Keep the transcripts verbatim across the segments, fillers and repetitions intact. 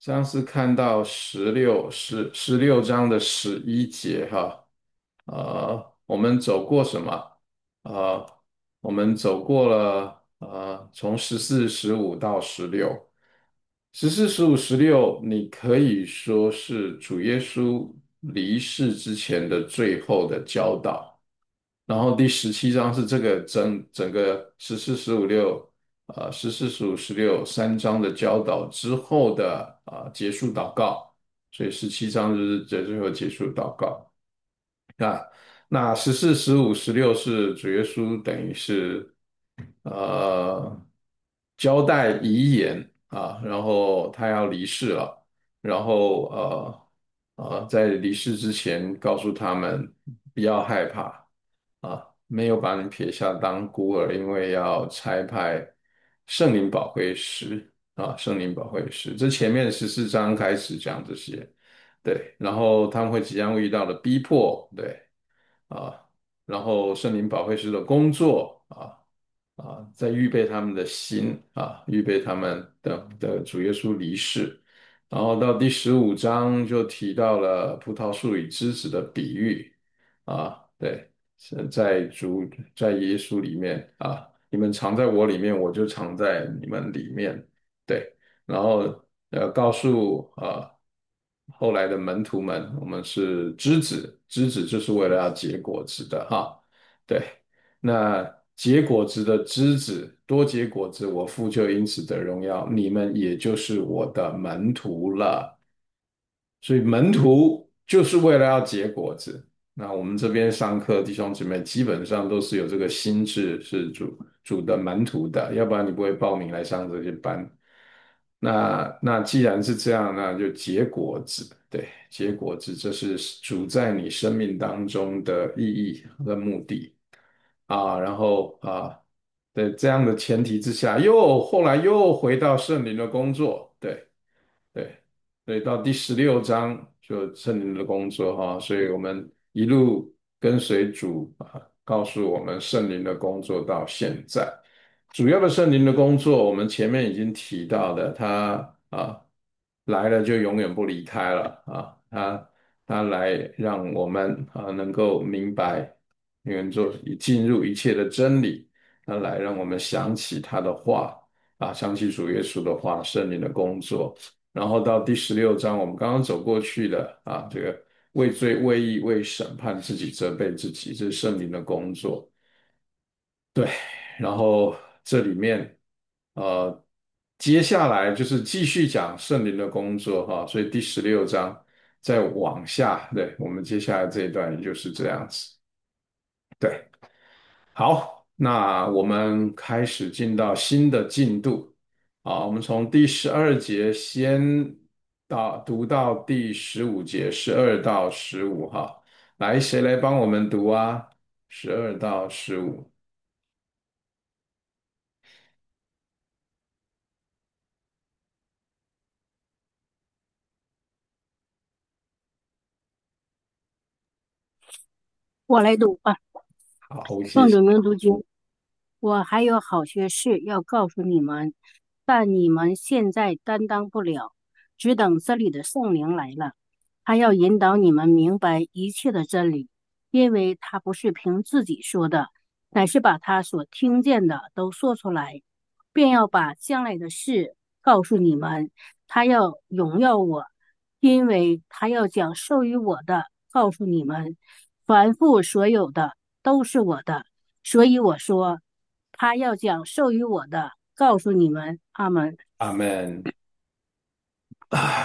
上次看到十六十十六章的十一节哈，呃，我们走过什么？呃，我们走过了呃，从十四、十五到十六，十四、十五、十六，你可以说是主耶稣离世之前的最后的教导。然后第十七章是这个整整个十四、十五、六，呃，十四、十五、十六三章的教导之后的啊、呃结束祷告，所以十七章就是在最后结束祷告啊。那十四、十五、十六是主耶稣等于是呃交代遗言啊，然后他要离世了，然后呃呃在离世之前告诉他们不要害怕。啊，没有把你撇下当孤儿，因为要差派圣灵保惠师啊，圣灵保惠师。这前面十四章开始讲这些，对，然后他们会即将遇到的逼迫，对，啊，然后圣灵保惠师的工作啊啊，在预备他们的心啊，预备他们的的主耶稣离世。然后到第十五章就提到了葡萄树与枝子的比喻啊，对。是在主在耶稣里面啊，你们藏在我里面，我就藏在你们里面。对，然后呃，告诉啊后来的门徒们，我们是枝子，枝子就是为了要结果子的哈。对，那结果子的枝子多结果子，我父就因此得荣耀，你们也就是我的门徒了。所以门徒就是为了要结果子。那我们这边上课，弟兄姊妹基本上都是有这个心智，是主主的门徒的，要不然你不会报名来上这些班。那那既然是这样，那就结果子，对，结果子，这是主在你生命当中的意义和目的啊。然后啊，在这样的前提之下，又后来又回到圣灵的工作，对。对，所以到第十六章就圣灵的工作哈，所以我们一路跟随主啊，告诉我们圣灵的工作到现在，主要的圣灵的工作，我们前面已经提到的，他啊来了就永远不离开了啊，他他来让我们啊能够明白，能够进入一切的真理，他来让我们想起他的话啊，想起主耶稣的话，圣灵的工作。然后到第十六章，我们刚刚走过去的啊，这个为罪、为义、为审判自己、责备自己，这是圣灵的工作。对，然后这里面呃，接下来就是继续讲圣灵的工作哈，所以第十六章再往下，对，我们接下来这一段也就是这样子。对。好，那我们开始进到新的进度。好，我们从第十二节先到读到第十五节，十二到十五哈。来，谁来帮我们读啊？十二到十五。 我来读吧。 好，谢谢。 奉主名读经，我还有好些事要告诉你们，但你们现在担当不了，只等这里的圣灵来了，他要引导你们明白一切的真理，因为他不是凭自己说的，乃是把他所听见的都说出来，便要把将来的事告诉你们。他要荣耀我，因为他要将授予我的告诉你们。凡父所有的都是我的，所以我说，他要将授予我的告诉你们。阿门。 阿门。啊，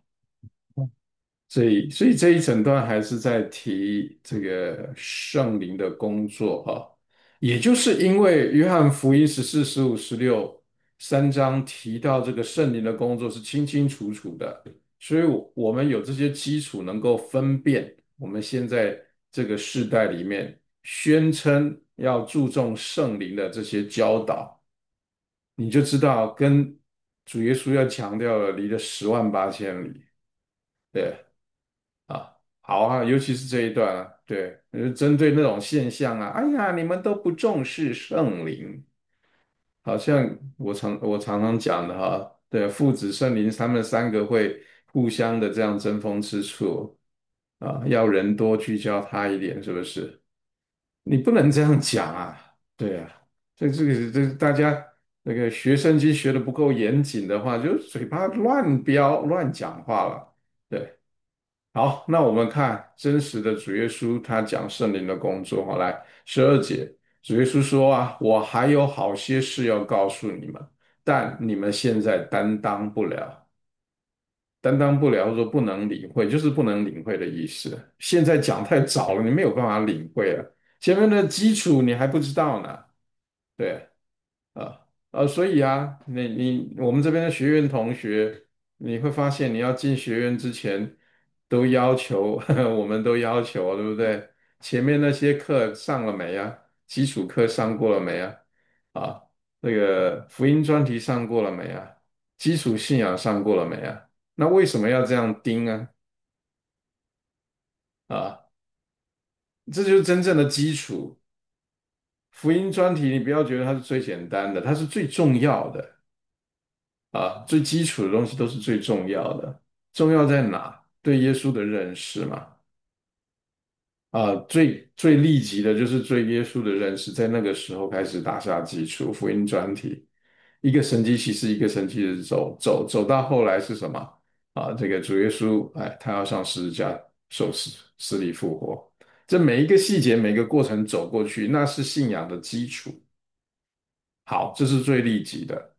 所以，所以这一整段还是在提这个圣灵的工作哈，也就是因为约翰福音十四、十五、十六三章提到这个圣灵的工作是清清楚楚的，所以我我们有这些基础，能够分辨我们现在这个世代里面宣称要注重圣灵的这些教导，你就知道跟主耶稣要强调的离了十万八千里。对。啊，好啊，尤其是这一段啊，对，就是针对那种现象啊，哎呀，你们都不重视圣灵，好像我常我常常讲的哈， 对，父子圣灵他们三个会互相的这样争风吃醋啊，要人多聚焦他一点，是不是？你不能这样讲啊，对啊，这这个这大家那个学圣经学的不够严谨的话，就嘴巴乱飙乱讲话了。对，好，那我们看真实的主耶稣他讲圣灵的工作。好，来十二节，主耶稣说啊，我还有好些事要告诉你们，但你们现在担当不了。担当不了，或者说不能领会，就是不能领会的意思。现在讲太早了，你没有办法领会了。前面的基础你还不知道呢，对。啊呃，所以啊，你你我们这边的学院同学，你会发现你要进学院之前，都要求，我们都要求，对不对？前面那些课上了没啊？基础课上过了没啊？啊，那个福音专题上过了没啊？基础信仰上过了没啊？那为什么要这样盯啊？啊，这就是真正的基础。福音专题，你不要觉得它是最简单的，它是最重要的。啊，最基础的东西都是最重要的。重要在哪？对耶稣的认识嘛。啊，最最利己的就是对耶稣的认识，在那个时候开始打下基础。福音专题，一个神迹奇事，一个神迹的走走走到后来是什么？啊，这个主耶稣，哎，他要上十字架受死，死里复活。这每一个细节，每个过程走过去，那是信仰的基础。好，这是最利己的。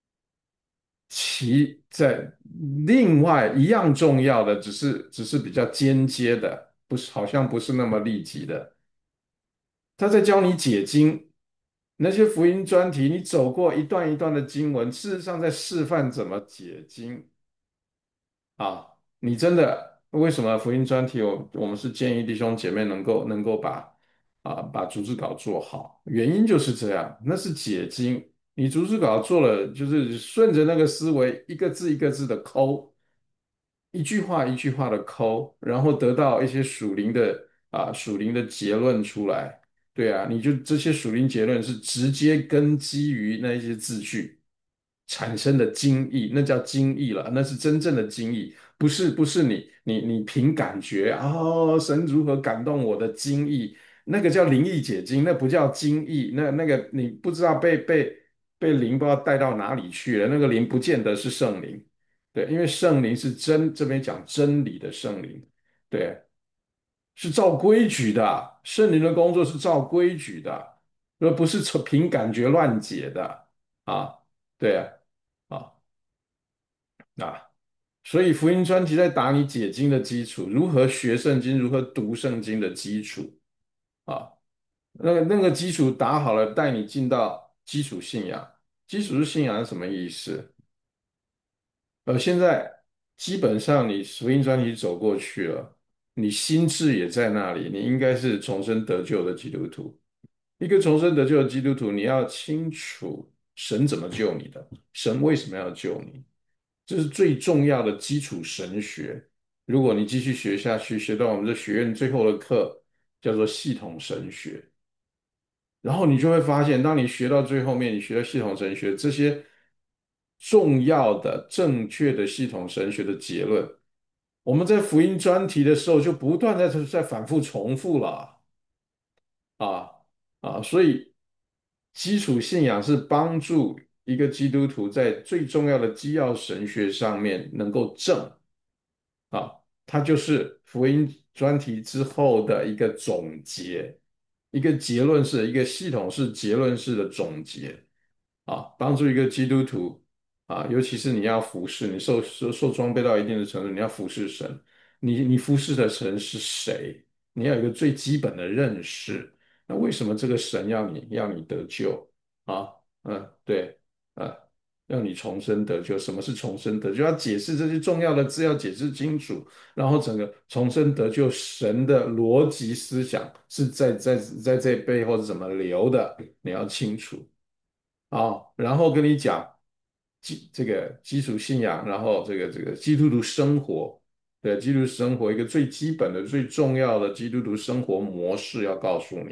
其在另外一样重要的，只是只是比较间接的，不是好像不是那么立即的。他在教你解经，那些福音专题，你走过一段一段的经文，事实上在示范怎么解经啊。你真的为什么福音专题我我们是建议弟兄姐妹能够能够把啊把逐字稿做好，原因就是这样，那是解经。你逐字稿做了，就是顺着那个思维，一个字一个字的抠，一句话一句话的抠，然后得到一些属灵的啊属灵的结论出来。对啊，你就这些属灵结论是直接根基于那一些字句产生的经义，那叫经义了，那是真正的经义，不是不是你你你凭感觉哦，神如何感动我的经义，那个叫灵意解经，那不叫经义，那那个你不知道被被被灵不知道带到哪里去了，那个灵不见得是圣灵。对，因为圣灵是真，这边讲真理的圣灵，对，是照规矩的。圣灵的工作是照规矩的，而不是从凭感觉乱解的啊。对啊，啊啊，所以福音专题在打你解经的基础，如何学圣经，如何读圣经的基础啊。那个那个基础打好了，带你进到基础信仰。基础是信仰是什么意思？呃，现在基本上你福音专题走过去了，你心智也在那里，你应该是重生得救的基督徒。一个重生得救的基督徒，你要清楚神怎么救你的，神为什么要救你，这是最重要的基础神学。如果你继续学下去，学到我们这学院最后的课叫做系统神学，然后你就会发现，当你学到最后面，你学到系统神学这些重要的、正确的系统神学的结论，我们在福音专题的时候就不断在在反复重复了啊啊！所以基础信仰是帮助一个基督徒在最重要的基要神学上面能够正啊，它就是福音专题之后的一个总结，一个结论式、一个系统式、结论式的总结啊，帮助一个基督徒啊，尤其是你要服侍，你受受受装备到一定的程度，你要服侍神，你你服侍的神是谁？你要有一个最基本的认识。那为什么这个神要你要你得救啊？嗯，对，啊。让你重生得救。什么是重生得救？要解释这些重要的字，要解释清楚。然后整个重生得救，神的逻辑思想是在在在这背后是怎么流的，你要清楚。好，然后跟你讲基这个基础信仰，然后这个这个基督徒生活，对，基督徒生活一个最基本的、最重要的基督徒生活模式要告诉你，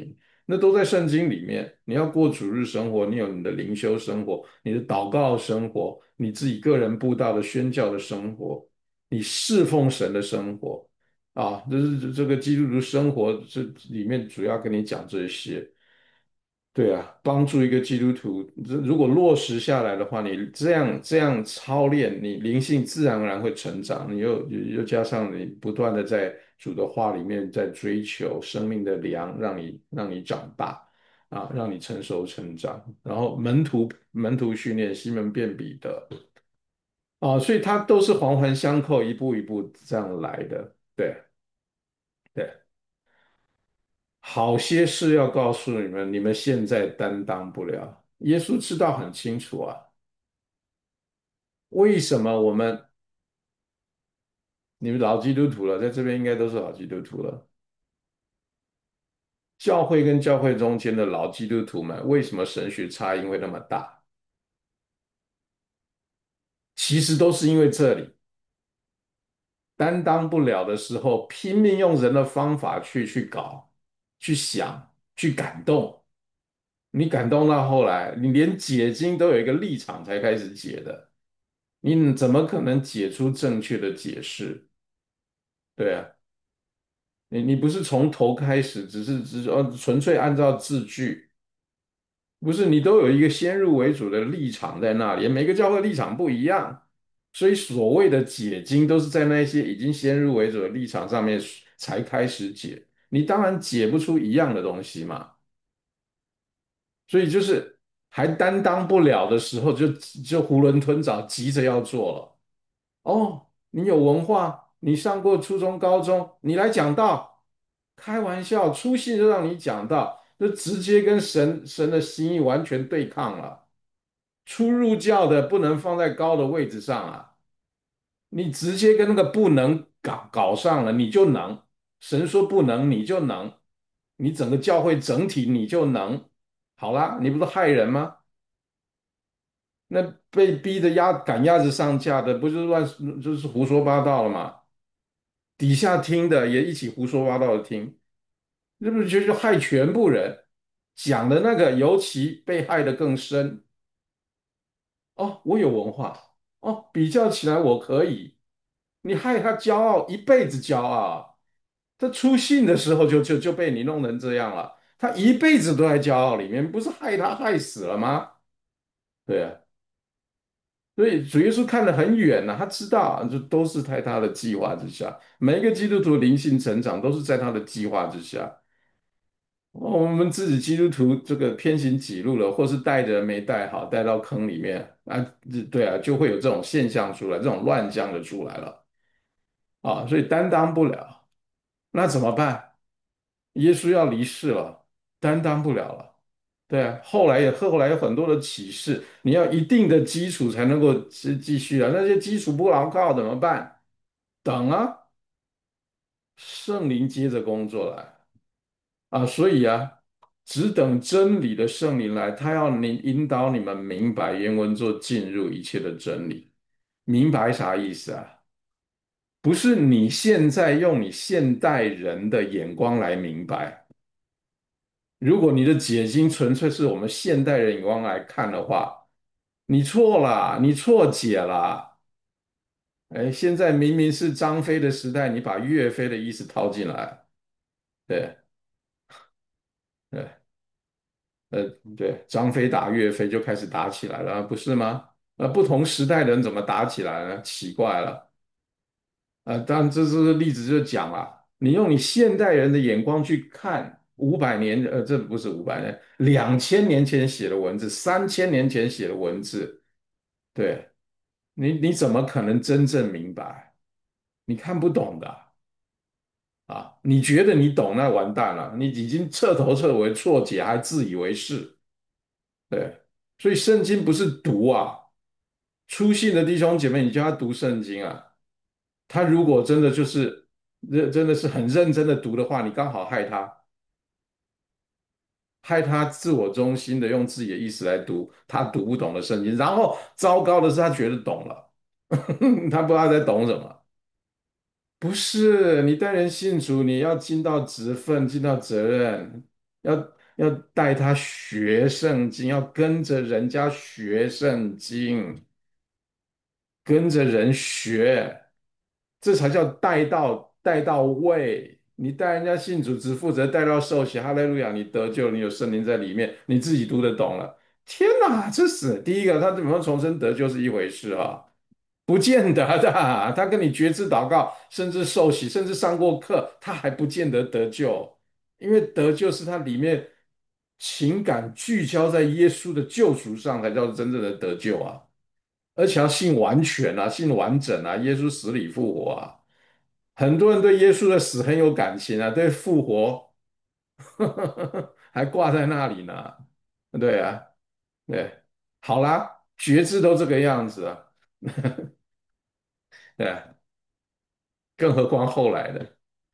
那都在圣经里面。你要过主日生活，你有你的灵修生活，你的祷告生活，你自己个人布道的宣教的生活，你侍奉神的生活啊，这是这个基督徒生活这里面主要跟你讲这些。对啊，帮助一个基督徒，这如果落实下来的话，你这样这样操练，你灵性自然而然会成长。你又又又加上你不断的在主的话里面在追求生命的粮，让你让你长大啊，让你成熟成长。然后门徒门徒训练，西门变彼得啊，所以它都是环环相扣，一步一步这样来的。对对，好些事要告诉你们，你们现在担当不了。耶稣知道很清楚啊。为什么我们你们老基督徒了，在这边应该都是老基督徒了？教会跟教会中间的老基督徒们，为什么神学差异会那么大？其实都是因为这里担当不了的时候，拼命用人的方法去去搞、去想、去感动。你感动到后来，你连解经都有一个立场才开始解的，你怎么可能解出正确的解释？对啊。你你不是从头开始，只是只是呃纯粹按照字句，不是你都有一个先入为主的立场在那里，每个教会立场不一样，所以所谓的解经都是在那些已经先入为主的立场上面才开始解，你当然解不出一样的东西嘛，所以就是还担当不了的时候就，就囫囵吞枣，急着要做了。哦，你有文化，你上过初中、高中，你来讲道，开玩笑，出信就让你讲道，这直接跟神神的心意完全对抗了。初入教的不能放在高的位置上啊，你直接跟那个不能搞搞上了，你就能。神说不能，你就能，你整个教会整体你就能。好啦，你不是害人吗？那被逼的鸭赶鸭子上架的，不就是乱就是胡说八道了吗？底下听的也一起胡说八道的听，是不是就就害全部人？讲的那个尤其被害的更深。哦，我有文化，哦，比较起来我可以，你害他骄傲一辈子骄傲，他出信的时候就就就被你弄成这样了，他一辈子都在骄傲里面，不是害他害死了吗？对啊。所以主耶稣看得很远呐、他知道啊这都是在他的计划之下，每一个基督徒灵性成长都是在他的计划之下。哦我们自己基督徒这个偏行己路了，或是带着没带好，带到坑里面啊，这对啊，就会有这种现象出来，这种乱象就出来了啊，所以担当不了，那怎么办？耶稣要离世了，担当不了了。对啊，后来也后来有很多的启示，你要一定的基础才能够继继续啊，那些基础不牢靠怎么办？等啊，圣灵接着工作来啊，所以啊，只等真理的圣灵来，他要你引导你们明白原文作进入一切的真理。明白啥意思啊？不是你现在用你现代人的眼光来明白。如果你的解经纯粹是我们现代人眼光来看的话，你错了，你错解了。哎，现在明明是张飞的时代，你把岳飞的意思套进来，对对。呃，对，张飞打岳飞就开始打起来了，不是吗？那不同时代的人怎么打起来呢？奇怪了。呃，当然这这个例子就讲了，你用你现代人的眼光去看五百年，呃，这不是五百年，两千年前写的文字，三千年前写的文字，对，你你怎么可能真正明白？你看不懂的啊！你觉得你懂，那完蛋了，你已经彻头彻尾错解，还自以为是。对，所以圣经不是读啊，初信的弟兄姐妹，你叫他读圣经啊，他如果真的就是认真的是很认真的读的话，你刚好害他，害他自我中心的用自己的意思来读他读不懂的圣经，然后糟糕的是他觉得懂了，他不知道在懂什么。不是你带人信主，你要尽到职分，尽到责任，要要带他学圣经，要跟着人家学圣经，跟着人学，这才叫带到带到位。你带人家信主，只负责带到受洗，哈利路亚，你得救，你有圣灵在里面，你自己读得懂了。天哪，这是第一个，他怎么重生得救是一回事啊？不见得的，他跟你决志祷告，甚至受洗，甚至上过课，他还不见得得救，因为得救是他里面情感聚焦在耶稣的救赎上，才叫真正的得救啊！而且要信完全啊，信完整啊，耶稣死里复活啊！很多人对耶稣的死很有感情啊，对复活还挂在那里呢。对啊，对，好啦，觉知都这个样子啊，对啊，更何况后来的，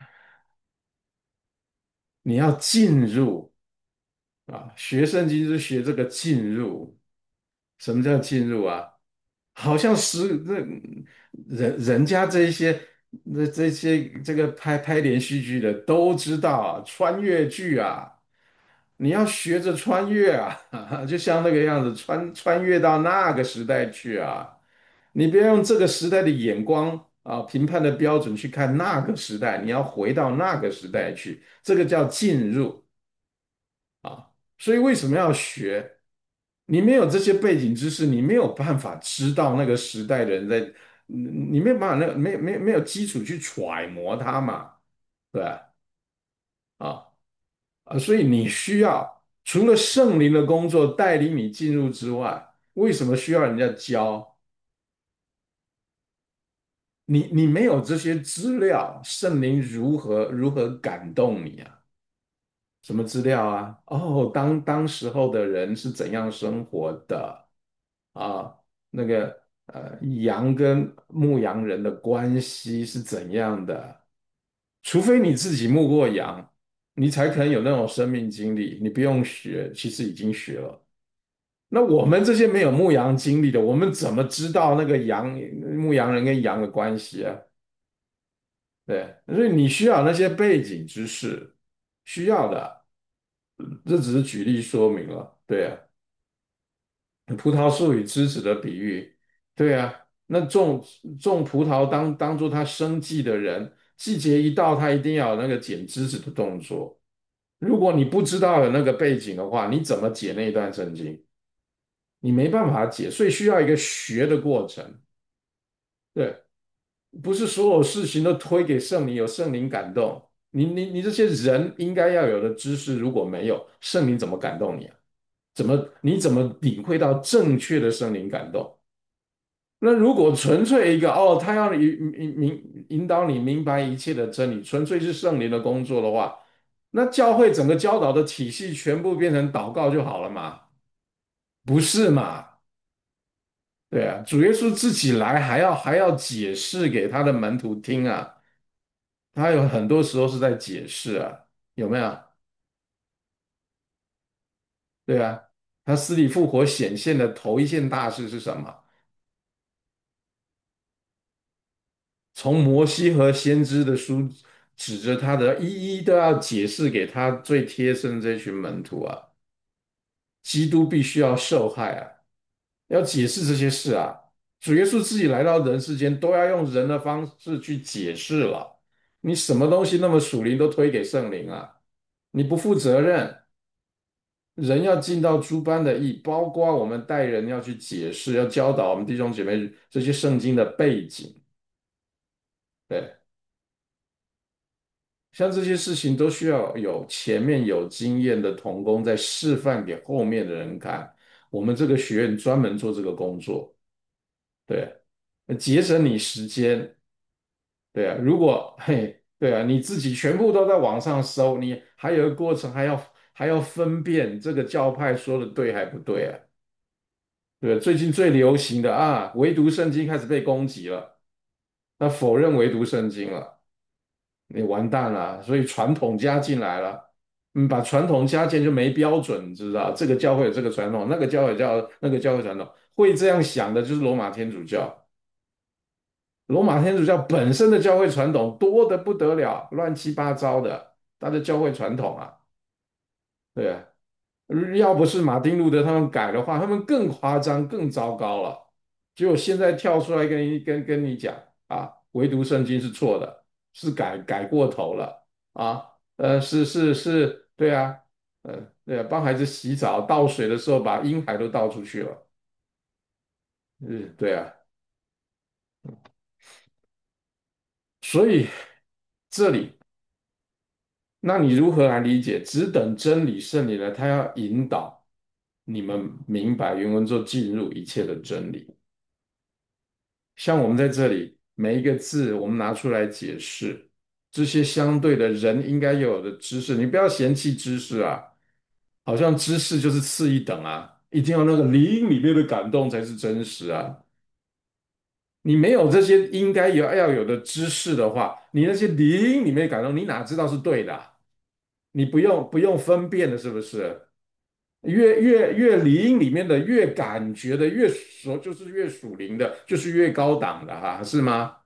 你要进入啊，学圣经就是学这个进入。什么叫进入啊？好像是这人人家这一些那这些这个拍拍连续剧的都知道啊，穿越剧啊，你要学着穿越啊，就像那个样子，穿穿越到那个时代去啊。你不要用这个时代的眼光啊，评判的标准去看那个时代，你要回到那个时代去，这个叫进入啊。所以为什么要学？你没有这些背景知识，你没有办法知道那个时代的人在，你你没有办法，那没没没有基础去揣摩他嘛，对吧？啊啊，所以你需要除了圣灵的工作带领你进入之外，为什么需要人家教？你你没有这些资料，圣灵如何如何感动你啊？什么资料啊？哦，当当时候的人是怎样生活的啊？那个呃，羊跟牧羊人的关系是怎样的？除非你自己牧过羊，你才可能有那种生命经历。你不用学，其实已经学了。那我们这些没有牧羊经历的，我们怎么知道那个羊牧羊人跟羊的关系啊？对，所以你需要那些背景知识，需要的。这只是举例说明了。对啊，葡萄树与枝子的比喻，对啊，那种种葡萄当当做他生计的人，季节一到，他一定要有那个剪枝子的动作。如果你不知道有那个背景的话，你怎么解那一段圣经？你没办法解，所以需要一个学的过程。对，不是所有事情都推给圣灵，有圣灵感动。你你你这些人应该要有的知识，如果没有，圣灵怎么感动你啊？怎么你怎么领会到正确的圣灵感动？那如果纯粹一个哦，他要引引引引导你明白一切的真理，纯粹是圣灵的工作的话，那教会整个教导的体系全部变成祷告就好了嘛？不是嘛？对啊，主耶稣自己来还要还要解释给他的门徒听啊，他有很多时候是在解释啊，有没有？对啊，他死里复活显现的头一件大事是什么？从摩西和先知的书指着他的，一一都要解释给他最贴身的这群门徒啊。基督必须要受害啊，要解释这些事啊。主耶稣自己来到人世间，都要用人的方式去解释了。你什么东西那么属灵都推给圣灵啊？你不负责任。人要尽到诸般的义，包括我们带人要去解释，要教导我们弟兄姐妹这些圣经的背景。对。像这些事情都需要有前面有经验的童工在示范给后面的人看。我们这个学院专门做这个工作，对，节省你时间，对啊。如果嘿，对啊，你自己全部都在网上搜，你还有一个过程，还要还要分辨这个教派说的对还不对啊？对，最近最流行的啊，唯独圣经开始被攻击了，那否认唯独圣经了。你完蛋了，所以传统加进来了，嗯，把传统加进就没标准，你知道？这个教会有这个传统，那个教会叫那个教会传统，会这样想的就是罗马天主教。罗马天主教本身的教会传统多得不得了，乱七八糟的，他的教会传统啊，对啊。 要不是马丁路德他们改的话，他们更夸张、更糟糕了。结果现在跳出来跟你跟跟你讲啊，唯独圣经是错的，是改改过头了啊，呃，是是是，对啊，呃，对啊，帮孩子洗澡倒水的时候把婴孩都倒出去了，嗯，对啊，所以这里，那你如何来理解？只等真理圣灵呢？他要引导你们明白原文之后进入一切的真理。像我们在这里每一个字，我们拿出来解释这些相对的人应该有的知识，你不要嫌弃知识啊，好像知识就是次一等啊，一定要那个灵里面的感动才是真实啊。你没有这些应该有要有的知识的话，你那些灵里面的感动，你哪知道是对的啊？你不用不用分辨的，是不是？越越越灵里面的越感觉的越属就是越属灵的，就是越高档的哈，是吗？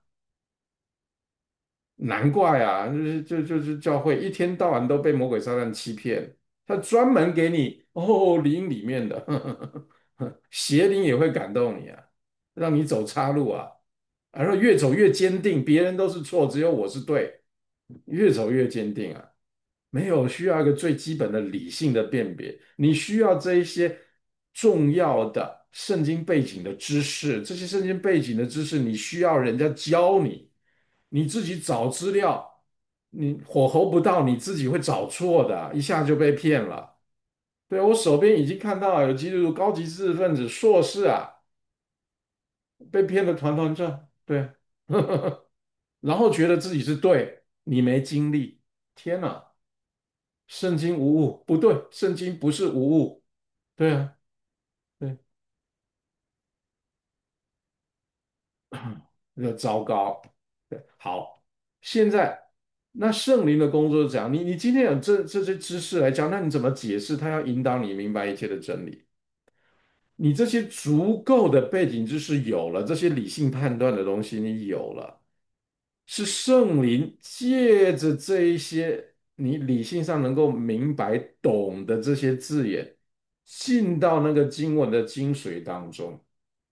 难怪啊，就是就就是教会一天到晚都被魔鬼撒旦欺骗，他专门给你哦灵里面的，邪灵也会感动你啊，让你走岔路啊，然后越走越坚定，别人都是错，只有我是对，越走越坚定啊。没有需要一个最基本的理性的辨别，你需要这一些重要的圣经背景的知识，这些圣经背景的知识你需要人家教你，你自己找资料，你火候不到，你自己会找错的，一下就被骗了。对，我手边已经看到有基督徒高级知识分子硕士啊，被骗得团团转，对，然后觉得自己是对，你没经历，天哪！圣经无误，不对，圣经不是无误。对啊，对，那糟糕。对，好，现在那圣灵的工作是这样，你你今天有这这些知识来讲，那你怎么解释他要引导你明白一切的真理？你这些足够的背景知识有了，这些理性判断的东西你有了，是圣灵借着这一些你理性上能够明白懂的这些字眼，进到那个经文的精髓当中。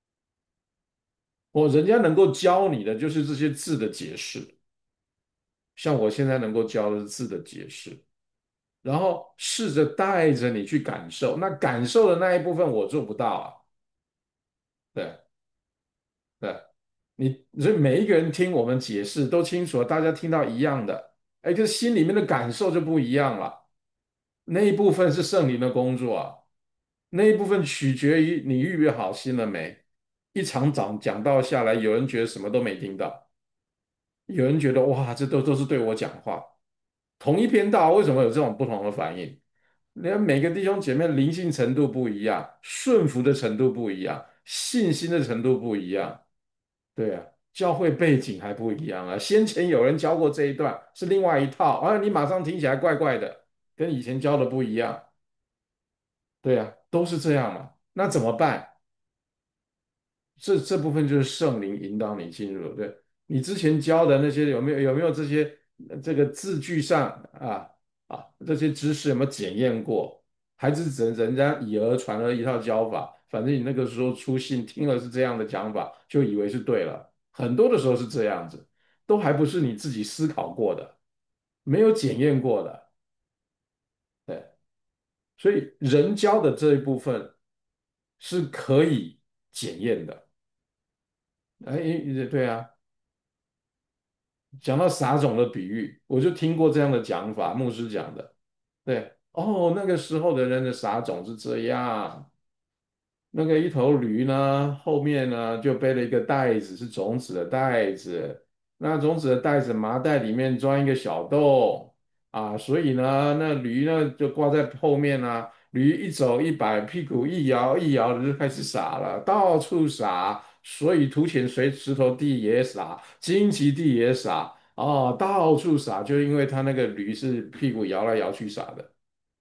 我人家能够教你的就是这些字的解释，像我现在能够教的是字的解释，然后试着带着你去感受，那感受的那一部分我做不到啊，对对，你所以每一个人听我们解释都清楚，大家听到一样的，哎，可是心里面的感受就不一样了，那一部分是圣灵的工作啊，那一部分取决于你预备好心了没，一场讲讲道下来，有人觉得什么都没听到。有人觉得哇，这都都是对我讲话。同一篇道，为什么有这种不同的反应？你看每个弟兄姐妹灵性程度不一样，顺服的程度不一样，信心的程度不一样，对啊，教会背景还不一样啊。先前有人教过这一段，是另外一套，啊，你马上听起来怪怪的，跟以前教的不一样，对啊，都是这样嘛。那怎么办？这这部分就是圣灵引导你进入，对，你之前教的那些有没有有没有这些呃这个字句上啊啊这些知识有没有检验过？还是只人家以讹传讹一套教法？反正你那个时候出信听了是这样的讲法，就以为是对了。很多的时候是这样子，都还不是你自己思考过的，没有检验过的，对，所以人教的这一部分是可以检验的。哎，对啊，讲到撒种的比喻，我就听过这样的讲法，牧师讲的。对，哦，那个时候的人的撒种是这样，那个一头驴呢，后面呢就背了一个袋子，是种子的袋子。那种子的袋子麻袋里面装一个小洞啊，所以呢，那驴呢就挂在后面啊。驴一走一摆，屁股一摇一摇的就开始撒了，到处撒。所以土浅水石头地也撒，荆棘地也撒，哦，到处撒，就因为他那个驴是屁股摇来摇去撒的。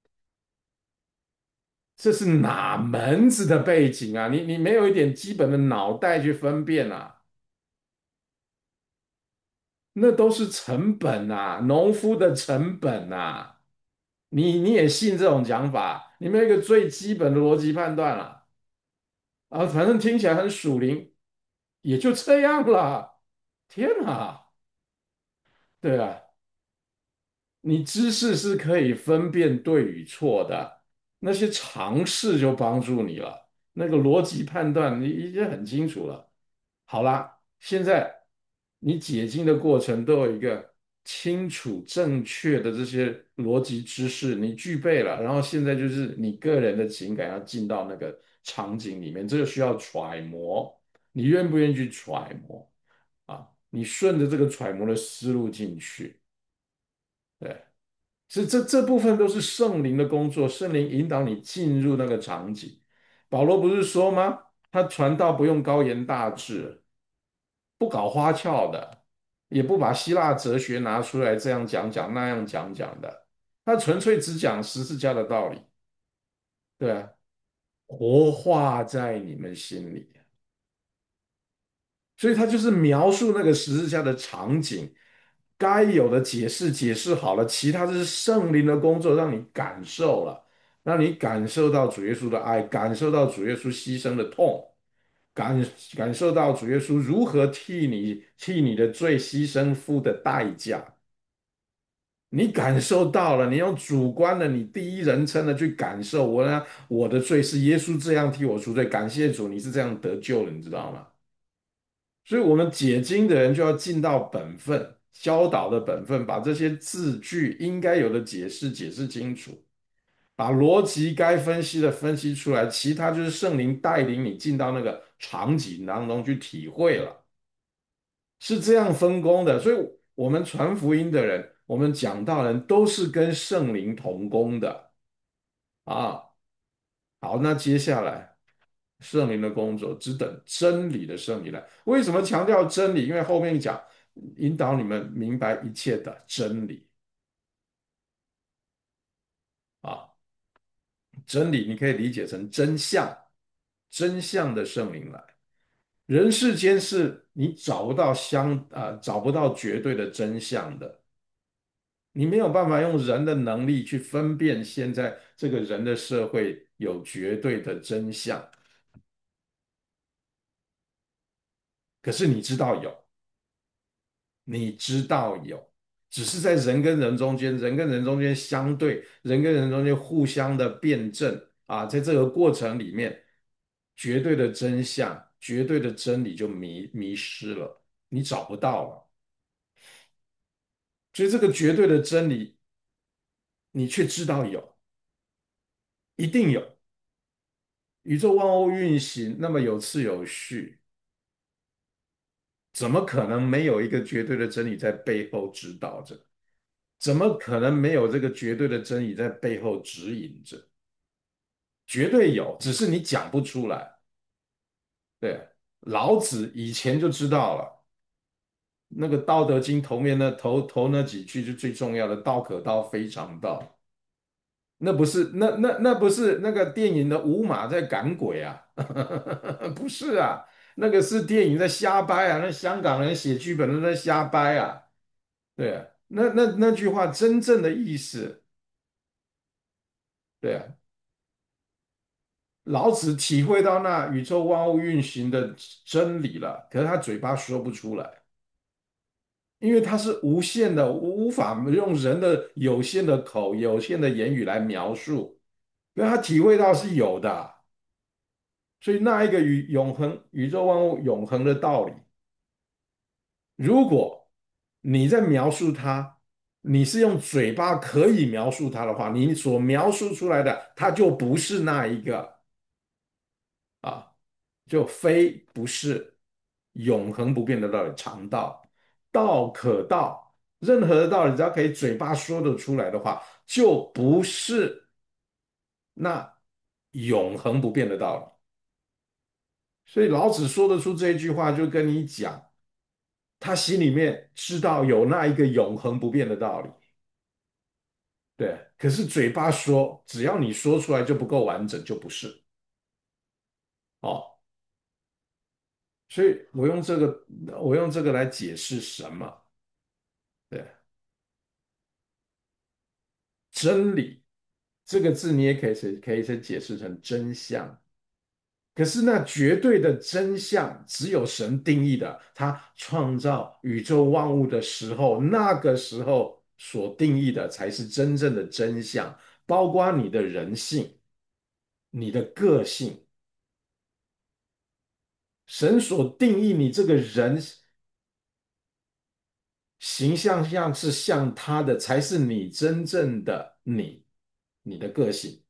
这是哪门子的背景啊？你你没有一点基本的脑袋去分辨啊？那都是成本啊，农夫的成本啊。 你你也信这种讲法？你没有一个最基本的逻辑判断了啊？反正听起来很属灵，也就这样了。天哪，对啊，你知识是可以分辨对与错的，那些常识就帮助你了。那个逻辑判断你已经很清楚了。好啦，现在你解经的过程都有一个清楚正确的这些逻辑知识，你具备了，然后现在就是你个人的情感要进到那个场景里面，这个需要揣摩，你愿不愿意去揣摩啊？你顺着这个揣摩的思路进去，对。是这这部分都是圣灵的工作，圣灵引导你进入那个场景。保罗不是说吗？他传道不用高言大志，不搞花俏的，也不把希腊哲学拿出来这样讲讲那样讲讲的，他纯粹只讲十字架的道理，对啊，活化在你们心里。所以他就是描述那个十字架的场景，该有的解释解释好了，其他就是圣灵的工作，让你感受了，让你感受到主耶稣的爱，感受到主耶稣牺牲的痛，感感受到主耶稣如何替你替你的罪牺牲付的代价。你感受到了，你用主观的，你第一人称的去感受，我呢，我的罪是耶稣这样替我赎罪，感谢主，你是这样得救的，你知道吗？所以，我们解经的人就要尽到本分，教导的本分，把这些字句应该有的解释解释清楚，把逻辑该分析的分析出来，其他就是圣灵带领你进到那个场景当中去体会了，是这样分工的。所以，我们传福音的人，我们讲道人都是跟圣灵同工的啊。好，那接下来圣灵的工作只等真理的圣灵来。为什么强调真理？因为后面讲引导你们明白一切的真理啊，真理你可以理解成真相，真相的圣灵来。人世间是你找不到相啊、呃找不到绝对的真相的，你没有办法用人的能力去分辨现在这个人的社会有绝对的真相，可是你知道有。你知道有，只是在人跟人中间，人跟人中间相对，人跟人中间互相的辩证啊，在这个过程里面，绝对的真相、绝对的真理就迷迷失了，你找不到了。所以这个绝对的真理，你却知道有，一定有。宇宙万物运行那么有次有序，怎么可能没有一个绝对的真理在背后指导着？怎么可能没有这个绝对的真理在背后指引着？绝对有，只是你讲不出来。对，老子以前就知道了，那个《道德经》头面那头头那几句是最重要的"道可道，非常道"。那不是那那那不是那个电影的五马在赶鬼啊，不是啊，那个是电影在瞎掰啊，那香港人写剧本都在瞎掰啊。对啊，那那那句话真正的意思，对啊，老子体会到那宇宙万物运行的真理了，可是他嘴巴说不出来，因为他是无限的，无法用人的有限的口、有限的言语来描述，因为他体会到是有的，所以那一个宇永恒、宇宙万物永恒的道理，如果你在描述它，你是用嘴巴可以描述它的话，你所描述出来的，它就不是那一个啊。就非不是永恒不变的道理，常道，道可道，任何的道理只要可以嘴巴说得出来的话，就不是那永恒不变的道理。所以老子说得出这一句话，就跟你讲，他心里面知道有那一个永恒不变的道理，对。可是嘴巴说，只要你说出来就不够完整，就不是哦。所以我用这个，我用这个来解释什么？对。 真理这个字你也可以是可以是解释成真相。可是那绝对的真相只有神定义的，他创造宇宙万物的时候，那个时候所定义的才是真正的真相，包括你的人性、你的个性。神所定义你这个人形象像是像他的，才是你真正的你，你的个性，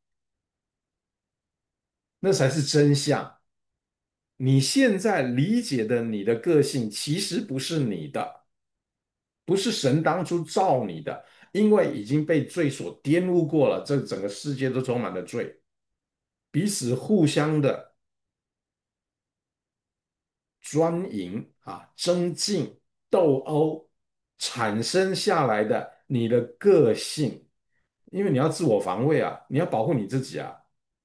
那才是真相。你现在理解的你的个性，其实不是你的。不是神当初造你的，因为已经被罪所玷污过了，这整个世界都充满了罪，彼此互相的专营啊、争竞、斗殴，产生下来的你的个性，因为你要自我防卫啊，你要保护你自己啊，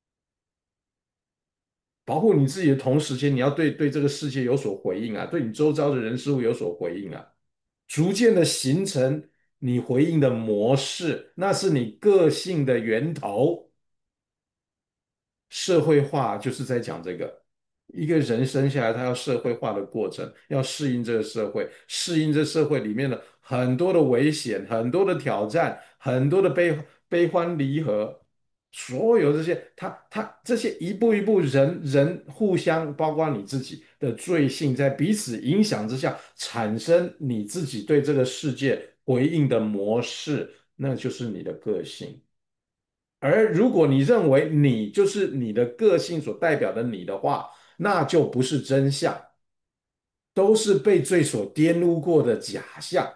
保护你自己的同时间，你要对对这个世界有所回应啊，对你周遭的人事物有所回应啊。逐渐的形成你回应的模式，那是你个性的源头。社会化就是在讲这个，一个人生下来，他要社会化的过程，要适应这个社会，适应这社会里面的很多的危险、很多的挑战、很多的悲悲欢离合，所有这些，他他这些一步一步人人互相，包括你自己的罪性，在彼此影响之下，产生你自己对这个世界回应的模式，那就是你的个性。而如果你认为你就是你的个性所代表的你的话，那就不是真相，都是被罪所玷污过的假象。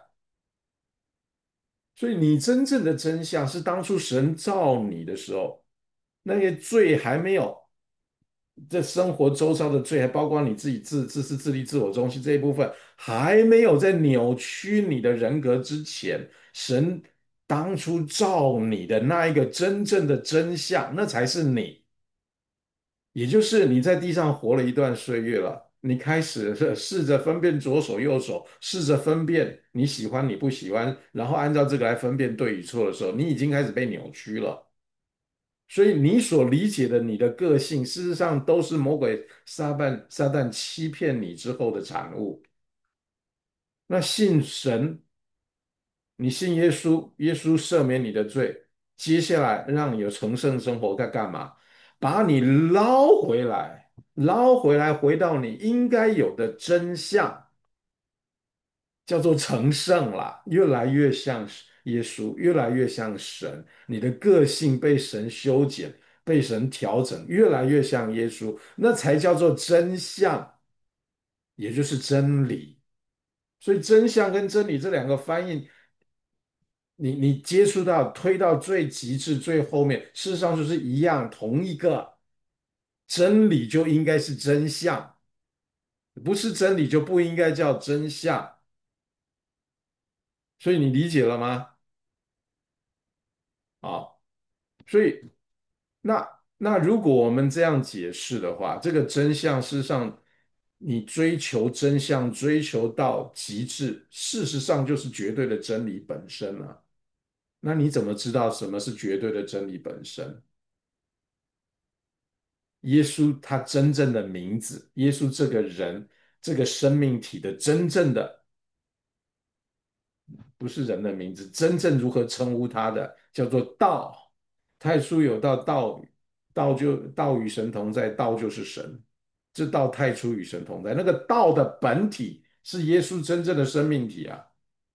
所以你真正的真相是当初神造你的时候，那些罪还没有，这生活周遭的罪，还包括你自己自自私自利、自我中心这一部分，还没有在扭曲你的人格之前，神当初造你的那一个真正的真相，那才是你。也就是你在地上活了一段岁月了，你开始是试着分辨左手右手，试着分辨你喜欢你不喜欢，然后按照这个来分辨对与错的时候，你已经开始被扭曲了。所以你所理解的你的个性，事实上都是魔鬼撒旦撒旦欺骗你之后的产物。那信神，你信耶稣，耶稣赦免你的罪，接下来让你有成圣生活，该干嘛？把你捞回来，捞回来，回到你应该有的真相，叫做成圣啦，越来越像耶稣，越来越像神，你的个性被神修剪，被神调整，越来越像耶稣，那才叫做真相，也就是真理。所以真相跟真理这两个翻译，你你接触到推到最极致最后面，事实上就是一样，同一个真理就应该是真相，不是真理就不应该叫真相。所以你理解了吗？啊，所以那那如果我们这样解释的话，这个真相事实上，你追求真相追求到极致，事实上就是绝对的真理本身啊。那你怎么知道什么是绝对的真理本身？耶稣他真正的名字，耶稣这个人，这个生命体的真正的不是人的名字，真正如何称呼他的叫做道。太初有道，道道就道与神同在，道就是神。这道太初与神同在，那个道的本体是耶稣真正的生命体啊。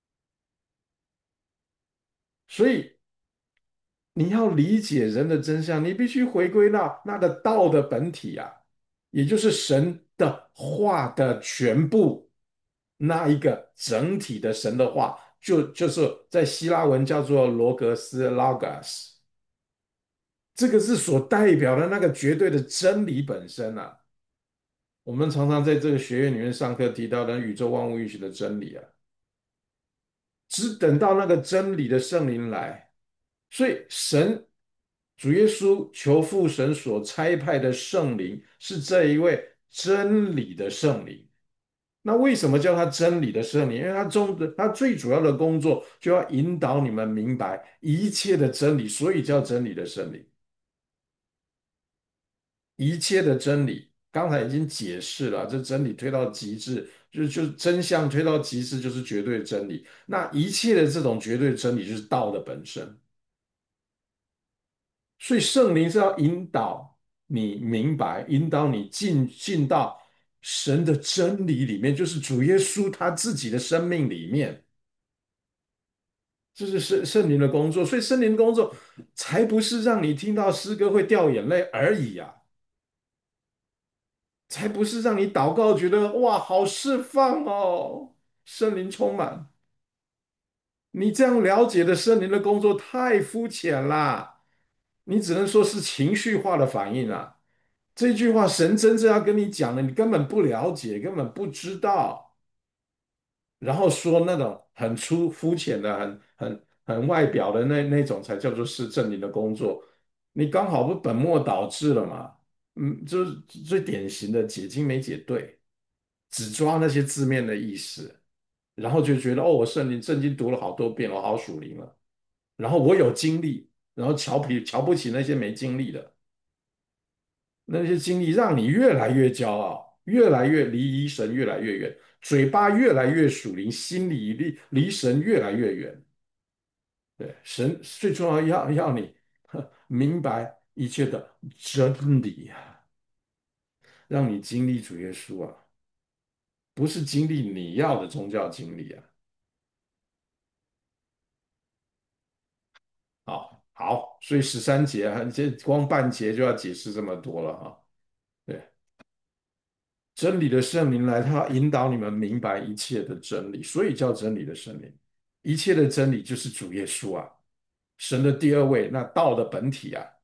所以你要理解人的真相，你必须回归到那个道的本体啊，也就是神的话的全部，那一个整体的神的话，就就是在希腊文叫做罗格斯 （logos），这个是所代表的那个绝对的真理本身啊。我们常常在这个学院里面上课提到的宇宙万物运行的真理啊，只等到那个真理的圣灵来。所以神主耶稣求父神所差派的圣灵是这一位真理的圣灵， 那为什么叫他真理的圣灵？因为他中他最主要的工作就要引导你们明白一切的真理，所以叫真理的圣灵。一切的真理，刚才已经解释了，这真理推到极致，就就真相推到极致就是绝对真理。那一切的这种绝对真理就是道的本身。所以圣灵是要引导你明白，引导你进进到神的真理里面，就是主耶稣他自己的生命里面。这是圣圣灵的工作，所以圣灵的工作才不是让你听到诗歌会掉眼泪而已啊，才不是让你祷告觉得哇好释放哦，圣灵充满。你这样了解的圣灵的工作太肤浅啦，你只能说是情绪化的反应啊。这句话神真正要跟你讲的，你根本不了解，根本不知道。然后说那种很粗肤浅的、很很很外表的那那种，才叫做是正经的工作。你刚好不本末倒置了嘛？嗯，就是最典型的解经没解对，只抓那些字面的意思，然后就觉得哦，我圣灵圣经读了好多遍，我好属灵了，然后我有经历，然后瞧不瞧不起那些没经历的，那些经历让你越来越骄傲，越来越离神越来越远，嘴巴越来越属灵，心里离离神越来越远。对，神最重要要要你呵明白一切的真理啊，让你经历主耶稣啊，不是经历你要的宗教经历啊。好，好，所以十三节啊，这光半节就要解释这么多了哈。对，真理的圣灵来，他要引导你们明白一切的真理，所以叫真理的圣灵。一切的真理就是主耶稣啊，神的第二位，那道的本体啊，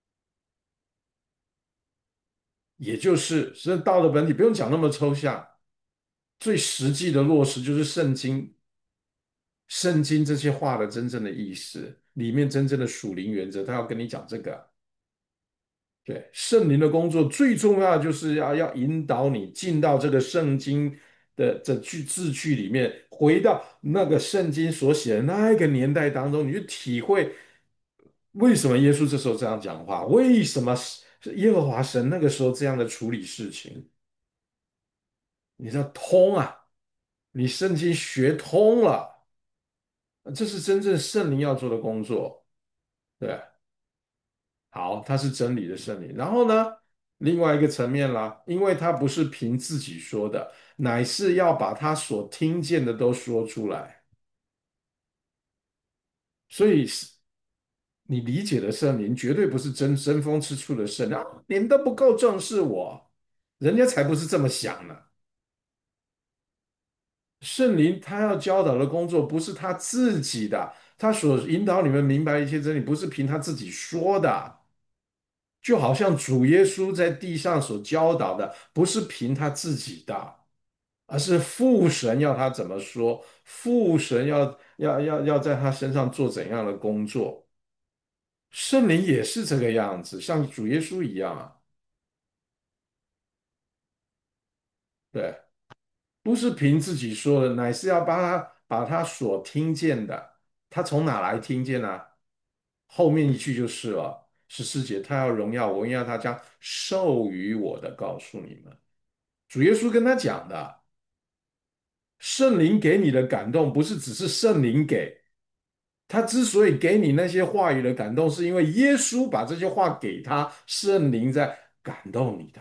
也就是神道的本体，不用讲那么抽象，最实际的落实就是圣经，圣经这些话的真正的意思，里面真正的属灵原则，他要跟你讲这个啊。对，圣灵的工作最重要的就是要要引导你进到这个圣经的这句字句里面，回到那个圣经所写的那一个年代当中，你去体会为什么耶稣这时候这样讲话，为什么是耶和华神那个时候这样的处理事情，你知道通啊，你圣经学通了，这是真正圣灵要做的工作。对，好，它是真理的圣灵。然后呢，另外一个层面啦，因为他不是凭自己说的，乃是要把他所听见的都说出来。所以是你理解的圣灵，绝对不是争争风吃醋的圣灵啊，你们都不够重视我，人家才不是这么想呢。圣灵他要教导的工作不是他自己的，他所引导你们明白一切真理，不是凭他自己说的。就好像主耶稣在地上所教导的，不是凭他自己的，而是父神要他怎么说，父神要要要要在他身上做怎样的工作。圣灵也是这个样子，像主耶稣一样啊，对，不是凭自己说的，乃是要把他把他所听见的，他从哪来听见呢？后面一句就是了，十四节，他要荣耀我，因为他将授予我的告诉你们。主耶稣跟他讲的，圣灵给你的感动，不是只是圣灵给，他之所以给你那些话语的感动，是因为耶稣把这些话给他，圣灵在感动你的。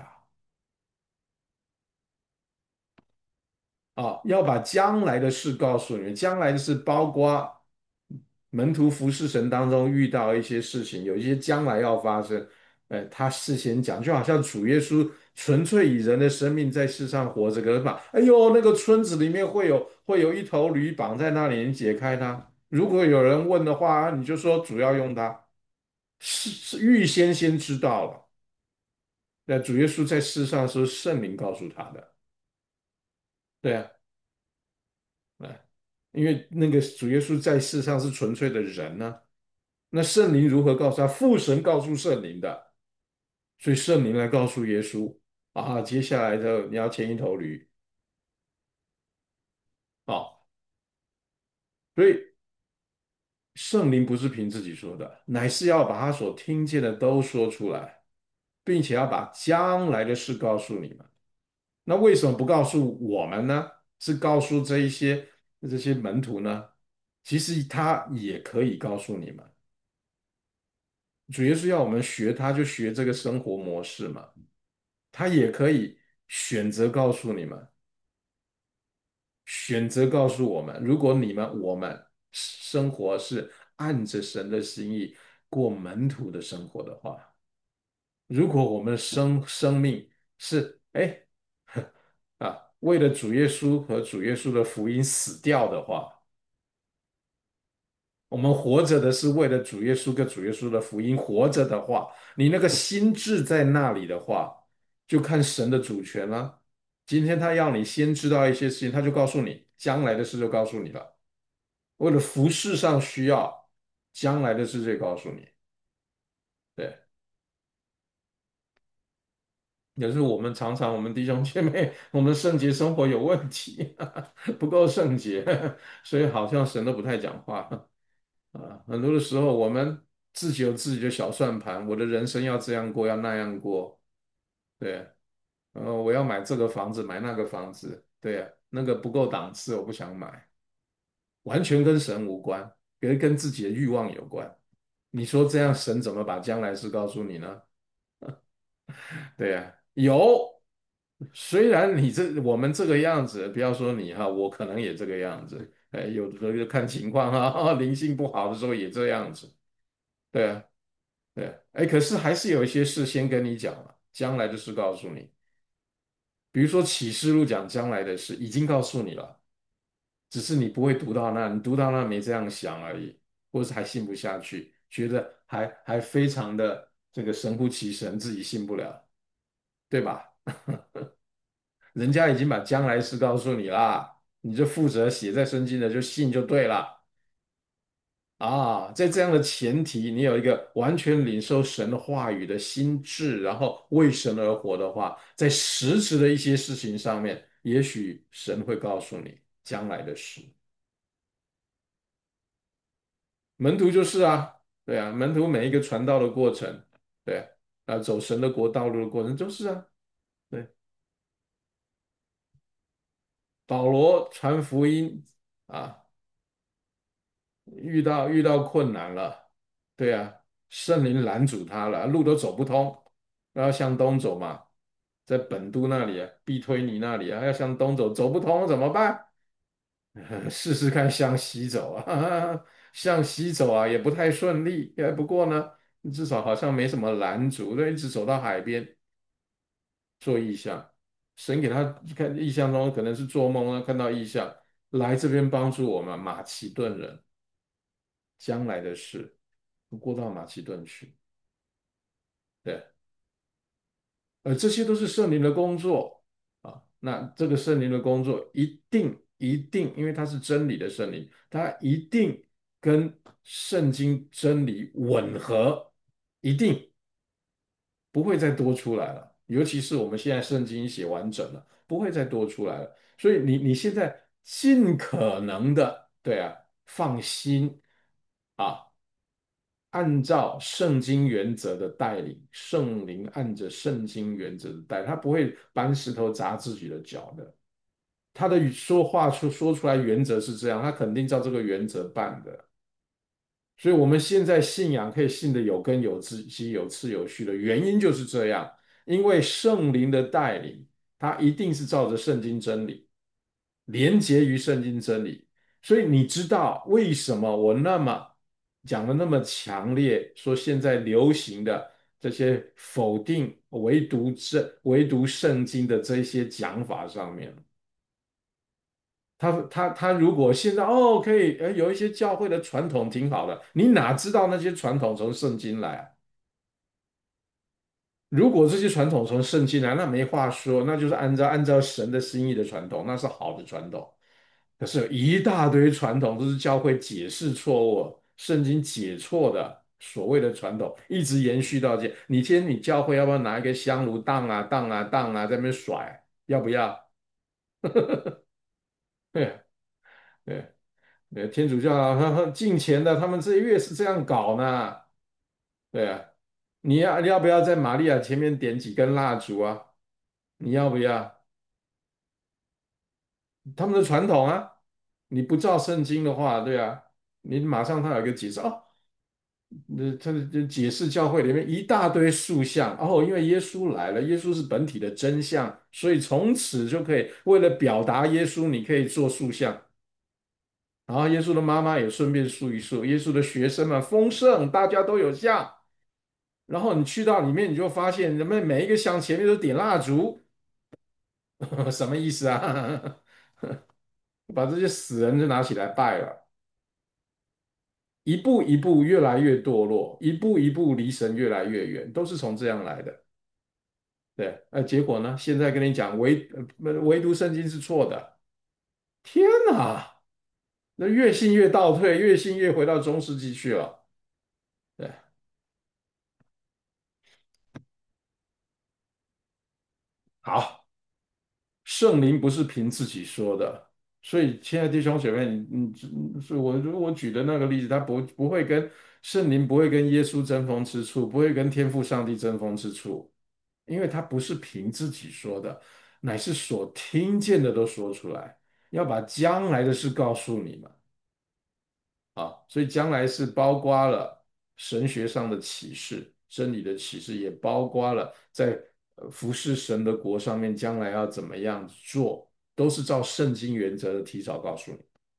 啊，要把将来的事告诉你们，将来的事包括门徒服侍神当中遇到一些事情，有一些将来要发生，呃，他事先讲，就好像主耶稣纯粹以人的生命在世上活着，可是把，哎呦，那个村子里面会有会有一头驴绑在那里，你解开它。如果有人问的话，你就说主要用它，是是预先先知道了。那主耶稣在世上是圣灵告诉他的，对啊。哎，因为那个主耶稣在世上是纯粹的人呢、那圣灵如何告诉他？父神告诉圣灵的，所以圣灵来告诉耶稣啊，接下来的你要牵一头驴， 所以圣灵不是凭自己说的，乃是要把他所听见的都说出来，并且要把将来的事告诉你们。那为什么不告诉我们呢？是告诉这一些这些门徒呢？其实他也可以告诉你们，主要是要我们学，他就学这个生活模式嘛。他也可以选择告诉你们，选择告诉我们，如果你们我们生活是按着神的心意过门徒的生活的话，如果我们的生生命是哎啊为了主耶稣和主耶稣的福音死掉的话，我们活着的是为了主耶稣跟主耶稣的福音活着的话，你那个心智在那里的话，就看神的主权了。今天他要你先知道一些事情，他就告诉你，将来的事就告诉你了。为了服饰上需要，将来的事就告诉你。对，也是我们常常我们弟兄姐妹，我们圣洁生活有问题，不够圣洁，所以好像神都不太讲话。啊，很多的时候我们自己有自己的小算盘，我的人生要这样过，要那样过，对，呃，我要买这个房子，买那个房子，对呀，那个不够档次，我不想买，完全跟神无关，跟跟自己的欲望有关。你说这样，神怎么把将来事告诉你呢？对呀，有，虽然你这我们这个样子，不要说你哈，我可能也这个样子，哎，有的时候就看情况哈，灵性不好的时候也这样子，对啊。对，哎，可是还是有一些事先跟你讲了，将来的事告诉你。比如说启示录讲将来的事，已经告诉你了，只是你不会读到那，你读到那没这样想而已，或是还信不下去，觉得还还非常的这个神乎其神，自己信不了，对吧？人家已经把将来事告诉你啦，你就负责写在圣经的就信就对了。啊，在这样的前提，你有一个完全领受神话语的心智，然后为神而活的话，在实质的一些事情上面，也许神会告诉你将来的事。门徒就是啊，对啊，门徒每一个传道的过程，对啊，走神的国道路的过程就是啊，对，保罗传福音啊，遇到遇到困难了，对啊，圣灵拦阻他了，路都走不通，要向东走嘛。在本都那里啊，必推尼那里啊，要向东走，走不通怎么办？试试看向西走啊，向西走啊，也不太顺利。哎，不过呢，至少好像没什么拦阻，对，一直走到海边做异象。神给他看异象中，可能是做梦啊，看到异象，来这边帮助我们马其顿人将来的事，过到马其顿去。对。呃，这些都是圣灵的工作啊。那这个圣灵的工作一定一定，因为它是真理的圣灵，它一定跟圣经真理吻合，一定不会再多出来了。尤其是我们现在圣经写完整了，不会再多出来了。所以你你现在尽可能的，对啊，放心啊。按照圣经原则的带领，圣灵按着圣经原则的带，他不会搬石头砸自己的脚的。他的说话出说出来原则是这样，他肯定照这个原则办的。所以，我们现在信仰可以信的有根有基、有次有序的原因就是这样，因为圣灵的带领，他一定是照着圣经真理。连结于圣经真理。所以你知道为什么我那么讲的那么强烈，说现在流行的这些否定唯独圣唯独圣经的这些讲法上面，他他他如果现在哦可以，呃有一些教会的传统挺好的，你哪知道那些传统从圣经来啊？如果这些传统从圣经来，那没话说，那就是按照按照神的心意的传统，那是好的传统。可是有一大堆传统都是教会解释错误、圣经解错的所谓的传统，一直延续到今。你今天你教会要不要拿一个香炉荡啊荡啊荡啊在那边甩？要不要？对对， 呃，天主教啊敬虔的，他们这月是这样搞呢。对啊，你要你要不要在玛利亚前面点几根蜡烛啊？你要不要？他们的传统啊，你不照圣经的话，对啊，你马上他有一个解释哦，那他的解释教会里面一大堆塑像哦，因为耶稣来了，耶稣是本体的真相，所以从此就可以为了表达耶稣，你可以做塑像。然后耶稣的妈妈也顺便塑一塑，耶稣的学生们丰盛，大家都有像。然后你去到里面，你就发现人们每一个像前面都点蜡烛，什么意思啊？把这些死人就拿起来拜了，一步一步越来越堕落，一步一步离神越来越远，都是从这样来的。对，呃，结果呢？现在跟你讲唯呃唯独圣经是错的，天哪！那越信越倒退，越信越回到中世纪去了。对，好。圣灵不是凭自己说的，所以亲爱的弟兄姐妹，你你是我我举的那个例子，他不不会跟圣灵不会跟耶稣争锋之处，不会跟天父上帝争锋之处，因为他不是凭自己说的，乃是所听见的都说出来，要把将来的事告诉你们。啊，所以将来是包括了神学上的启示、真理的启示，也包括了在呃服侍神的国上面将来要怎么样做，都是照圣经原则的提早告诉你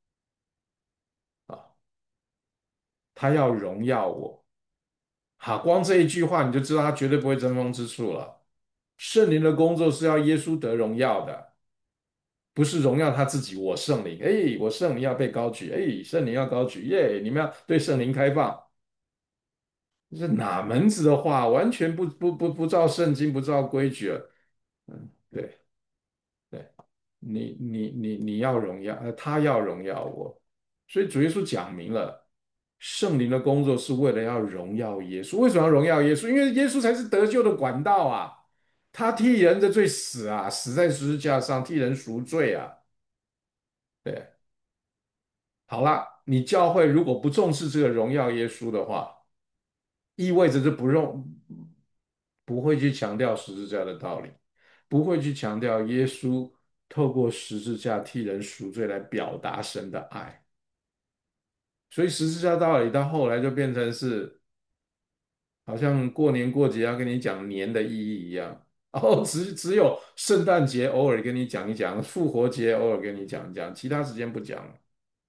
啊。他要荣耀我，好，光这一句话你就知道他绝对不会争锋之处了。圣灵的工作是要耶稣得荣耀的，不是荣耀他自己。我圣灵，哎，我圣灵要被高举，哎，圣灵要高举，耶，你们要对圣灵开放。这哪门子的话，完全不不不不照圣经，不照规矩了。嗯，对对，你你你你要荣耀，呃，他要荣耀我，所以主耶稣讲明了，圣灵的工作是为了要荣耀耶稣。为什么要荣耀耶稣？因为耶稣才是得救的管道啊，他替人的罪死啊，死在十字架上替人赎罪啊。对，好了，你教会如果不重视这个荣耀耶稣的话，意味着就不用不会去强调十字架的道理，不会去强调耶稣透过十字架替人赎罪来表达神的爱，所以十字架道理到后来就变成是好像过年过节要跟你讲年的意义一样，然后只只有圣诞节偶尔跟你讲一讲，复活节偶尔跟你讲一讲，其他时间不讲了。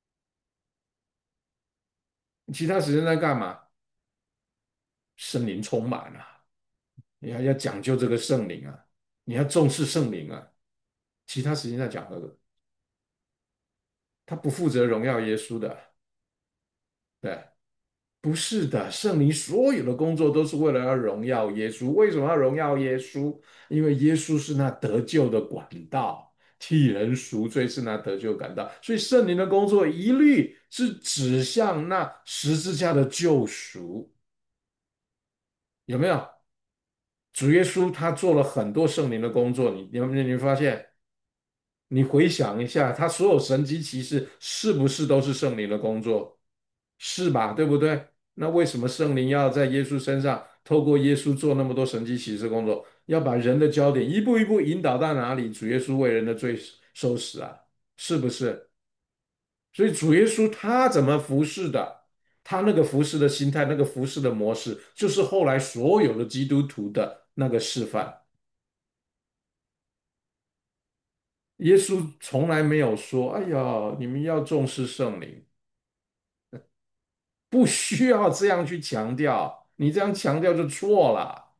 其他时间在干嘛？圣灵充满了，你要要讲究这个圣灵啊，你要重视圣灵啊。其他时间在讲这个，他不负责荣耀耶稣的，对，不是的，圣灵所有的工作都是为了要荣耀耶稣。为什么要荣耀耶稣？因为耶稣是那得救的管道，替人赎罪是那得救管道，所以圣灵的工作一律是指向那十字架的救赎，有没有？主耶稣他做了很多圣灵的工作，你你有没有你会发现？你回想一下，他所有神迹奇事是不是都是圣灵的工作？是吧？对不对？那为什么圣灵要在耶稣身上，透过耶稣做那么多神迹奇事工作，要把人的焦点一步一步引导到哪里？主耶稣为人的罪受死啊，是不是？所以主耶稣他怎么服侍的？他那个服侍的心态，那个服侍的模式，就是后来所有的基督徒的那个示范。耶稣从来没有说：“哎呀，你们要重视圣灵。”不需要这样去强调，你这样强调就错了。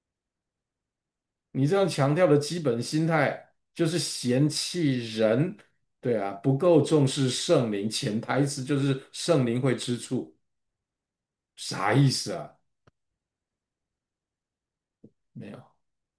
你这样强调的基本心态就是嫌弃人，对啊，不够重视圣灵，潜台词就是圣灵会吃醋，啥意思啊？没有，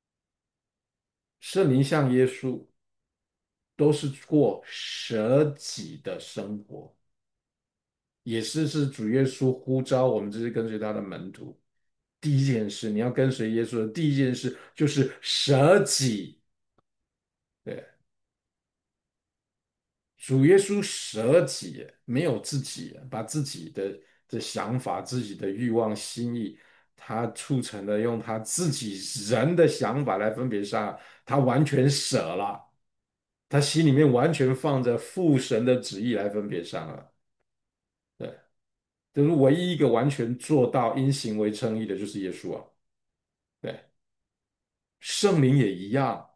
圣灵像耶稣都是过舍己的生活，也是是主耶稣呼召我们这些跟随他的门徒。第一件事，你要跟随耶稣的第一件事就是舍己。对， 主耶稣舍己，没有自己，把自己的的想法、自己的欲望、心意，他促成了用他自己人的想法来分别善，他完全舍了，他心里面完全放着父神的旨意来分别善恶。对，就是唯一一个完全做到因行为称义的，就是耶稣啊。对，圣灵也一样，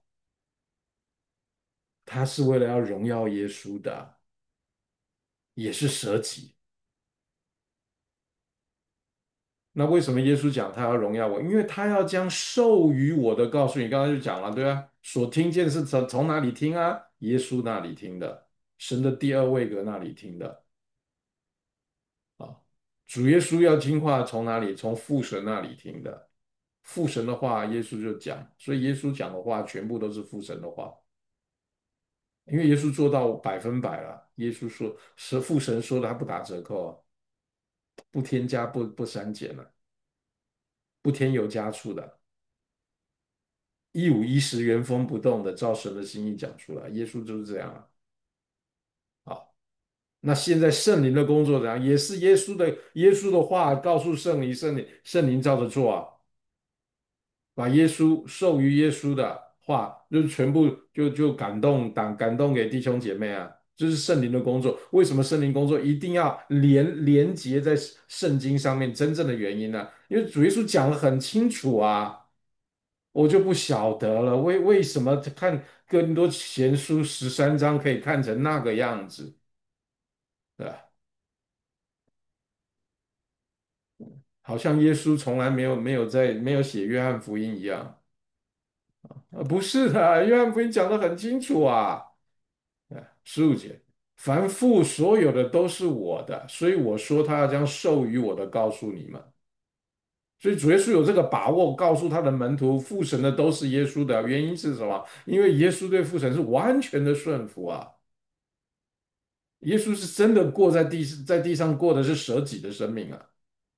他是为了要荣耀耶稣的，也是舍己。那为什么耶稣讲他要荣耀我？因为他要将授予我的告诉你。刚刚就讲了，对吧？所听见是从从哪里听啊？耶稣那里听的，神的第二位格那里听的啊。主耶稣要听话从哪里？从父神那里听的。父神的话，耶稣就讲，所以耶稣讲的话全部都是父神的话，因为耶稣做到百分百了。耶稣说是父神说的，他不打折扣啊，不添加，不不删减了，不添油加醋的。一五一十原封不动的照神的心意讲出来，耶稣就是这样啊。好，那现在圣灵的工作怎样？也是耶稣的耶稣的话告诉圣灵，圣灵圣灵照着做啊，把耶稣授予耶稣的话，就全部就就感动感感动给弟兄姐妹啊。这是圣灵的工作。为什么圣灵工作一定要连连接在圣经上面？真正的原因呢？因为主耶稣讲得很清楚啊。我就不晓得了，为为什么看哥林多前书十三章可以看成那个样子，对吧？好像耶稣从来没有没有在没有写约翰福音一样。啊，不是的，约翰福音讲得很清楚啊。十五节，凡父所有的都是我的，所以我说他要将授予我的告诉你们。所以主耶稣有这个把握，告诉他的门徒，父神的都是耶稣的。原因是什么？因为耶稣对父神是完全的顺服啊。耶稣是真的过在地在地上过的是舍己的生命啊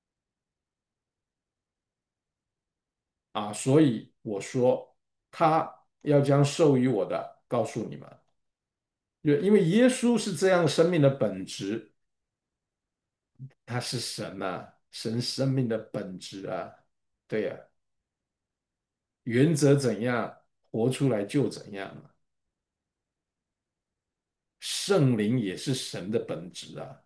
啊！所以我说他要将授予我的告诉你们，因为因为耶稣是这样生命的本质，他是神啊，神生命的本质啊。对呀、原则怎样活出来就怎样啊。圣灵也是神的本质啊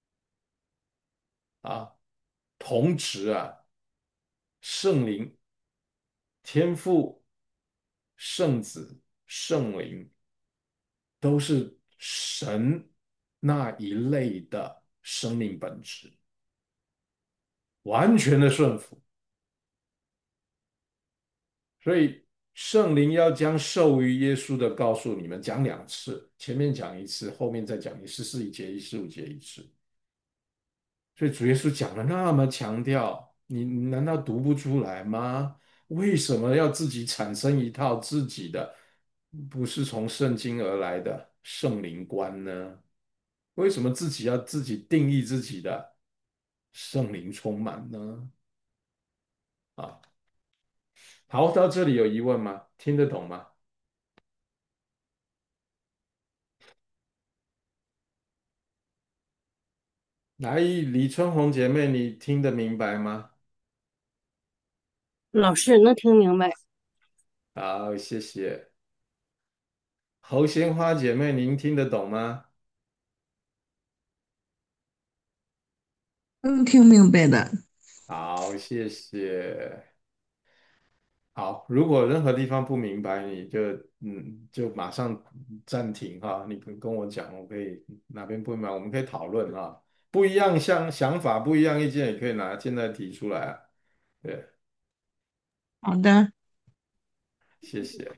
啊，同质啊，圣灵、天父、圣子、圣灵。都是神那一类的生命本质，完全的顺服。所以圣灵要将授予耶稣的告诉你们，讲两次，前面讲一次，后面再讲一次，四一节一，十五节一次。所以主耶稣讲了那么强调，你你难道读不出来吗？为什么要自己产生一套自己的，不是从圣经而来的圣灵观呢？为什么自己要自己定义自己的圣灵充满呢？啊，好，到这里有疑问吗？听得懂吗？来，李春红姐妹，你听得明白吗？ 老师能听明白？ 好，谢谢。侯鲜花姐妹，您听得懂吗？ 嗯，听明白的。 好，谢谢。好，如果任何地方不明白，你就嗯，就马上暂停哈，你跟跟我讲，我可以哪边不明白，我们可以讨论哈。不一样想想法，不一样意见，也可以拿现在提出来啊。对， 好的。 谢谢。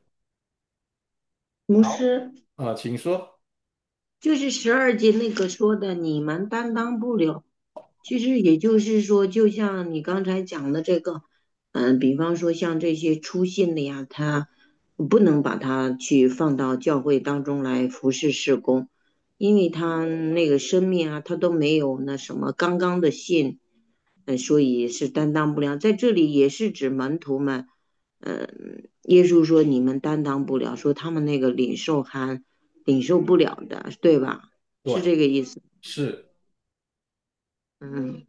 好， 牧师， 啊，请说。 就是十二节那个说的，你们担当不了。其实也就是说，就像你刚才讲的这个，嗯，比方说像这些出信的呀，他不能把他去放到教会当中来服侍事工，因为他那个生命啊，他都没有那什么刚刚的信，嗯，所以是担当不了。在这里也是指门徒们，嗯，耶稣说你们担当不了，说他们那个领受函。 领受不了的，对吧？是对， 这个意思。 是。 嗯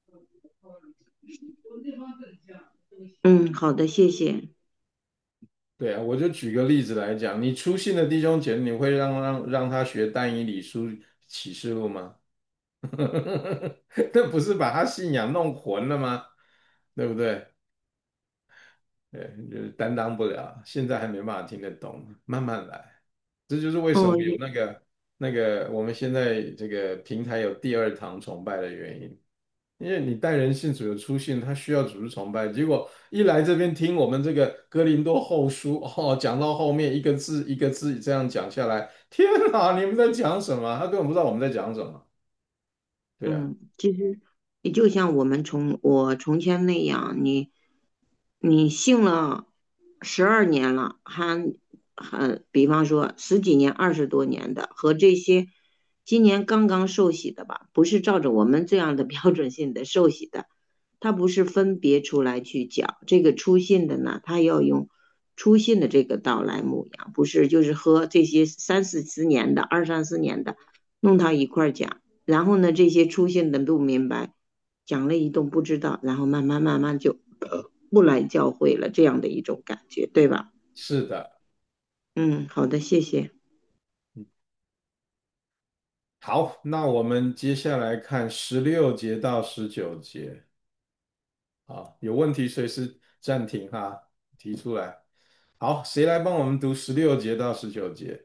嗯，好的，谢谢。 对啊，我就举个例子来讲，你出信的弟兄姐妹，你会让让让他学但以理书启示录吗？那不是把他信仰弄混了吗？对不对？对，就是担当不了，现在还没办法听得懂，慢慢来。这就是为什么哦， 有那个那个我们现在这个平台有第二堂崇拜的原因。因为你带人信主的出信，他需要组织崇拜，结果一来这边听我们这个哥林多后书，哦，讲到后面一个字一个字这样讲下来，天哪，你们在讲什么？他根本不知道我们在讲什么。对啊， 嗯，其实也就像我们从我从前那样，你你信了十二年了，还还比方说十几年、二十多年的，和这些今年刚刚受洗的吧，不是照着我们这样的标准性的受洗的，他不是分别出来去讲这个出信的呢，他要用出信的这个道来牧养，不是就是和这些三四十年的、二三十年的弄到一块儿讲。然后呢，这些出现的不明白，讲了一顿不知道，然后慢慢慢慢就呃不来教会了，这样的一种感觉，对吧？ 是的。 嗯，好的，谢谢。 好，那我们接下来看十六节到十九节。好，有问题随时暂停哈，提出来。好，谁来帮我们读十六节到十九节？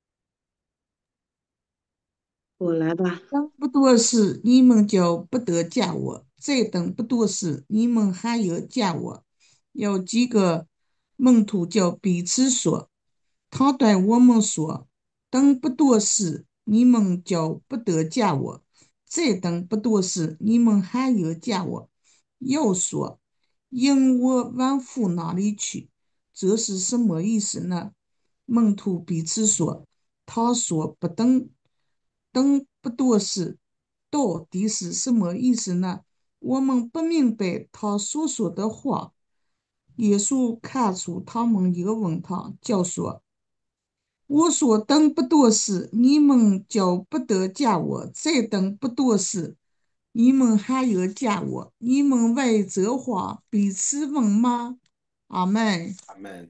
我来吧。 等不多时，你们就不得嫁我；再等不多时，你们还要嫁我。有几个门徒就彼此说：他对我们说：等不多时，你们就不得嫁我；再等不多时，你们还要嫁我。又说：引我往父那里去。这是什么意思呢？门徒彼此说：他说不等。等不多时，到底是什么意思呢？我们不明白他所说的话。耶稣看出他们又问他，就说：我说等不多时，你们就不得嫁我；再等不多时，你们还要嫁我。你们为这话彼此问吗？阿门。 阿门。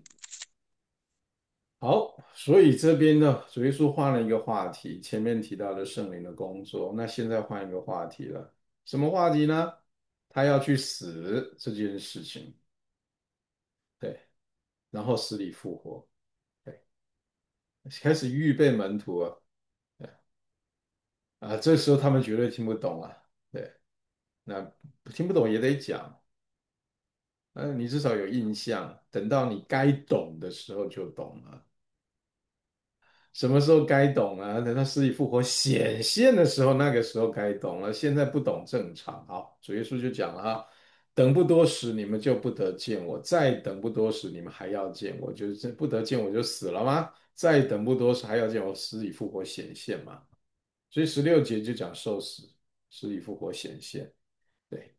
好，所以这边呢，主耶稣换了一个话题，前面提到的圣灵的工作，那现在换一个话题了，什么话题呢？他要去死这件事情，对，然后死里复活，对，开始预备门徒啊，对啊，这时候他们绝对听不懂啊，对，那听不懂也得讲，嗯，你至少有印象，等到你该懂的时候就懂了。什么时候该懂啊？等到死里复活显现的时候，那个时候该懂了。现在不懂正常。好，主耶稣就讲了哈，等不多时，你们就不得见我；再等不多时，你们还要见我。就是这不得见我就死了吗？再等不多时，还要见我死里复活显现嘛。所以十六节就讲受死，死里复活显现。对。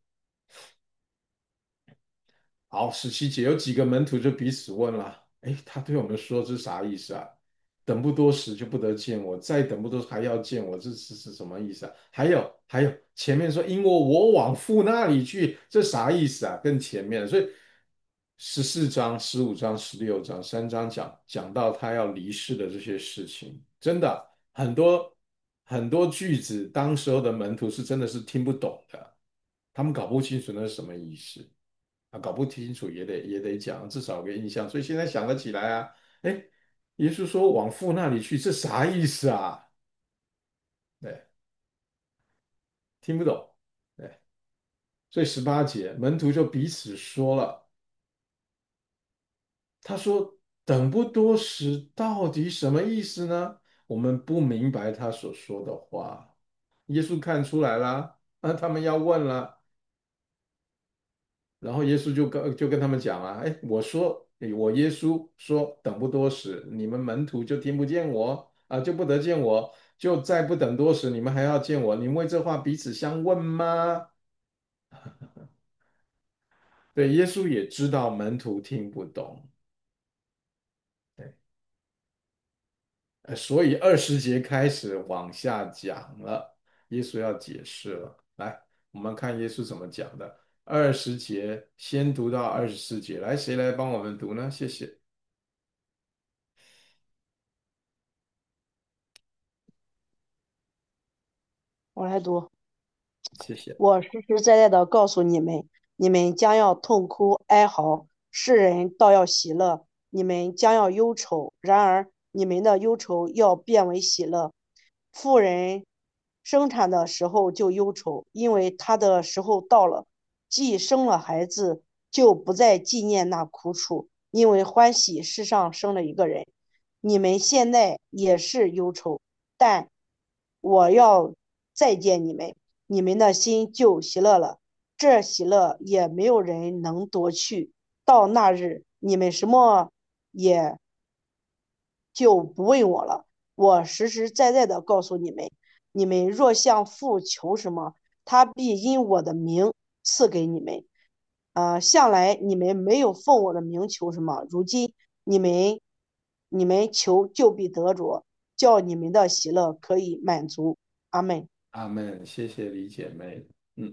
好，十七节有几个门徒就彼此问了：“哎，他对我们说这是啥意思啊？等不多时就不得见我，再等不多时还要见我，这是是什么意思啊？还有还有，前面说因我我往父那里去，这啥意思啊？更前面，所以十四章、十五章、十六章三章讲讲到他要离世的这些事情，真的很多很多句子，当时候的门徒是真的是听不懂的，他们搞不清楚那是什么意思。啊，搞不清楚也得也得讲，至少有个印象。所以现在想得起来啊，哎，耶稣说往父那里去，这啥意思啊？对，听不懂。对，所以十八节门徒就彼此说了，他说等不多时到底什么意思呢？我们不明白他所说的话。耶稣看出来了，那他们要问了。然后耶稣就跟就跟他们讲啊，哎，我说，哎我耶稣说，等不多时，你们门徒就听不见我啊，就不得见我，就再不等多时，你们还要见我，你们为这话彼此相问吗？对，耶稣也知道门徒听不懂，对， 呃所以二十节开始往下讲了，耶稣要解释了。来，我们看耶稣怎么讲的。二十节先读到二十四节，来，谁来帮我们读呢？谢谢， 我来读。 谢谢。 我实实在在的告诉你们，你们将要痛哭哀嚎，世人倒要喜乐；你们将要忧愁，然而你们的忧愁要变为喜乐。妇人生产的时候就忧愁，因为她的时候到了，既生了孩子，就不再纪念那苦楚，因为欢喜世上生了一个人。你们现在也是忧愁，但我要再见你们。你们的心就喜乐了，这喜乐也没有人能夺去。到那日，你们什么也就不问我了。我实实在在的告诉你们，你们若向父求什么，他必因我的名赐给你们。呃，向来你们没有奉我的名求什么，如今你们你们求就必得着，叫你们的喜乐可以满足。阿门。 阿门，谢谢李姐妹。嗯，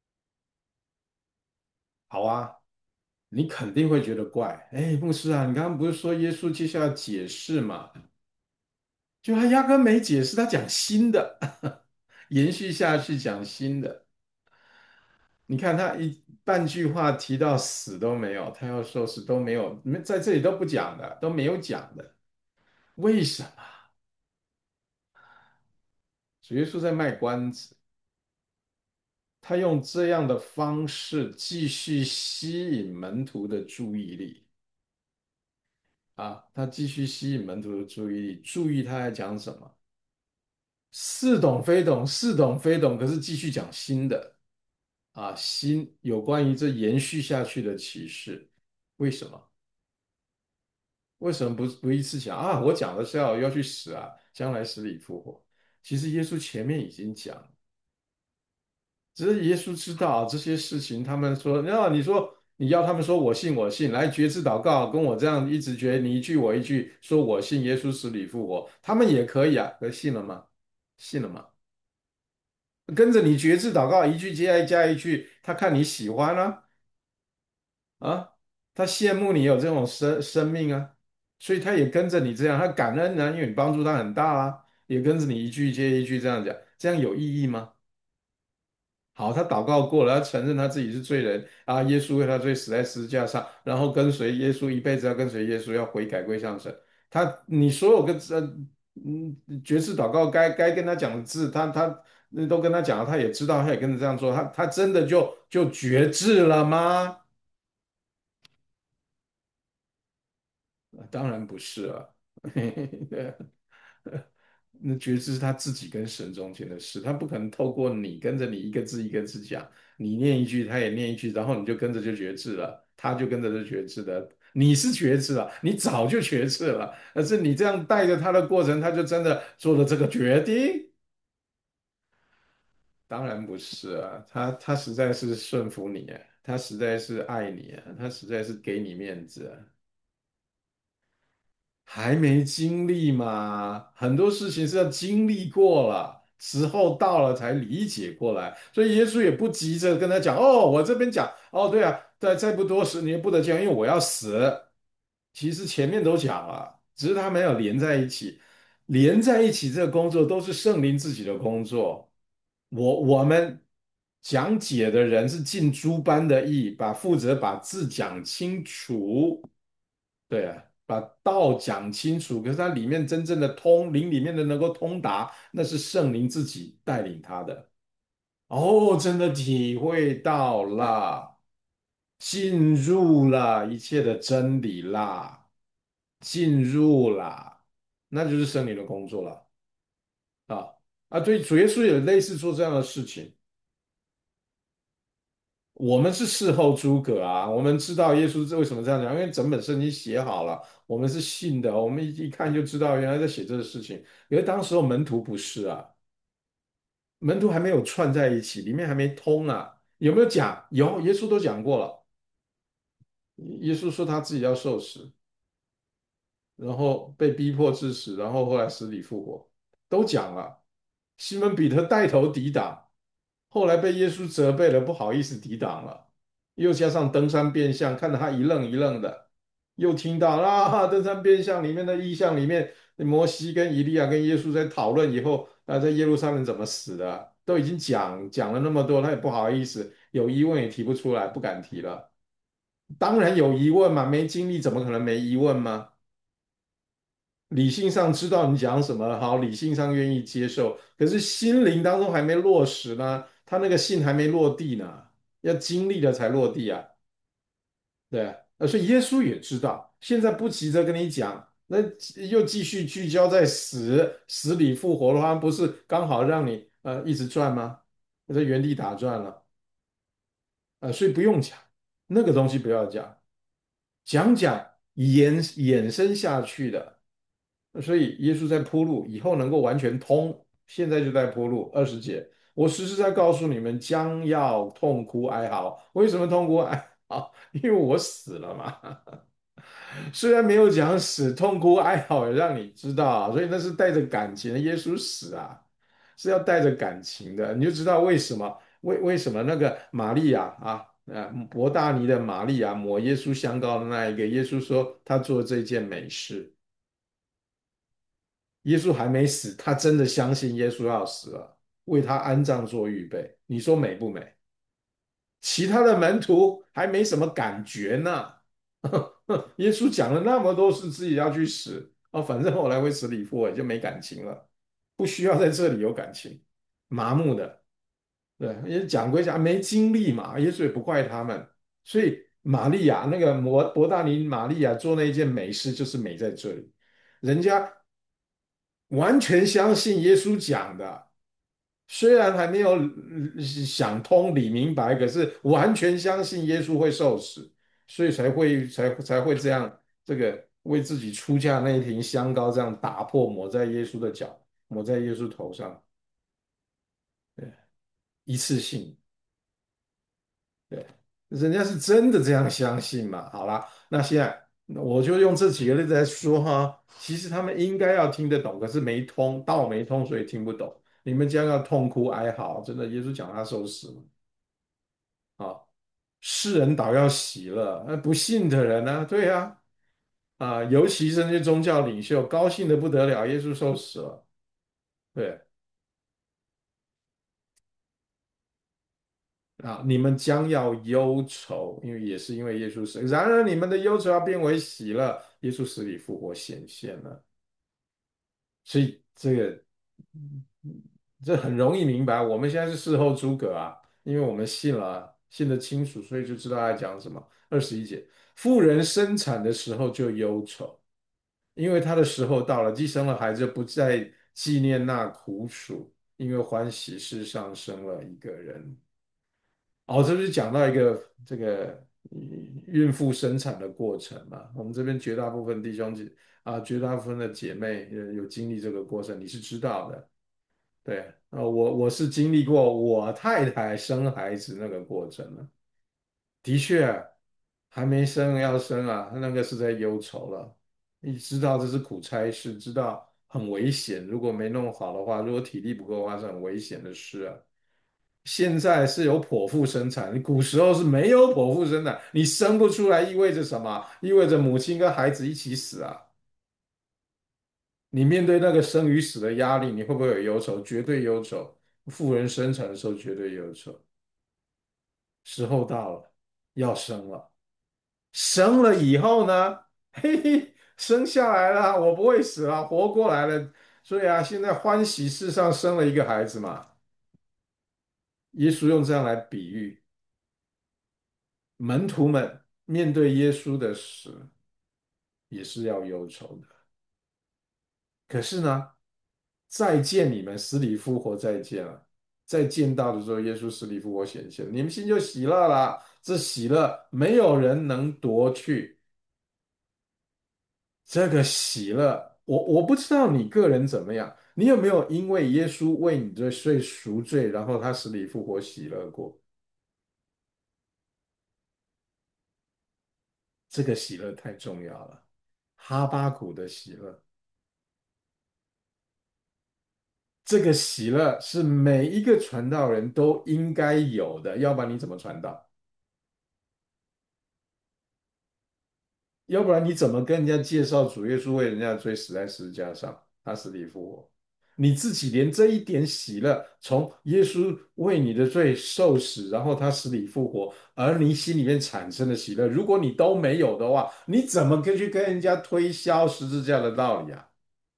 好啊，你肯定会觉得怪。哎，牧师啊，你刚刚不是说耶稣接下来解释嘛？就他压根没解释，他讲新的，延续下去讲新的。你看他一半句话提到死都没有，他要说是都没有，没在这里都不讲的，都没有讲的。为什么？主耶稣在卖关子，他用这样的方式继续吸引门徒的注意力啊，他继续吸引门徒的注意力，注意他在讲什么，似懂非懂，似懂非懂，可是继续讲新的啊，新有关于这延续下去的启示，为什么？为什么不不一次讲啊？我讲的是要要去死啊，将来死里复活。其实耶稣前面已经讲了，只是耶稣知道啊这些事情，他们说，那你说你要他们说我信我信，来决志祷告，跟我这样一直觉你一句我一句，说我信耶稣死里复活，他们也可以啊，可信了吗？信了吗？跟着你决志祷告，一句接加一句，他看你喜欢啊。啊，他羡慕你有这种生生命啊，所以他也跟着你这样，他感恩啊，因为你帮助他很大啊，也跟着你一句接一句这样讲，这样有意义吗？好，他祷告过了，他承认他自己是罪人啊，耶稣为他罪死在十字架上，然后跟随耶稣一辈子要跟随耶稣，要悔改归向神。他你所有跟呃嗯决志祷告该该跟他讲的字，他他那都跟他讲了，他也知道，他也跟着这样做，他他真的就就决志了吗？当然不是了，那觉知是他自己跟神中间的事，他不可能透过你跟着你一个字一个字讲，你念一句，他也念一句，然后你就跟着就觉知了，他就跟着就觉知了。你是觉知了，你早就觉知了，而是你这样带着他的过程，他就真的做了这个决定？当然不是啊，他他实在是顺服你啊，他实在是爱你啊，他实在是给你面子啊。还没经历嘛，很多事情是要经历过了，时候到了才理解过来。所以耶稣也不急着跟他讲，哦，我这边讲，哦，对啊，再再不多时你也不得讲，因为我要死。其实前面都讲了，只是他没有连在一起，连在一起这个工作都是圣灵自己的工作。我我们讲解的人是尽诸般的义，把负责把字讲清楚。对啊，把道讲清楚，可是它里面真正的通灵里面的能够通达，那是圣灵自己带领他的。哦，真的体会到了，进入了一切的真理啦，进入了，那就是圣灵的工作了啊啊！对，主耶稣也类似做这样的事情。我们是事后诸葛啊，我们知道耶稣是为什么这样讲，因为整本圣经写好了，我们是信的，我们一一看就知道原来在写这个事情。可是当时候门徒不是啊，门徒还没有串在一起，里面还没通啊。有没有讲？有，耶稣都讲过了。耶稣说他自己要受死， 然后被逼迫致死，然后后来死里复活，都讲了。西门彼得带头抵挡，后来被耶稣责备了，不好意思抵挡了。又加上登山变相，看得他一愣一愣的，又听到啊，登山变相里面的意象里面，摩西跟以利亚跟耶稣在讨论以后啊，在耶路撒冷怎么死的，都已经讲讲了那么多，他也不好意思，有疑问也提不出来，不敢提了。当然有疑问嘛，没经历怎么可能没疑问吗？理性上知道你讲什么，好，理性上愿意接受，可是心灵当中还没落实呢，他那个信还没落地呢，要经历了才落地啊。对啊，呃，所以耶稣也知道，现在不急着跟你讲，那又继续聚焦在死死里复活的话，不是刚好让你呃一直转吗？在原地打转了，呃，所以不用讲那个东西，不要讲，讲讲延衍生下去的。所以耶稣在铺路，以后能够完全通，现在就在铺路。二十节，我实实在告诉你们，将要痛哭哀嚎。为什么痛哭哀嚎？因为我死了嘛。虽然没有讲死，痛哭哀嚎也让你知道啊，所以那是带着感情的。耶稣死啊，是要带着感情的，你就知道为什么，为为什么那个玛利亚啊，呃，伯大尼的玛利亚抹耶稣香膏的那一个，耶稣说他做这件美事。耶稣还没死，他真的相信耶稣要死了，为他安葬做预备。你说美不美？其他的门徒还没什么感觉呢。耶稣讲了那么多是自己要去死，哦，反正后来会死里复活，就没感情了，不需要在这里有感情，麻木的。对，也讲归讲，没经历嘛，耶稣也不怪他们。所以玛利亚那个伯伯大尼玛利亚做那一件美事，就是美在这里，人家完全相信耶稣讲的，虽然还没有呃想通理明白，可是完全相信耶稣会受死，所以才会才才会这样，这个为自己出价那一瓶香膏这样打破，抹在耶稣的脚，抹在耶稣头上，对，一次性。对，人家是真的这样相信嘛？好啦，那现在我就用这几个例子来说哈，其实他们应该要听得懂，可是没通，道没通，所以听不懂。你们将要痛哭哀嚎，真的，耶稣讲他受死了啊，世人倒要喜乐，那不信的人呢、对呀、啊，尤其是那些宗教领袖，高兴的不得了，耶稣受死了，对。啊，你们将要忧愁，因为也是因为耶稣死。然而你们的忧愁要变为喜乐，耶稣死里复活显现了。所以这个这很容易明白。我们现在是事后诸葛啊，因为我们信了，信得清楚，所以就知道他在讲什么。二十一节，妇人生产的时候就忧愁，因为她的时候到了，既生了孩子，不再纪念那苦楚，因为欢喜世上生了一个人。哦，这就是讲到一个这个嗯孕妇生产的过程嘛。我们这边绝大部分弟兄姐啊，绝大部分的姐妹有有经历这个过程，你是知道的。对，啊，我我是经历过我太太生孩子那个过程了。的确，还没生要生啊，那个是在忧愁了。你知道这是苦差事，知道很危险，如果没弄好的话，如果体力不够的话，是很危险的事啊。现在是有剖腹生产，你古时候是没有剖腹生产，你生不出来意味着什么？意味着母亲跟孩子一起死啊！你面对那个生与死的压力，你会不会有忧愁？绝对忧愁。妇人生产的时候绝对忧愁。时候到了，要生了，生了以后呢？嘿嘿，生下来了，我不会死了，活过来了。所以啊，现在欢喜世上生了一个孩子嘛。耶稣用这样来比喻。门徒们面对耶稣的死也是要忧愁的。可是呢，再见你们死里复活，再见了。再见到的时候，耶稣死里复活显现，你们心就喜乐了。这喜乐没有人能夺去。这个喜乐，我我不知道你个人怎么样，你有没有因为耶稣为你的罪赎罪，然后他死里复活喜乐过？这个喜乐太重要了。 哈巴谷的喜乐。这个喜乐是每一个传道人都应该有的，要不然你怎么传道？要不然你怎么跟人家介绍主耶稣为人家的罪死在十字架上，他死里复活？你自己连这一点喜乐，从耶稣为你的罪受死，然后他死里复活，而你心里面产生的喜乐，如果你都没有的话，你怎么跟去跟人家推销十字架的道理啊？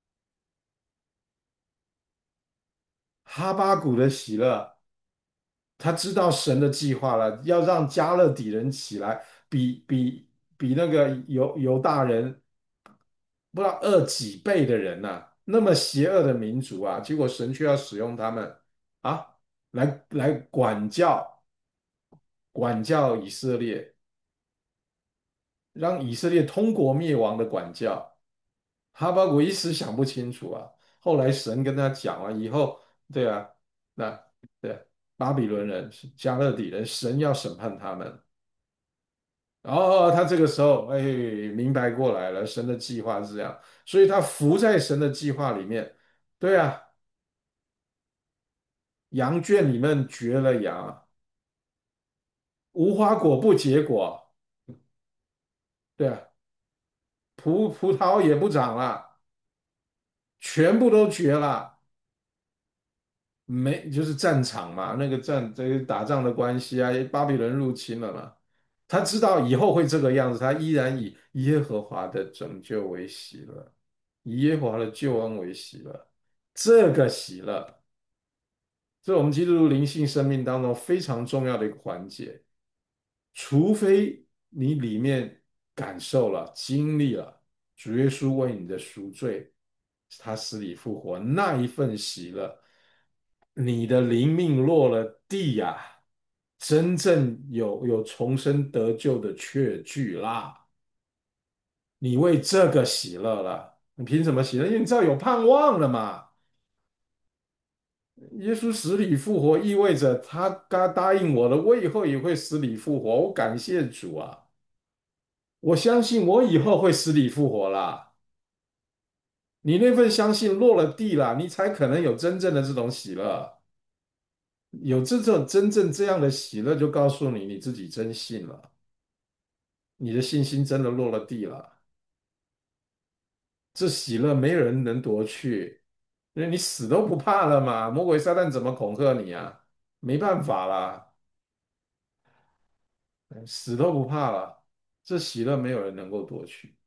哈巴谷的喜乐，他知道神的计划了，要让加勒底人起来，比比比那个犹犹大人不知道恶几倍的人呐、那么邪恶的民族啊，结果神却要使用他们啊，来来管教管教以色列，让以色列通国灭亡的管教。哈巴谷一时想不清楚啊，后来神跟他讲了以后，对啊，那对巴比伦人、加勒底人，神要审判他们。然后他这个时候，哎，明白过来了，神的计划是这样，所以他伏在神的计划里面。对啊，羊圈里面绝了羊，无花果不结果。对啊，葡葡萄也不长了，全部都绝了。没，就是战场嘛，那个战，这个打仗的关系啊，巴比伦入侵了嘛。他知道以后会这个样子，他依然以耶和华的拯救为喜乐，以耶和华的救恩为喜乐。这个喜乐，是我们基督徒灵性生命当中非常重要的一个环节。除非你里面感受了、经历了主耶稣为你的赎罪，他死里复活那一份喜乐，你的灵命落了地呀、真正有有重生得救的确据啦。你为这个喜乐了，你凭什么喜乐？因为你知道有盼望了嘛。耶稣死里复活，意味着他刚答应我的，我以后也会死里复活。我感谢主啊！我相信我以后会死里复活啦。你那份相信落了地了，你才可能有真正的这种喜乐。有这种真正这样的喜乐，就告诉你你自己真信了，你的信心真的落了地了。这喜乐没有人能夺去，因为你死都不怕了嘛。魔鬼撒旦怎么恐吓你啊？没办法啦，死都不怕了。这喜乐没有人能够夺去。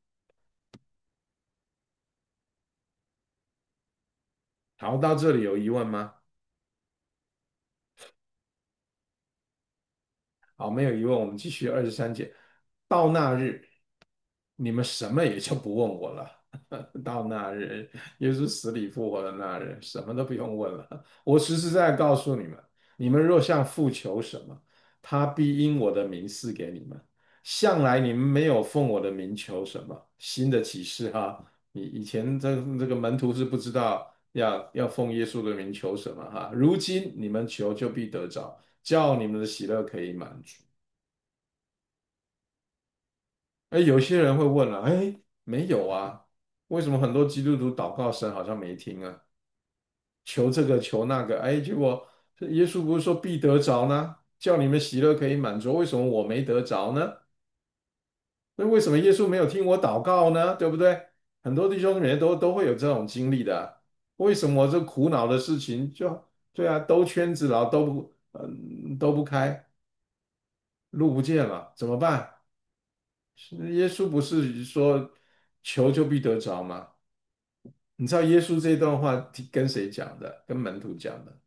好，到这里有疑问吗？好，没有疑问，我们继续二十三节。到那日，你们什么也就不问我了。到那日，耶稣死里复活的那日，什么都不用问了。我实实在在告诉你们，你们若向父求什么，他必因我的名赐给你们。向来你们没有奉我的名求什么。新的启示哈，以以前这这个门徒是不知道要要奉耶稣的名求什么哈。如今你们求就必得着，叫你们的喜乐可以满足。哎，有些人会问了，哎，没有啊，为什么很多基督徒祷告神好像没听啊？求这个求那个，哎，结果耶稣不是说必得着呢？叫你们喜乐可以满足，为什么我没得着呢？那为什么耶稣没有听我祷告呢？对不对？很多弟兄姊妹都都会有这种经历的啊。为什么我这苦恼的事情就对啊，兜圈子了，都不嗯都不开，路不见了，怎么办？是耶稣不是说求就必得着吗？你知道耶稣这段话跟谁讲的？跟门徒讲的，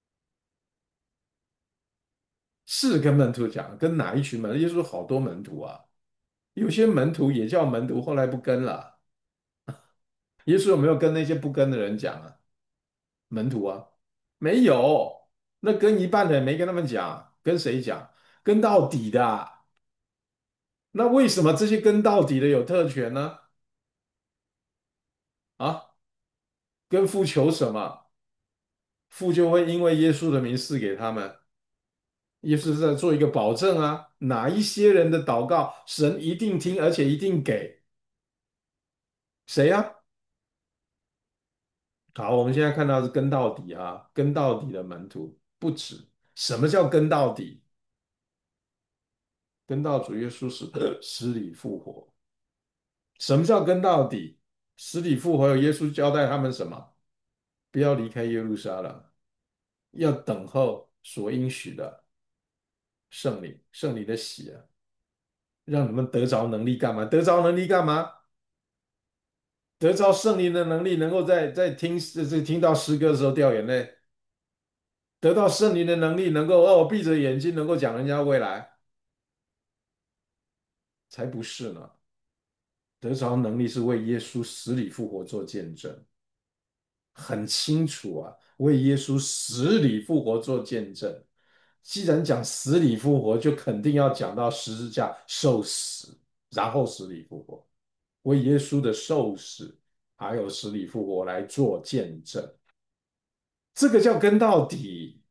是跟门徒讲的，跟哪一群门？耶稣好多门徒啊，有些门徒也叫门徒，后来不跟了。耶稣有没有跟那些不跟的人讲啊？门徒啊，没有，那跟一半的人没跟他们讲，跟谁讲？跟到底的啊。那为什么这些跟到底的有特权呢？啊，跟父求什么？父就会因为耶稣的名赐给他们。耶稣是在做一个保证啊，哪一些人的祷告，神一定听，而且一定给。 谁呀？好，我们现在看到是跟到底啊，跟到底的门徒不止。什么叫跟到底？跟到主耶稣死死里复活。什么叫跟到底？死里复活有耶稣交代他们什么？不要离开耶路撒冷，要等候所应许的圣灵，圣灵的喜啊，让你们得着能力干嘛？得着能力干嘛？得着圣灵的能力，能够在在听这这听到诗歌的时候掉眼泪，得到圣灵的能力，能够哦闭着眼睛能够讲人家未来，才不是呢。得着能力是为耶稣死里复活做见证，很清楚啊，为耶稣死里复活做见证。既然讲死里复活，就肯定要讲到十字架受死，然后死里复活，为耶稣的受死还有死里复活来做见证，这个叫跟到底。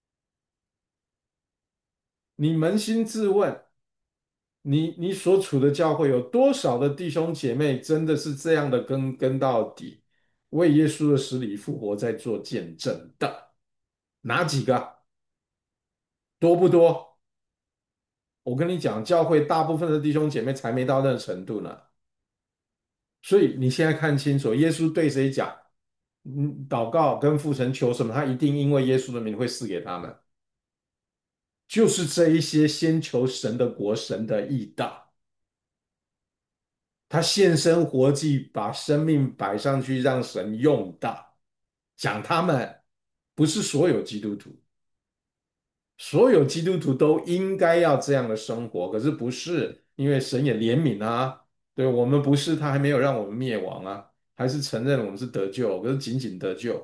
你扪心自问，你你所处的教会有多少的弟兄姐妹真的是这样的跟跟到底，为耶稣的死里复活在做见证的？哪几个？多不多？我跟你讲，教会大部分的弟兄姐妹才没到那个程度呢。所以你现在看清楚，耶稣对谁讲？嗯，祷告跟父神求什么，他一定因为耶稣的名会赐给他们。就是这一些先求神的国、神的义的，他现身活祭，把生命摆上去让神用的。讲他们，不是所有基督徒，所有基督徒都应该要这样的生活，可是不是，因为神也怜悯啊，对我们不是，他还没有让我们灭亡啊，还是承认我们是得救，可是仅仅得救。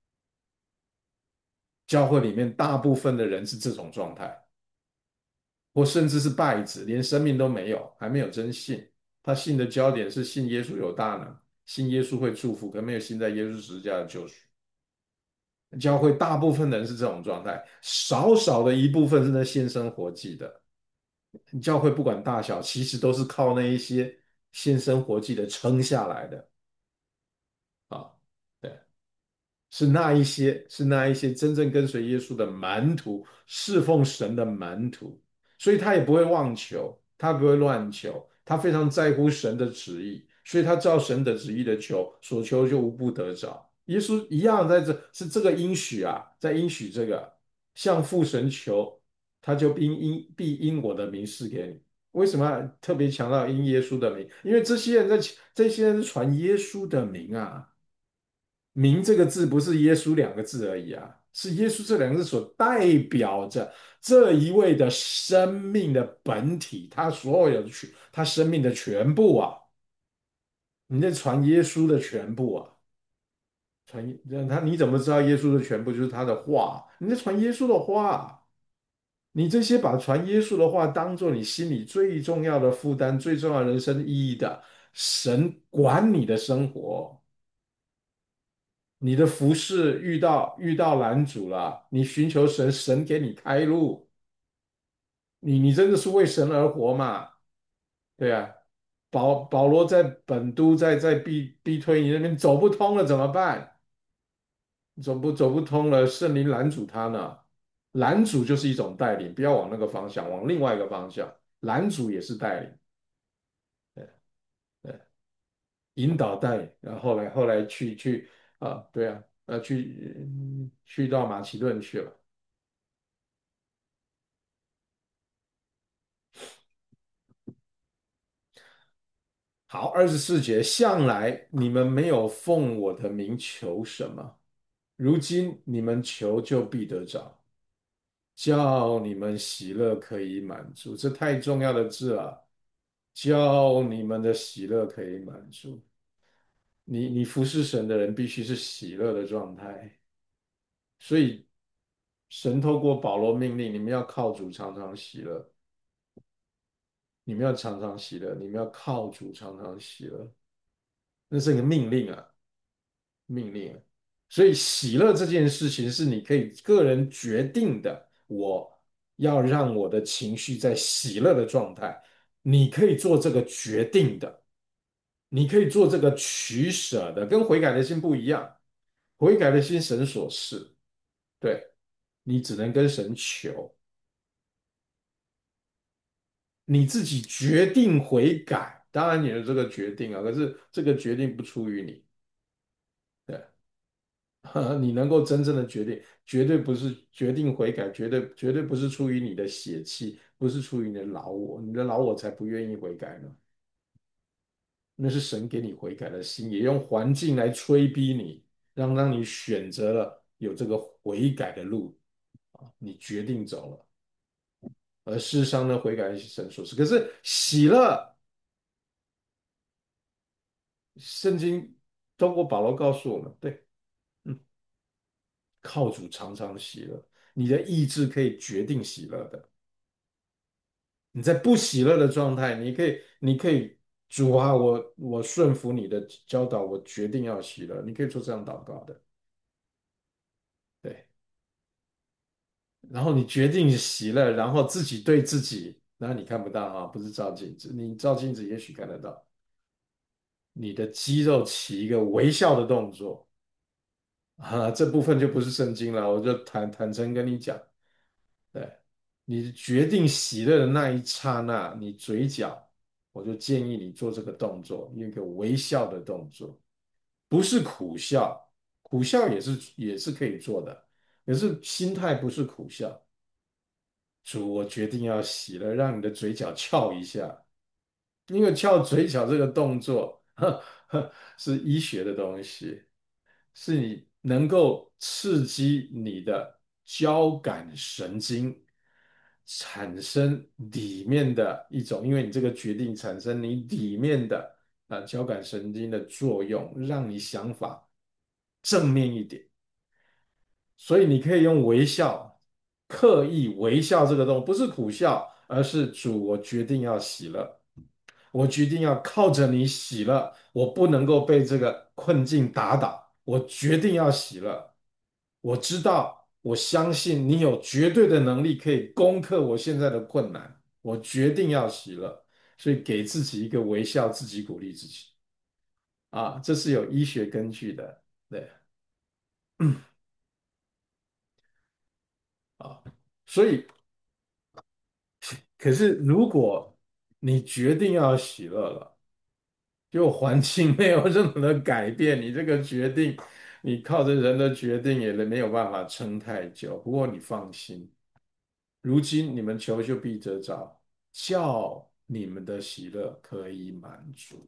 教会里面大部分的人是这种状态，或甚至是败子，连生命都没有，还没有真信。他信的焦点是信耶稣有大能，信耶稣会祝福，可没有信在耶稣十字架的救赎。教会大部分人是这种状态，少少的一部分是那献身活祭的。教会不管大小，其实都是靠那一些献身活祭的撑下来的啊。对。是那一些，是那一些真正跟随耶稣的门徒，侍奉神的门徒，所以他也不会妄求，他不会乱求，他非常在乎神的旨意，所以他照神的旨意的求，所求就无不得着。耶稣一样在这是这个应许啊，在应许这个向父神求，他就必因必因我的名赐给你。为什么要特别强调因耶稣的名？因为这些人在这些人是传耶稣的名啊。名这个字不是耶稣两个字而已啊，是耶稣这两个字所代表着这一位的生命的本体，他所有的全，他生命的全部啊！你在传耶稣的全部啊，传他你怎么知道耶稣的全部就是他的话？你在传耶稣的话，你这些把传耶稣的话当做你心里最重要的负担、最重要人生意义的，神管你的生活。你的服饰遇到遇到拦阻了，你寻求神，神给你开路，你你真的是为神而活嘛？对啊，保保罗在本都在在逼逼推你那边走不通了怎么办？走不走不通了，圣灵拦阻他呢？拦阻就是一种带领，不要往那个方向，往另外一个方向，拦阻也是带领，对对，引导带领，然后后来后来去去啊，对啊，呃去嗯去到马其顿去了。好，二十四节，向来你们没有奉我的名求什么，如今你们求就必得着，叫你们喜乐可以满足。这太重要的字了，叫你们的喜乐可以满足。你你服侍神的人必须是喜乐的状态，所以神透过保罗命令你们要靠主常常喜乐，你们要常常喜乐，你们要靠主常常喜乐，那是一个命令啊。命令了。所以喜乐这件事情是你可以个人决定的，我要让我的情绪在喜乐的状态，你可以做这个决定的。 你可以做这个取舍的，跟悔改的心不一样。悔改的心神所赐，对，你只能跟神求，你自己决定悔改。当然，你的这个决定啊，可是这个决定不出于你，对，你能够真正的决定，绝对不是决定悔改，绝对绝对不是出于你的血气，不是出于你的老我，你的老我才不愿意悔改呢。那是神给你悔改的心，也用环境来催逼你，让让你选择了有这个悔改的路啊，你决定走了。而世上的悔改是神所赐。可是喜乐，圣经通过保罗告诉我们，对，嗯，靠主常常喜乐，你的意志可以决定喜乐的。你在不喜乐的状态，你可以，你可以，主啊，我我顺服你的教导，我决定要喜乐。你可以做这样祷告的，对。然后你决定喜乐，然后自己对自己，那你看不到啊，不是照镜子，你照镜子也许看得到，你的肌肉起一个微笑的动作。啊，这部分就不是圣经了，我就坦坦诚跟你讲，对，你决定喜乐的那一刹那，你嘴角，我就建议你做这个动作，一个微笑的动作，不是苦笑，苦笑也是也是可以做的，可是心态不是苦笑。主，我决定要喜乐，让你的嘴角翘一下，因为翘嘴角这个动作，呵呵，是医学的东西。是你能够刺激你的交感神经，产生里面的一种，因为你这个决定产生你里面的啊交感神经的作用，让你想法正面一点。所以你可以用微笑，刻意微笑这个动作，不是苦笑，而是主，我决定要喜乐。我决定要靠着你喜乐，我不能够被这个困境打倒，我决定要喜乐。我知道，我相信你有绝对的能力可以攻克我现在的困难，我决定要喜乐，所以给自己一个微笑，自己鼓励自己啊，这是有医学根据的，对啊，所以可是如果你决定要喜乐了，就环境没有任何的改变，你这个决定，你靠着人的决定也没有办法撑太久。不过你放心，如今你们求就必得着，叫你们的喜乐可以满足。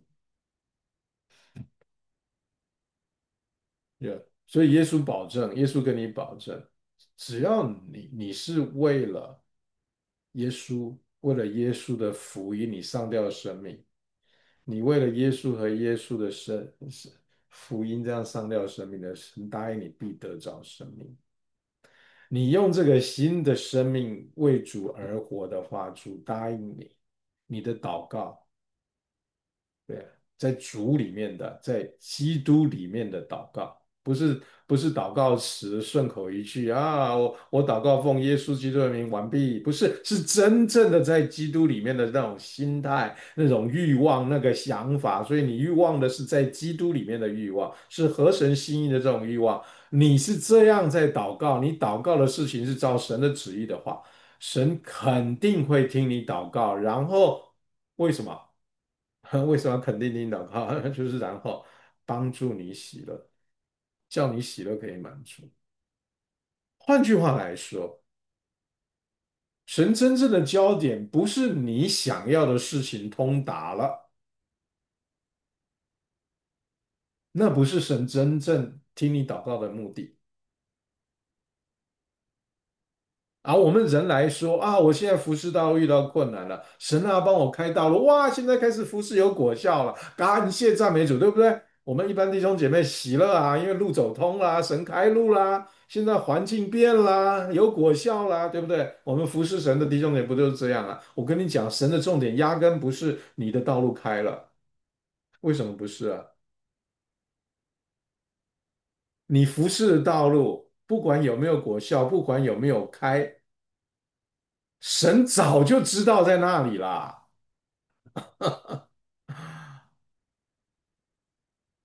对，所以耶稣保证，耶稣跟你保证，只要你你是为了耶稣，为了耶稣的福音，你上吊生命。你为了耶稣和耶稣的生是福音这样上吊生命的神答应你必得着生命。你用这个新的生命为主而活的话，主答应你，你的祷告，对，在主里面的，在基督里面的祷告，不是不是祷告词顺口一句啊，我我祷告奉耶稣基督的名完毕，不是，是真正的在基督里面的那种心态、那种欲望、那个想法，所以你欲望的是在基督里面的欲望，是合神心意的这种欲望。你是这样在祷告，你祷告的事情是照神的旨意的话，神肯定会听你祷告，然后为什么？为什么肯定你祷告？就是然后帮助你喜乐，叫你喜乐可以满足。换句话来说，神真正的焦点不是你想要的事情通达了，那不是神真正听你祷告的目的。而我们人来说啊，我现在服侍道路遇到困难了，神啊帮我开道路，哇，现在开始服侍有果效了，感谢赞美主，对不对？我们一般弟兄姐妹喜乐啊，因为路走通啦，神开路啦，现在环境变啦，有果效啦，对不对？我们服侍神的弟兄姐妹不就是这样啊？我跟你讲，神的重点压根不是你的道路开了，为什么不是啊？你服侍的道路，不管有没有果效，不管有没有开，神早就知道在那里啦。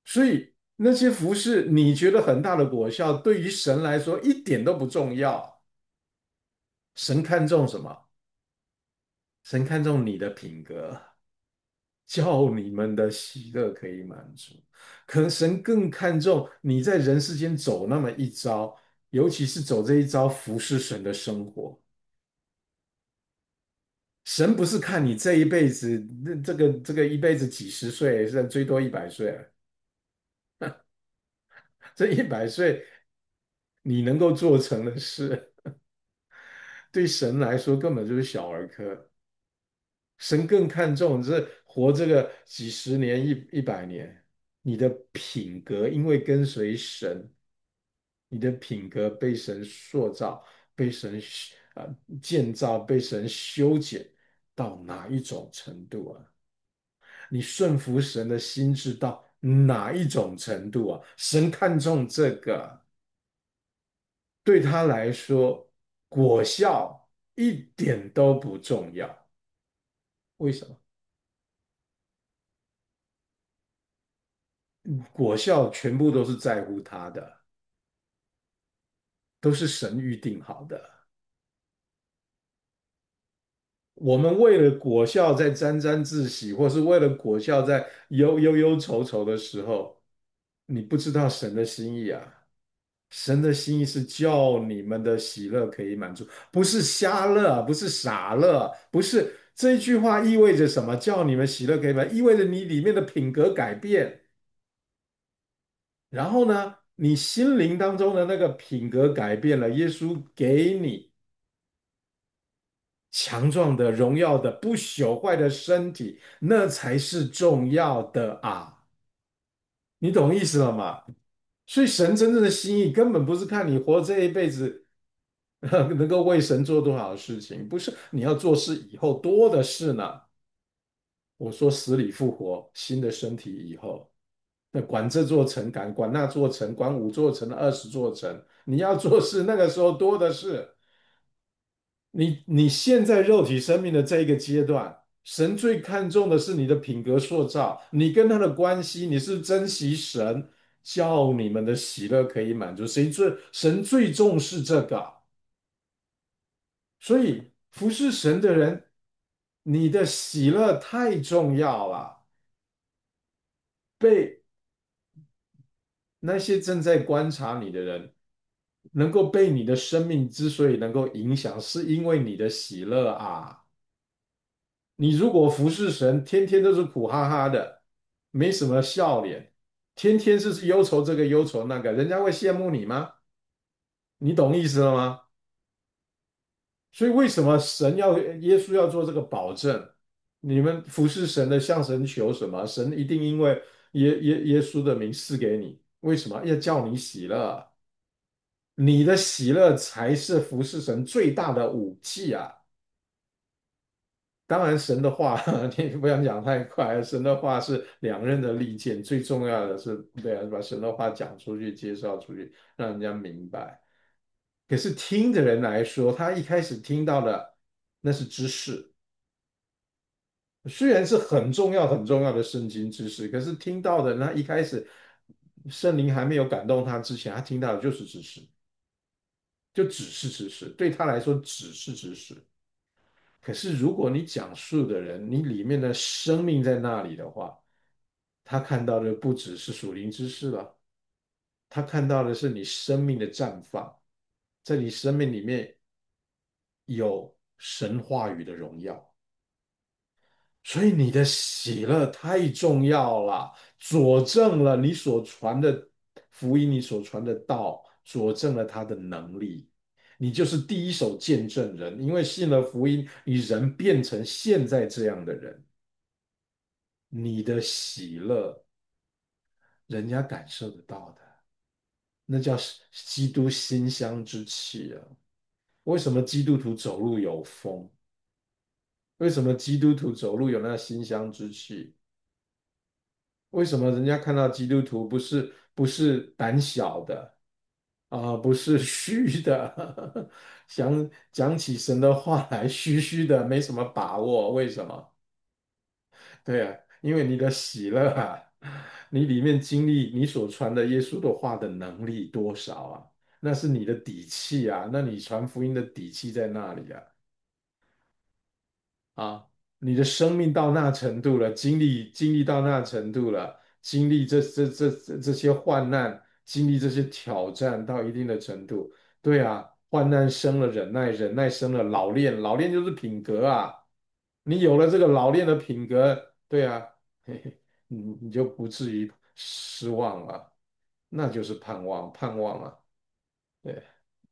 所以那些服饰你觉得很大的果效，对于神来说一点都不重要。神看重什么？神看重你的品格，叫你们的喜乐可以满足。可能神更看重你在人世间走那么一遭，尤其是走这一遭服侍神的生活。神不是看你这一辈子，这个这个一辈子几十岁，是最多一百岁了。这一百岁你能够做成的事，对神来说根本就是小儿科。神更看重这活这个几十年、一一百年，你的品格，因为跟随神，你的品格被神塑造、被神啊、呃建造、被神修剪到哪一种程度啊？你顺服神的心智到哪一种程度啊？神看重这个，对他来说，果效一点都不重要。为什么？果效全部都是在乎他的，都是神预定好的。我们为了果效在沾沾自喜，或是为了果效在忧忧忧愁愁的时候，你不知道神的心意啊。神的心意是叫你们的喜乐可以满足，不是瞎乐，不是傻乐，不是这一句话意味着什么？叫你们喜乐可以满足，意味着你里面的品格改变。然后呢，你心灵当中的那个品格改变了，耶稣给你强壮的、荣耀的、不朽坏的身体，那才是重要的啊！你懂意思了吗？所以神真正的心意根本不是看你活这一辈子能够为神做多少事情，不是你要做事以后多的是呢。我说死里复活，新的身体以后，那管这座城，管管那座城，管五座城、二十座城，你要做事，那个时候多的是。你你现在肉体生命的这一个阶段，神最看重的是你的品格塑造，你跟他的关系，你是珍惜神，叫你们的喜乐可以满足。谁最神最重视这个？所以服侍神的人，你的喜乐太重要了。被那些正在观察你的人，能够被你的生命之所以能够影响，是因为你的喜乐啊。你如果服侍神，天天都是苦哈哈的，没什么笑脸，天天是忧愁这个忧愁那个，人家会羡慕你吗？你懂意思了吗？所以为什么神要耶稣要做这个保证？你们服侍神的向神求什么？神一定因为耶耶耶稣的名赐给你。为什么要叫你喜乐？你的喜乐才是服侍神最大的武器啊！当然，神的话你不要讲太快。神的话是两刃的利剑，最重要的是，对啊，把神的话讲出去、介绍出去，让人家明白。可是听的人来说，他一开始听到的那是知识，虽然是很重要、很重要的圣经知识，可是听到的那一开始圣灵还没有感动他之前，他听到的就是知识，就只是知识，对他来说只是知识。可是如果你讲述的人，你里面的生命在那里的话，他看到的不只是属灵知识了，他看到的是你生命的绽放，在你生命里面有神话语的荣耀。所以你的喜乐太重要了，佐证了你所传的福音，你所传的道，佐证了他的能力。你就是第一手见证人，因为信了福音，你人变成现在这样的人，你的喜乐，人家感受得到的，那叫基督馨香之气啊！为什么基督徒走路有风？为什么基督徒走路有那馨香之气？为什么人家看到基督徒不是不是胆小的啊，不是虚的，想讲起神的话来虚虚的，没什么把握？为什么？对啊，因为你的喜乐啊， 你里面经历你所传的耶稣的话的能力多少啊？那是你的底气啊，那你传福音的底气在那里啊。啊，你的生命到那程度了，经历经历到那程度了，经历这这这这这些患难，经历这些挑战到一定的程度，对啊，患难生了忍耐，忍耐生了老练，老练就是品格啊。你有了这个老练的品格，对啊，嘿嘿，你你就不至于失望了，那就是盼望，盼望啊，对，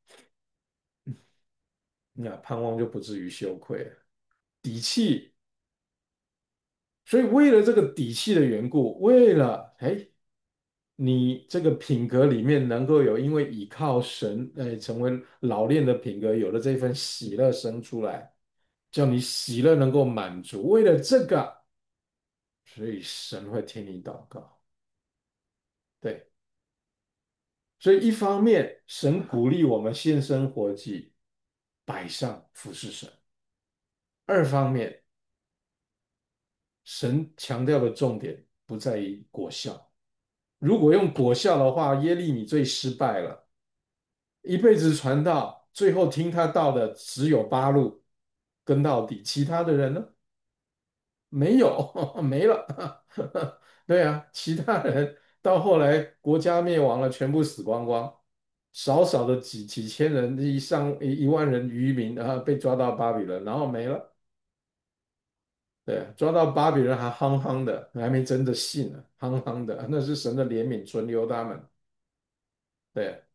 那盼望就不至于羞愧了，底气。所以为了这个底气的缘故，为了哎，你这个品格里面能够有，因为倚靠神，哎，成为老练的品格，有了这份喜乐生出来，叫你喜乐能够满足。为了这个，所以神会听你祷告。对，所以一方面神鼓励我们献身活祭，摆上服侍神；二方面神强调的重点不在于果效。如果用果效的话，耶利米最失败了，一辈子传道，最后听他道的只有八路跟到底，其他的人呢？没有，没了。对啊，其他人到后来国家灭亡了，全部死光光，少少的几几千人，一上一一万人渔民啊被抓到巴比伦，然后没了。对啊，抓到巴比伦还夯夯的，还没真的信呢，夯夯的，那是神的怜悯存留他们。对啊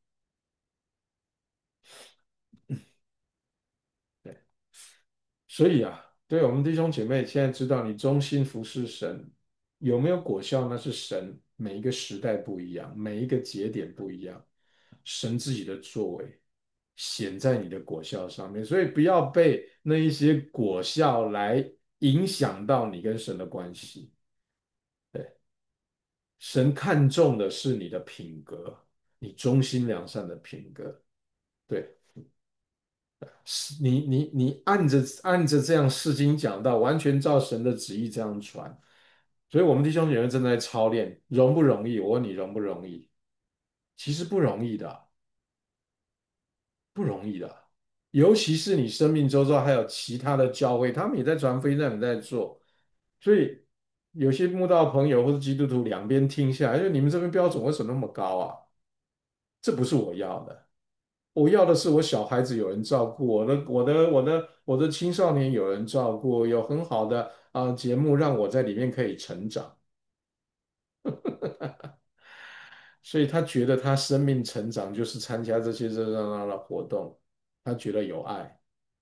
对。所以啊，对我们弟兄姐妹，现在知道你忠心服侍神有没有果效，那是神每一个时代不一样，每一个节点不一样，神自己的作为显在你的果效上面，所以不要被那一些果效来影响到你跟神的关系。对，神看重的是你的品格，你忠心良善的品格。对。是你你你按着按着这样释经讲到，完全照神的旨意这样传，所以我们弟兄姐妹正在操练，容不容易？我问你容不容易？其实不容易的，不容易的。尤其是你生命周遭还有其他的教会，他们也在传福音，他们也在做，所以有些慕道朋友或者基督徒两边听下来，因为你们这边标准为什么那么高啊？这不是我要的。我要的是我小孩子有人照顾，我的我的我的我的青少年有人照顾，有很好的啊、呃节目让我在里面可以成长，所以他觉得他生命成长就是参加这些热热闹闹的活动，他觉得有爱，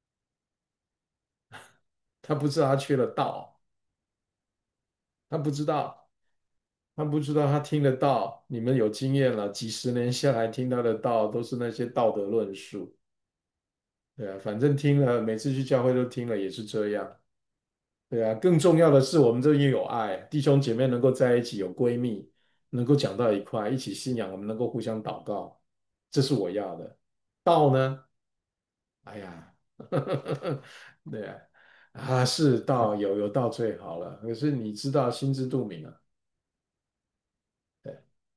他不知道他缺了道，他不知道他不知道他听得到，你们有经验了，几十年下来听到的道都是那些道德论述，对啊，反正听了每次去教会都听了也是这样。对啊，更重要的是，我们这边有爱，弟兄姐妹能够在一起，有闺蜜能够讲到一块，一起信仰，我们能够互相祷告，这是我要的。道呢？哎呀，对啊，啊是道，有有道最好了。可是你知道，心知肚明啊。对。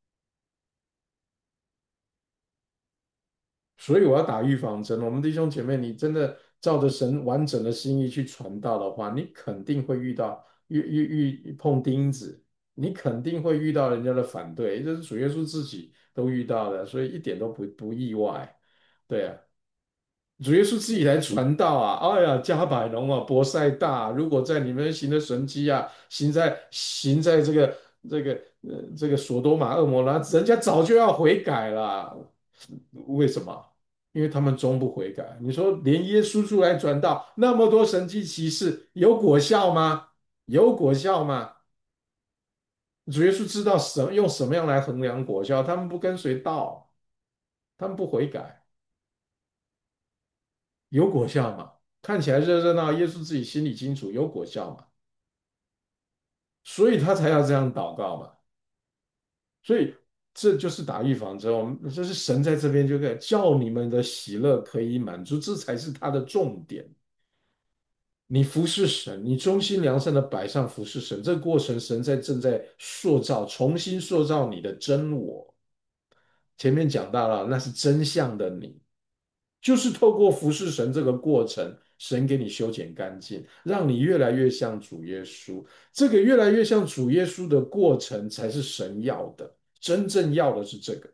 所以我要打预防针。我们弟兄姐妹，你真的照着神完整的心意去传道的话，你肯定会遇到遇遇遇碰钉子，你肯定会遇到人家的反对，这是主耶稣自己都遇到的，所以一点都不不意外。对啊，主耶稣自己来传道啊！哎呀，加百农啊，伯赛大，如果在你们行的神迹啊，行在行在这个这个呃这个索多玛、恶魔那，人家早就要悔改了。为什么？因为他们终不悔改。你说连耶稣出来传道，那么多神迹奇事，有果效吗？有果效吗？主耶稣知道什用什么样来衡量果效，他们不跟随道，他们不悔改。有果效嘛？看起来热热闹，耶稣自己心里清楚有果效嘛，所以他才要这样祷告嘛。所以这就是打预防针，我们这是神在这边就在叫你们的喜乐可以满足，这才是他的重点。 你服侍神，你忠心良善的摆上服侍神，这个过程神在正在塑造，重新塑造你的真我。前面讲到了，那是真相的你，就是透过服侍神这个过程，神给你修剪干净，让你越来越像主耶稣。这个越来越像主耶稣的过程，才是神要的，真正要的是这个。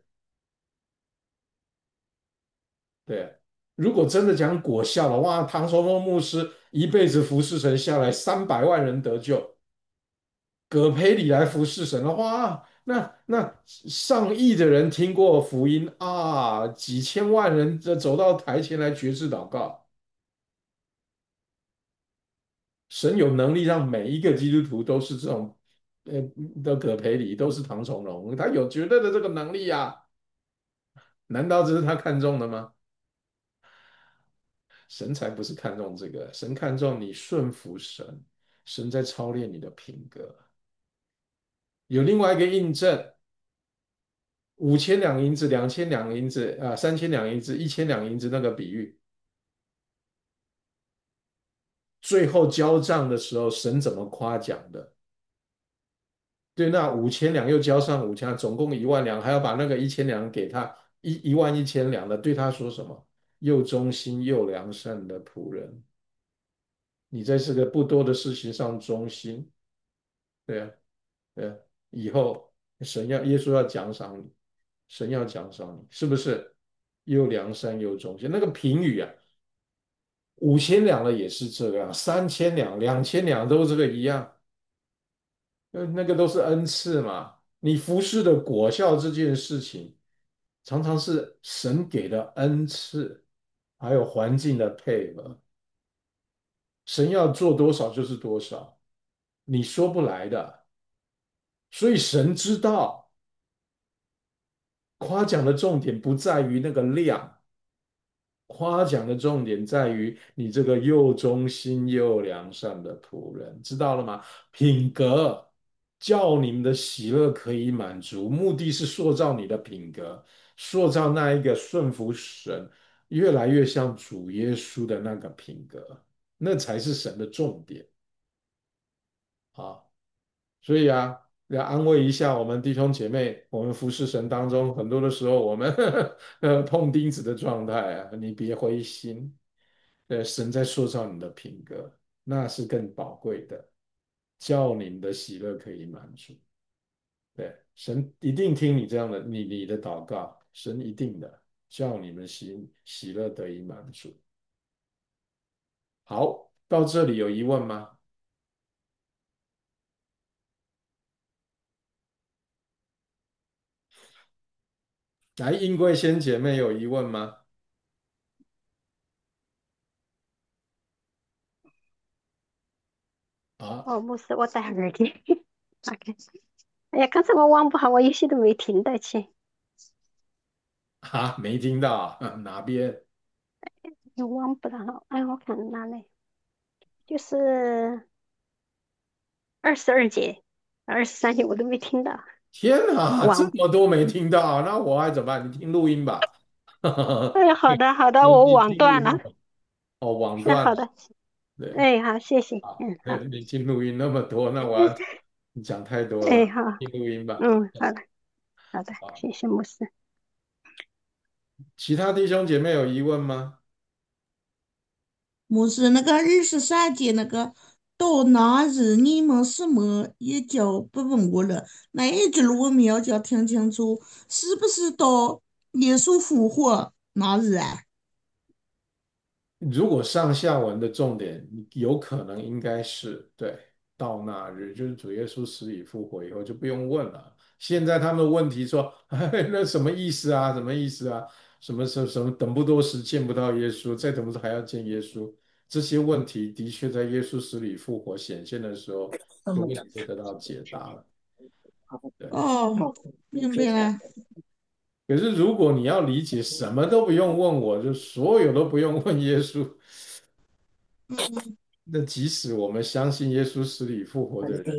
对，如果真的讲果效了，哇，唐崇荣牧师一辈子服侍神下来，三百万人得救。葛培里来服侍神的话，那那上亿的人听过福音啊，几千万人这走到台前来决志祷告。神有能力让每一个基督徒都是这种，呃的葛培里都是唐崇荣，他有绝对的这个能力呀、难道这是他看中的吗？神才不是看重这个，神看重你顺服神，神在操练你的品格。有另外一个印证，五千两银子、两千两银子啊、三千两银子、一千两银子那个比喻，最后交账的时候，神怎么夸奖的？对，那五千两又交上五千，总共一万两，还要把那个一千两给他一一万一千两的，对他说什么？又忠心又良善的仆人，你在这个不多的事情上忠心，对啊，对啊，以后神要耶稣要奖赏你，神要奖赏你，是不是？又良善又忠心，那个评语啊，五千两的也是这样，三千两、两千两都这个一样，呃，那个都是恩赐嘛。你服侍的果效这件事情，常常是神给的恩赐，还有环境的配合。神要做多少就是多少，你说不来的。所以神知道，夸奖的重点不在于那个量，夸奖的重点在于你这个又忠心又良善的仆人，知道了吗？品格叫你们的喜乐可以满足，目的是塑造你的品格，塑造那一个顺服神，越来越像主耶稣的那个品格，那才是神的重点啊！所以啊，要安慰一下我们弟兄姐妹，我们服侍神当中，很多的时候我们呃碰钉子的状态啊，你别灰心，呃，神在塑造你的品格，那是更宝贵的，叫你们的喜乐可以满足。对，神一定听你这样的你你的祷告，神一定的叫你们喜喜乐得以满足。好，到这里有疑问吗？来，英贵先姐妹有疑问吗？啊哦，牧师，我戴耳机。OK。哎呀，刚才我网不好，我有些都没听得清。 啊，没听到啊，哪边？ 有网不大好。哎，我看哪里？就是二十二节、二十三节我都没听到。 天哪，这网。 么多没听到，那我还怎么办？你听录音吧。 哎呀，好的好的， 你我你听录网断了。 音吧。哦，网那好的。 断了。对， 哎，好，谢谢。 好， 嗯，好。 对，你听录音那么多，那我要你讲太多哎， 了， 好。 听录音吧。 嗯，好的好的， 好， 谢谢牧师。 其他弟兄姐妹有疑问吗？ 牧师，那个二十三节那个到那日你们什么也就不问我了，那一句我们要叫听清楚，是不是到耶稣复活那日啊？ 如果上下文的重点，有可能应该是对，到那日，就是主耶稣死里复活以后就不用问了。现在他们的问题说，哎，那什么意思啊？什么意思啊？什么什么什么等不多时见不到耶稣，再等不多还要见耶稣？这些问题的确在耶稣死里复活显现的时候，这问题就得到解答了。对。 哦，明白了。 可是如果你要理解，什么都不用问我，就所有都不用问耶稣， 嗯， 那即使我们相信耶稣死里复活的人，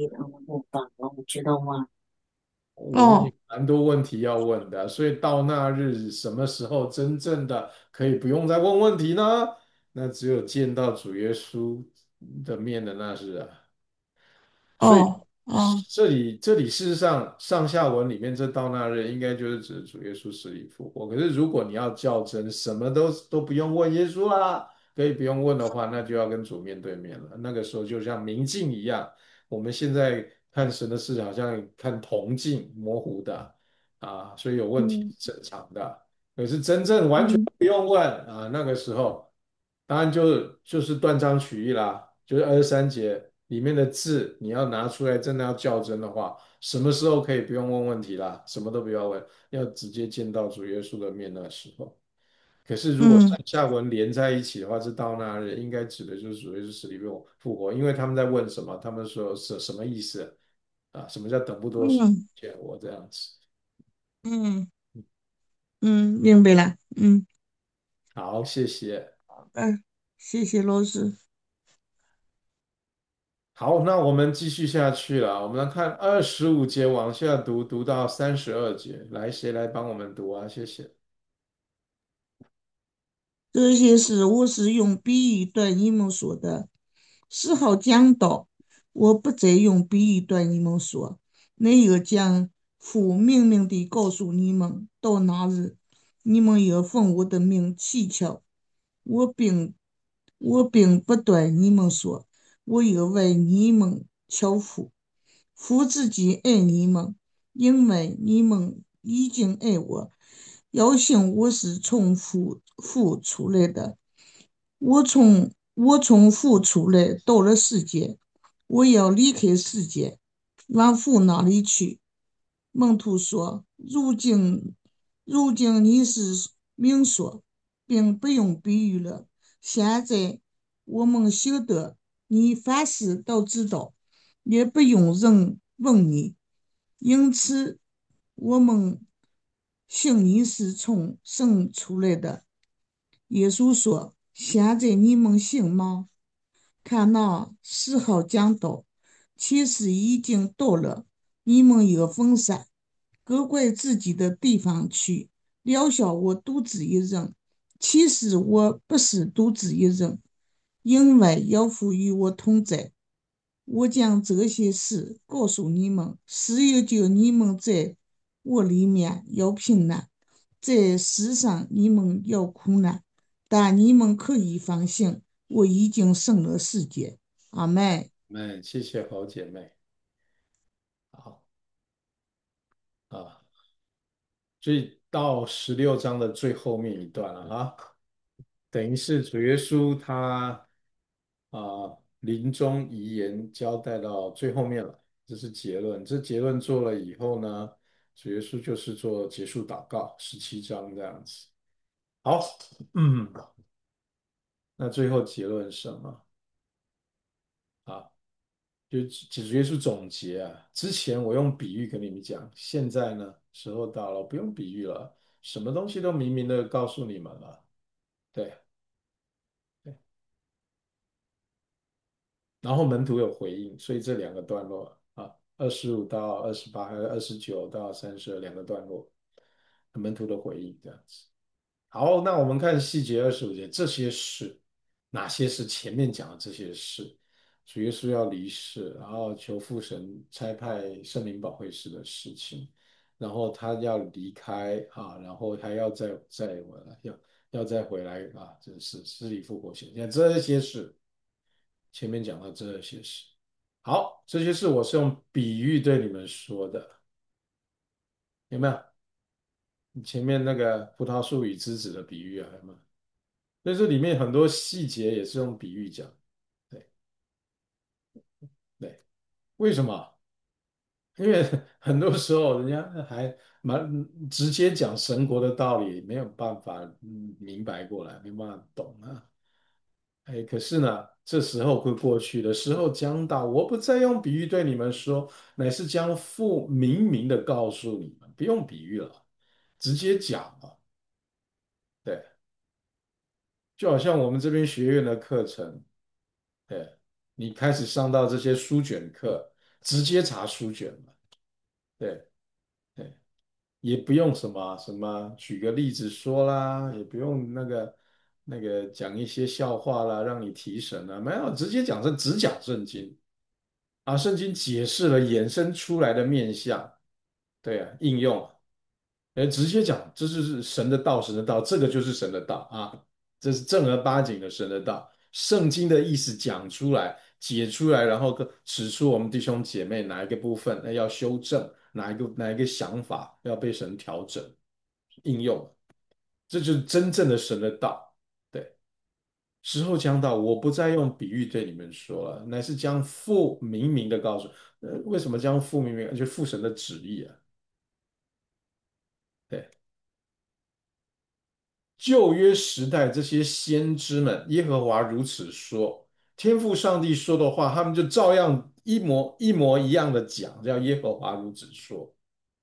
我们哦， 有蛮多问题要问的。所以到那日，什么时候真正的可以不用再问问题呢？那只有见到主耶稣的面的那日啊。所以哦哦， 这里这里事实上上下文里面这到那日应该就是指主耶稣死里复活。可是如果你要较真，什么都都不用问耶稣啦，可以不用问的话，那就要跟主面对面了。那个时候就像明镜一样，我们现在看神的事好像看铜镜，模糊的啊，所以有问题嗯是正常的。可是真正完全嗯不用问啊，那个时候。当然就就是断章取义啦，就是二十三节里面的字，你要拿出来，真的要较真的话，什么时候可以不用问问题啦？什么都不要问，要直接见到主耶稣的面那时候。可是如果上嗯下文连在一起的话，这到那日应该指的就是主耶稣死里复活，因为他们在问什么？他们说什什么意思啊？什么叫等不多时嗯见我这样子？ 嗯嗯，明白了。嗯， 好，谢谢。 嗯，谢谢老师。 好，那我们继续下去了。我们来看二十五节往下读，读到三十二节。来，谁来帮我们读啊？谢谢。 这些事我是用比喻对你们说的，是好讲道。我不再用比喻对你们说，那要将父明明地告诉你们，到那日，你们要奉我的名祈求。我并我并不对你们说，我要为你们求父。父自己爱你们，因为你们已经爱我。要信我是从父父出来的，我从我从父出来，到了世界，我要离开世界，往父那里去。门徒说：如今，如今你是明说，并不用比喻了。现在我们晓得你凡事都知道，也不用人问你，因此我们信你是从神出来的。耶稣说：现在你们信吗？看那时候讲道，其实已经到了，你们要分散，各归自己的地方去，留下我独自一人。其实我不是独自一人，因为有父与我同在。我将这些事告诉你们，是要叫你们在我里面有平安，在世上你们有苦难，但你们可以放心，我已经胜了世界。阿妹， 们，谢谢好姐妹。好啊，所以到十六章的最后面一段了哈，等于是主耶稣他啊临终遗言交代到最后面了，这是结论。这结论做了以后呢，主耶稣就是做结束祷告，十七章这样子。好，嗯，那最后结论是什么啊？就主耶稣总结啊，之前我用比喻跟你们讲，现在呢时候到了，不用比喻了，什么东西都明明的告诉你们了。对，对，然后门徒有回应，所以这两个段落啊，二十五到二十八，还有二十九到三十两个段落，门徒的回应这样子。好，那我们看细节二十五节，这些事哪些是前面讲的这些事？主耶稣要离世，然后求父神差派圣灵保惠师的事情，然后他要离开啊，然后还要再再回来，要要再回来啊，这是死里复活显现这些事，前面讲到这些事。好，这些事我是用比喻对你们说的，有没有？前面那个葡萄树与枝子的比喻啊，有没有？所以这里面很多细节也是用比喻讲，对对，为什么？因为很多时候人家还蛮直接讲神国的道理，没有办法嗯明白过来，没办法懂啊。哎，可是呢，这时候会过去的时候将到，我不再用比喻对你们说，乃是将父明明的告诉你们，不用比喻了，直接讲了。对，就好像我们这边学院的课程。对，你开始上到这些书卷课，直接查书卷了。对对，也不用什么什么举个例子说啦，也不用那个那个讲一些笑话啦，让你提神啊，没有，直接讲圣，只讲圣经啊，圣经解释了衍生出来的面相，对啊，应用。呃，直接讲，这就是神的道，神的道，这个就是神的道啊，这是正儿八经的神的道。圣经的意思讲出来，解出来，然后跟指出我们弟兄姐妹哪一个部分那要修正，哪一个哪一个想法要被神调整应用，这就是真正的神的道。对，时候将到，我不再用比喻对你们说了，乃是将父明明的告诉。呃，为什么将父明明？就父神的旨意啊。对。旧约时代这些先知们，耶和华如此说，天父上帝说的话，他们就照样一模一模一样的讲，叫耶和华如此说。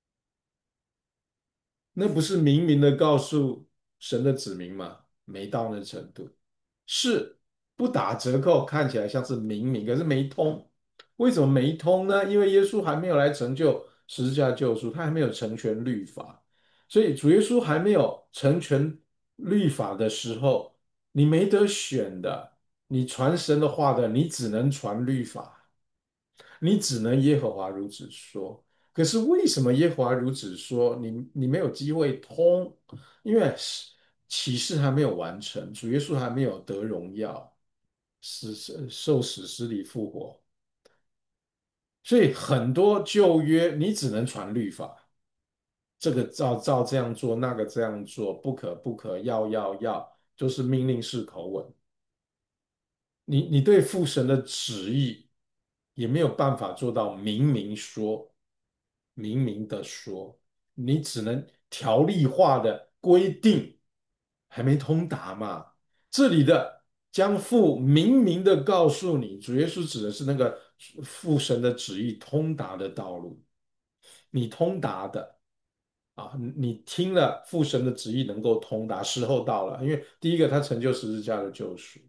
那不是明明的告诉神的子民吗？没到那程度，是不打折扣，看起来像是明明，可是没通。为什么没通呢？因为耶稣还没有来成就十字架救赎，他还没有成全律法，所以主耶稣还没有成全律法的时候，你没得选的。你传神的话的，你只能传律法。你只能耶和华如此说。可是为什么耶和华如此说？你你没有机会通，因为启示还没有完成，主耶稣还没有得荣耀，死受死死里复活，所以很多旧约你只能传律法，这个照照这样做，那个这样做，不可不可，要要要，就是命令式口吻。你你对父神的旨意也没有办法做到明明说，明明的说，你只能条例化的规定，还没通达嘛。这里的将父明明的告诉你，主耶稣指的是那个父神的旨意通达的道路，你通达的。啊，你听了父神的旨意能够通达，时候到了，因为第一个他成就十字架的救赎，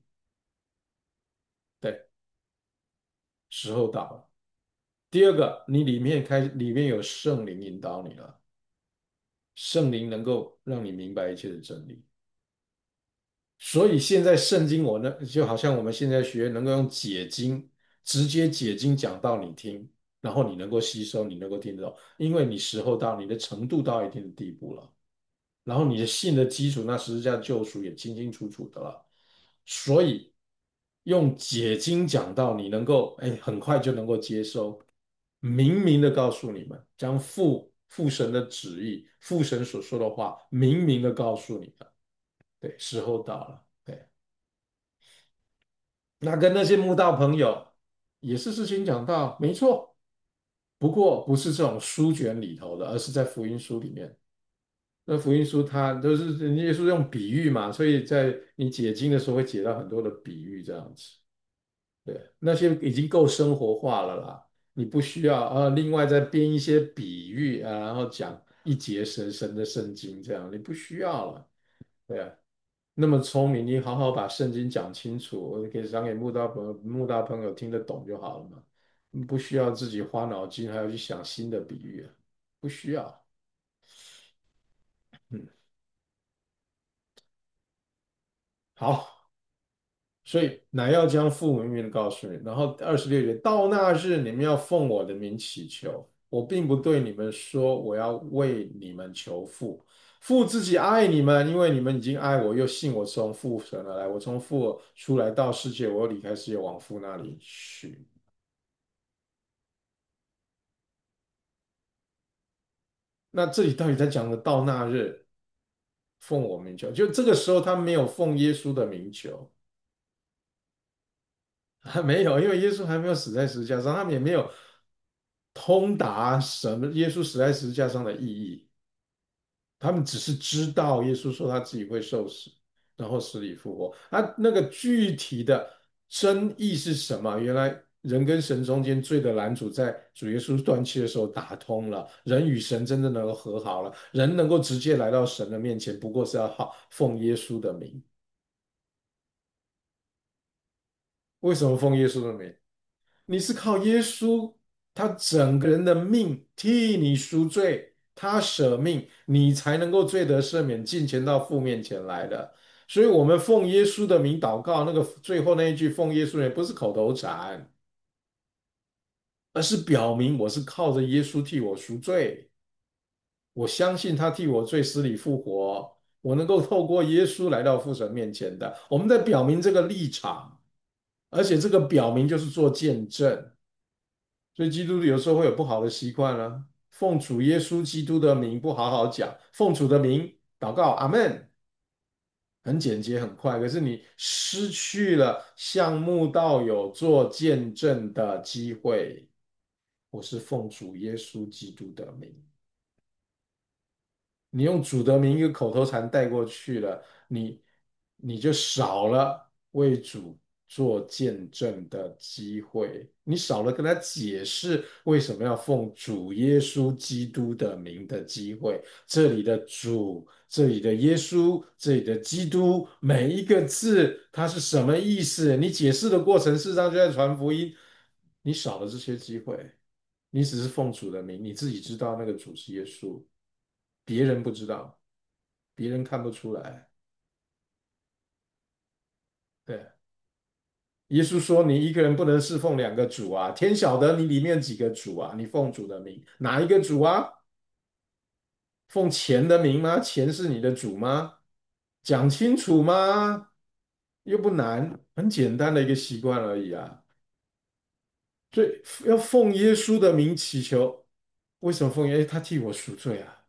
对，时候到了。第二个，你里面开里面有圣灵引导你了，圣灵能够让你明白一切的真理。所以现在圣经我呢，就好像我们现在学能够用解经，直接解经讲到你听，然后你能够吸收，你能够听得懂，因为你时候到，你的程度到一定的地步了，然后你的信的基础，那十字架救赎也清清楚楚的了，所以用解经讲到你能够，哎，很快就能够接收。明明的告诉你们，将父父神的旨意、父神所说的话，明明的告诉你们。对，时候到了。对，那跟那些慕道朋友也是事情讲到，没错。不过不是这种书卷里头的，而是在福音书里面。那福音书它都是耶稣用比喻嘛，所以在你解经的时候会解到很多的比喻，这样子。对，那些已经够生活化了啦，你不需要啊，另外再编一些比喻啊，然后讲一节神神的圣经这样，你不需要了。对啊，那么聪明，你好好把圣经讲清楚，我给讲给慕道朋友，慕道朋友听得懂就好了嘛，你不需要自己花脑筋，还要去想新的比喻啊，不需要。嗯，好。所以乃要将父明明的告诉你，然后二十六节，到那日你们要奉我的名祈求，我并不对你们说我要为你们求父，父自己爱你们，因为你们已经爱我，又信我从父神而来，我从父出来到世界，我又离开世界往父那里去。那这里到底在讲的到那日奉我名求，就这个时候他没有奉耶稣的名求。还没有，因为耶稣还没有死在十字架上，他们也没有通达什么耶稣死在十字架上的意义，他们只是知道耶稣说他自己会受死，然后死里复活。啊，那个具体的真意是什么？原来人跟神中间罪的拦阻，在主耶稣断气的时候打通了，人与神真的能够和好了，人能够直接来到神的面前，不过是要好奉耶稣的名。为什么奉耶稣的名？你是靠耶稣，他整个人的命替你赎罪，他舍命，你才能够罪得赦免，进前到父面前来的。 所以我们奉耶稣的名祷告，那个最后那一句奉耶稣的名不是口头禅，而是表明我是靠着耶稣替我赎罪，我相信他替我罪死里复活，我能够透过耶稣来到父神面前的。我们在表明这个立场，而且这个表明就是做见证。所以基督徒有时候会有不好的习惯了，奉主耶稣基督的名不好好讲，奉主的名祷告，阿门，很简洁很快，可是你失去了向慕道友做见证的机会。我是奉主耶稣基督的名。你用主的名一个口头禅带过去了，你你就少了为主做见证的机会，你少了跟他解释为什么要奉主耶稣基督的名的机会。这里的主，这里的耶稣，这里的基督，每一个字它是什么意思？你解释的过程，事实上就在传福音，你少了这些机会。你只是奉主的名，你自己知道那个主是耶稣，别人不知道，别人看不出来。对，耶稣说你一个人不能侍奉两个主啊，天晓得你里面几个主啊？你奉主的名，哪一个主啊？奉钱的名吗？钱是你的主吗？讲清楚吗？又不难，很简单的一个习惯而已啊。所以要奉耶稣的名祈求，为什么奉耶？他替我赎罪啊。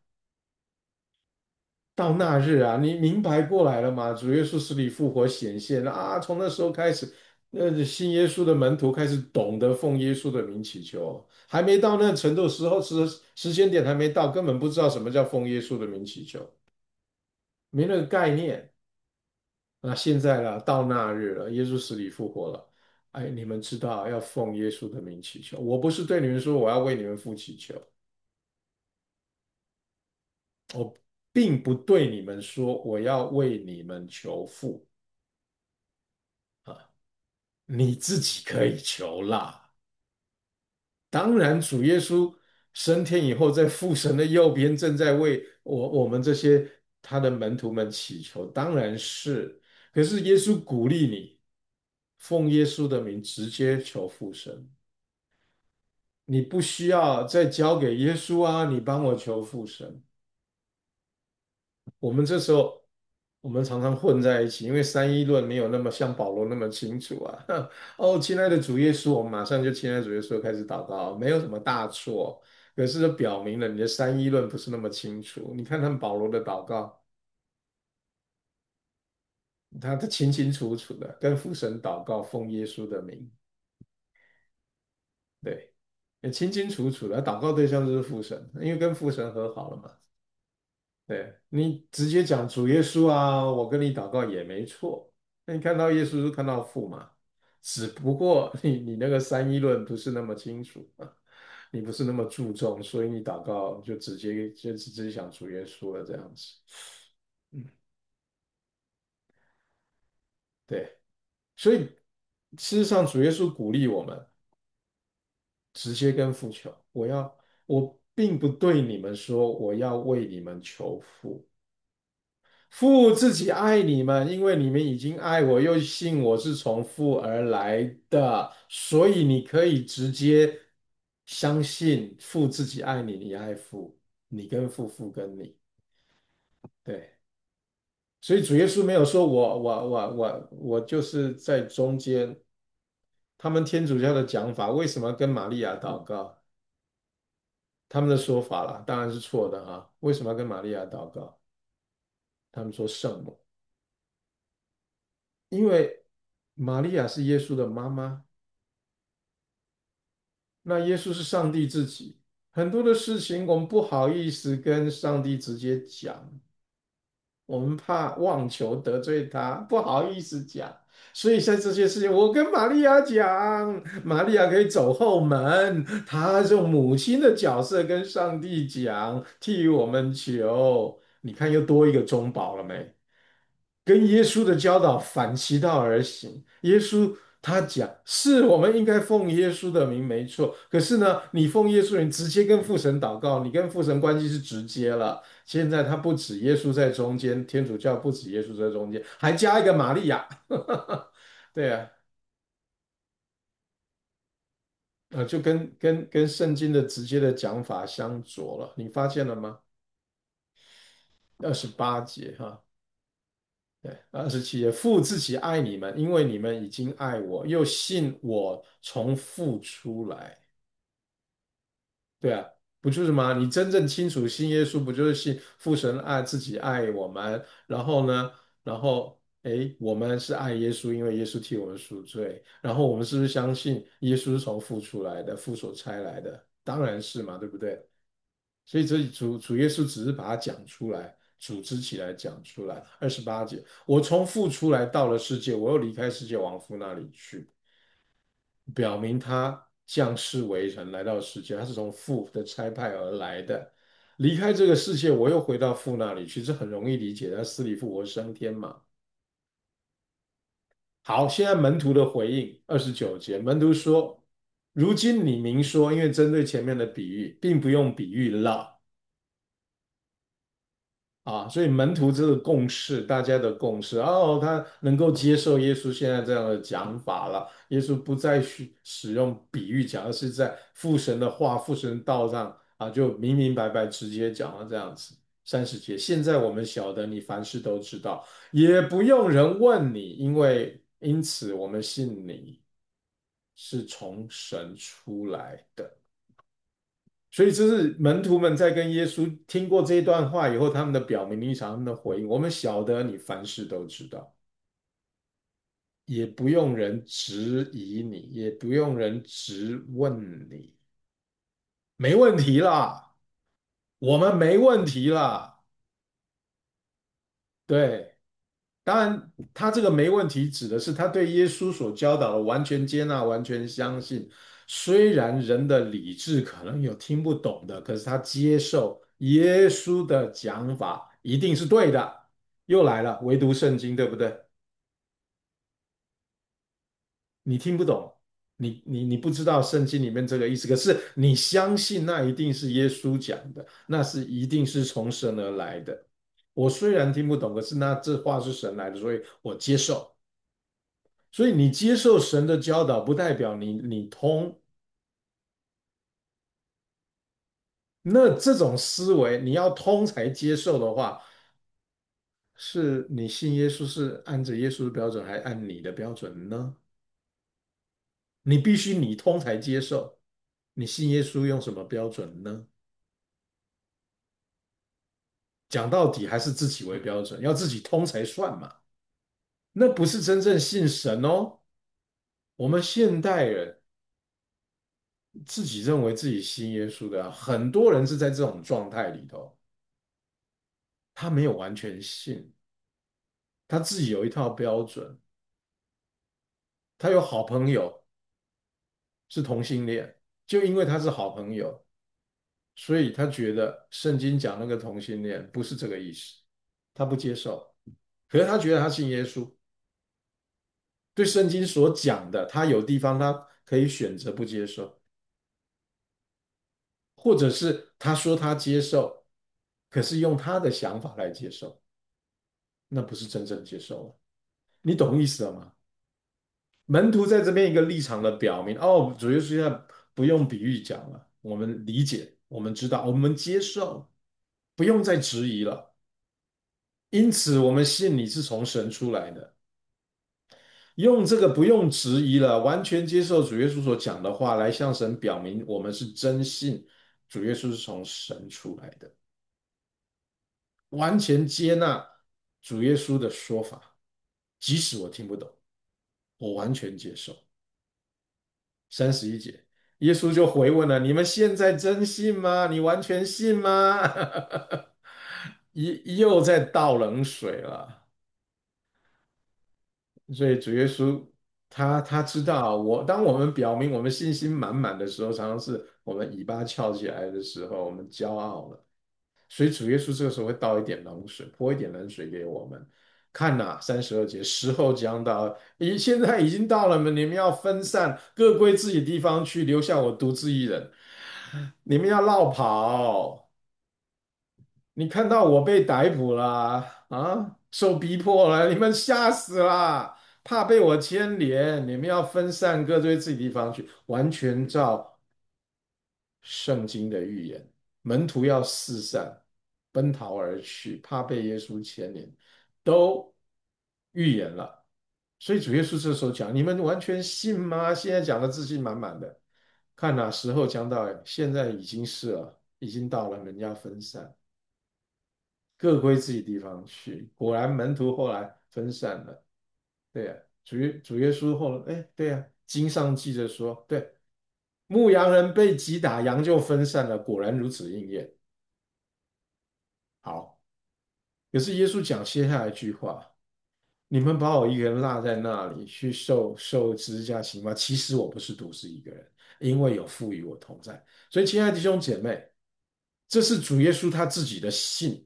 到那日啊，你明白过来了吗？主耶稣死里复活显现了啊！从那时候开始，那信耶稣的门徒开始懂得奉耶稣的名祈求，还没到那程度，时候时时间点还没到，根本不知道什么叫奉耶稣的名祈求，没那个概念。那现在了，到那日了，耶稣死里复活了，哎，你们知道要奉耶稣的名祈求。我不是对你们说我要为你们父祈求，我并不对你们说我要为你们求父。你自己可以求啦。当然，主耶稣升天以后，在父神的右边，正在为我我们这些他的门徒们祈求，当然是。可是耶稣鼓励你，奉耶稣的名直接求父神，你不需要再交给耶稣啊，你帮我求父神。我们这时候，我们常常混在一起，因为三一论没有那么像保罗那么清楚啊。哦，亲爱的主耶稣，我们马上就亲爱的主耶稣开始祷告，没有什么大错。可是这表明了你的三一论不是那么清楚。你看看保罗的祷告，他他清清楚楚的跟父神祷告，奉耶稣的名，对，也清清楚楚的，祷告对象就是父神，因为跟父神和好了嘛。对，你直接讲主耶稣啊，我跟你祷告也没错。那你看到耶稣是看到父嘛？只不过你你那个三一论不是那么清楚啊，你不是那么注重，所以你祷告就直接就直接想主耶稣了这样子。嗯，对，所以事实上主耶稣鼓励我们直接跟父求，我要我并不对你们说我要为你们求父。父自己爱你们，因为你们已经爱我，又信我是从父而来的，所以你可以直接相信父自己爱你，你爱父，你跟父，父跟你。对，所以主耶稣没有说我我我我我就是在中间。他们天主教的讲法，为什么跟玛利亚祷告？他们的说法啦，当然是错的哈。为什么要跟玛利亚祷告？他们说圣母。因为玛利亚是耶稣的妈妈，那耶稣是上帝自己，很多的事情我们不好意思跟上帝直接讲，我们怕妄求得罪他，不好意思讲。所以在这些事情，我跟玛利亚讲，玛利亚可以走后门，她用母亲的角色跟上帝讲，替我们求。你看又多一个中保了没？跟耶稣的教导反其道而行。耶稣他讲是我们应该奉耶稣的名，没错。可是呢，你奉耶稣的名直接跟父神祷告，你跟父神关系是直接了。现在他不止耶稣在中间，天主教不止耶稣在中间，还加一个玛利亚。对啊，呃，就跟跟跟圣经的直接的讲法相左了。你发现了吗？二十八节哈。对，二十七节，父自己爱你们，因为你们已经爱我，又信我从父出来。对啊，不就是吗？你真正清楚信耶稣，不就是信父神爱自己爱我们？然后呢，然后诶，我们是爱耶稣，因为耶稣替我们赎罪。然后我们是不是相信耶稣是从父出来的，父所差来的？当然是嘛，对不对？所以这主主耶稣只是把它讲出来，组织起来讲出来。二十八节，我从父出来到了世界，我又离开世界往父那里去，表明他降世为人来到世界，他是从父的差派而来的。离开这个世界，我又回到父那里去，这很容易理解，他死里复活升天嘛。好，现在门徒的回应，二十九节，门徒说：如今你明说，因为针对前面的比喻，并不用比喻了。啊，所以门徒这个共识，大家的共识，哦，他能够接受耶稣现在这样的讲法了。耶稣不再去使用比喻讲，而是在父神的话、父神道上啊，就明明白白直接讲了这样子。三十节，现在我们晓得你凡事都知道，也不用人问你，因为因此我们信你是从神出来的。所以这是门徒们在跟耶稣听过这一段话以后，他们的表明立场，他们的回应。我们晓得你凡事都知道，也不用人质疑你，也不用人质问你，没问题啦，我们没问题啦。对，当然，他这个没问题指的是他对耶稣所教导的完全接纳、完全相信。虽然人的理智可能有听不懂的，可是他接受耶稣的讲法一定是对的。又来了，唯独圣经，对不对？你听不懂，你你你不知道圣经里面这个意思，可是你相信那一定是耶稣讲的，那是一定是从神而来的。我虽然听不懂，可是那这话是神来的，所以我接受。所以你接受神的教导，不代表你你通。那这种思维，你要通才接受的话，是你信耶稣是按着耶稣的标准，还按你的标准呢？你必须你通才接受。你信耶稣用什么标准呢？讲到底还是自己为标准，要自己通才算嘛。那不是真正信神哦。我们现代人自己认为自己信耶稣的啊很多人是在这种状态里头。他没有完全信，他自己有一套标准，他有好朋友是同性恋，就因为他是好朋友，所以他觉得圣经讲那个同性恋不是这个意思，他不接受。可是他觉得他信耶稣，对圣经所讲的，他有地方他可以选择不接受，或者是他说他接受，可是用他的想法来接受，那不是真正接受了。你懂意思了吗？门徒在这边一个立场的表明，哦，主耶稣现在不用比喻讲了，我们理解，我们知道，我们接受，不用再质疑了。因此，我们信你是从神出来的，用这个不用质疑了，完全接受主耶稣所讲的话，来向神表明我们是真信主耶稣是从神出来的，完全接纳主耶稣的说法，即使我听不懂，我完全接受。三十一节，耶稣就回问了：“你们现在真信吗？你完全信吗？”又又在倒冷水了。所以主耶稣他他知道我，当我们表明我们信心满满的时候，常常是我们尾巴翘起来的时候，我们骄傲了。所以主耶稣这个时候会倒一点冷水，泼一点冷水给我们。 看呐、三十二节，时候将到，已现在已经到了嘛，你们要分散，各归自己地方去，留下我独自一人。你们要绕跑。你看到我被逮捕了啊，受逼迫了，你们吓死了，怕被我牵连，你们要分散各归自己地方去，完全照圣经的预言，门徒要四散，奔逃而去，怕被耶稣牵连，都预言了。所以主耶稣这时候讲：“你们完全信吗？”现在讲的自信满满的，看哪、时候将到，现在已经是了，已经到了，人要分散。各归自己地方去。果然门徒后来分散了。对呀、主耶主耶稣后来，哎，对呀、经上记着说，对，牧羊人被击打，羊就分散了，果然如此应验。好，可是耶稣讲接下来一句话：你们把我一个人落在那里去受受十字架刑罚，其实我不是独自一个人，因为有父与我同在。所以，亲爱的弟兄姐妹，这是主耶稣他自己的信。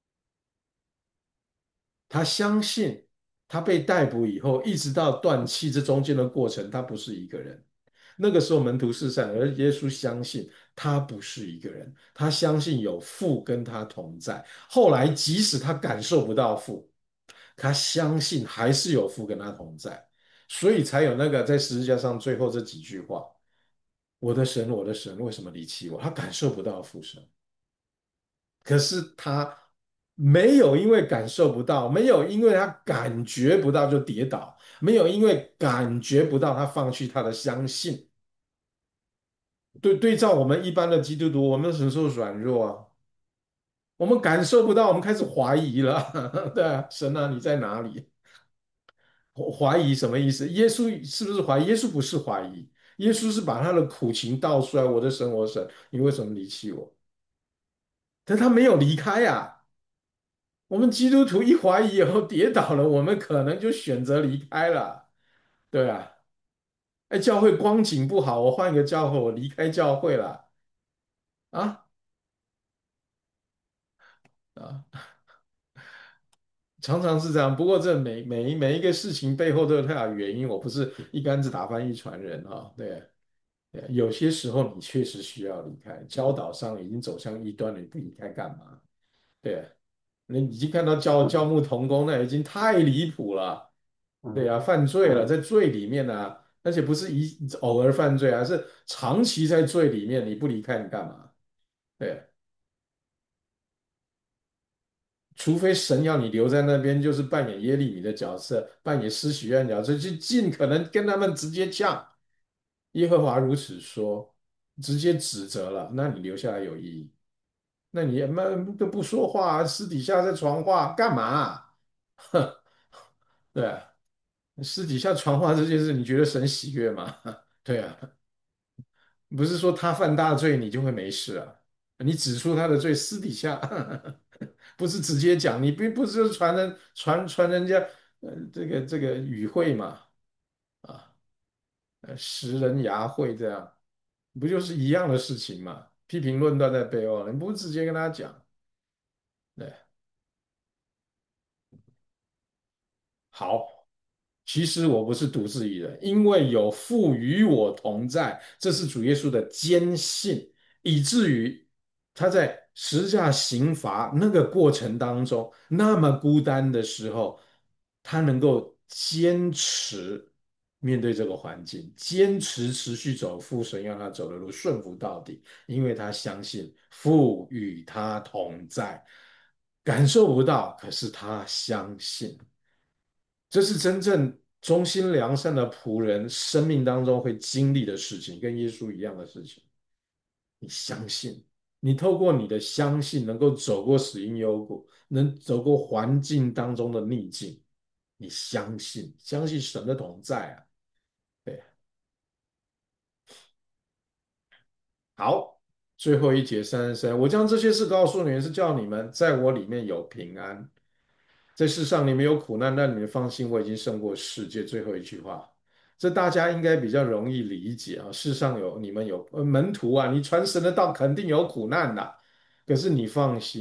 他相信他被逮捕以后，一直到断气这中间的过程，他不是一个人。那个时候门徒四散，而耶稣相信他不是一个人，他相信有父跟他同在。后来即使他感受不到父，他相信还是有父跟他同在，所以才有那个在十字架上最后这几句话：“我的神，我的神，为什么离弃我？”他感受不到父神。可是他没有因为感受不到，没有因为他感觉不到就跌倒，没有因为感觉不到他放弃他的相信。对对照我们一般的基督徒，我们承受软弱啊，我们感受不到，我们开始怀疑了。对啊，神啊，你在哪里？怀疑什么意思？耶稣是不是怀疑？耶稣不是怀疑，耶稣是把他的苦情道出来。我的神，我的神，你为什么离弃我？但他没有离开啊。我们基督徒一怀疑以后跌倒了，我们可能就选择离开了，对啊，哎，教会光景不好，我换一个教会，我离开教会了啊啊，常常是这样。不过这每每每一个事情背后都有它的原因，我不是一竿子打翻一船人啊，对啊对啊，有些时候你确实需要离开，教导上已经走向异端了，你不离开干嘛？对啊，你已经看到教教牧同工，那已经太离谱了。对呀、犯罪了，在罪里面呢、而且不是一偶尔犯罪啊，是长期在罪里面，你不离开你干嘛？对，除非神要你留在那边，就是扮演耶利米的角色，扮演施洗约翰的角色，就尽可能跟他们直接呛。耶和华如此说，直接指责了，那你留下来有意义？那你们都不说话，私底下在传话干嘛？哼，对啊，私底下传话这件事，你觉得神喜悦吗？对啊。不是说他犯大罪你就会没事啊，你指出他的罪，私底下不是直接讲，你并不是传人传传人家呃这个这个语汇嘛啊，呃识人牙慧这样，不就是一样的事情嘛？批评论断在背后，你不直接跟他讲，对，好。其实我不是独自一人，因为有父与我同在，这是主耶稣的坚信，以至于他在十字架刑罚那个过程当中，那么孤单的时候，他能够坚持面对这个环境，坚持持续走父神让他走的路，顺服到底，因为他相信父与他同在，感受不到，可是他相信。这是真正忠心良善的仆人生命当中会经历的事情，跟耶稣一样的事情。你相信，你透过你的相信，能够走过死荫幽谷，能走过环境当中的逆境。你相信，相信神的同在啊。对，好，最后一节三十三，我将这些事告诉你们，是叫你们在我里面有平安。在世上你们有苦难，但你们放心，我已经胜过世界。最后一句话，这大家应该比较容易理解啊。世上有你们有呃门徒啊，你传神的道肯定有苦难的，可是你放心，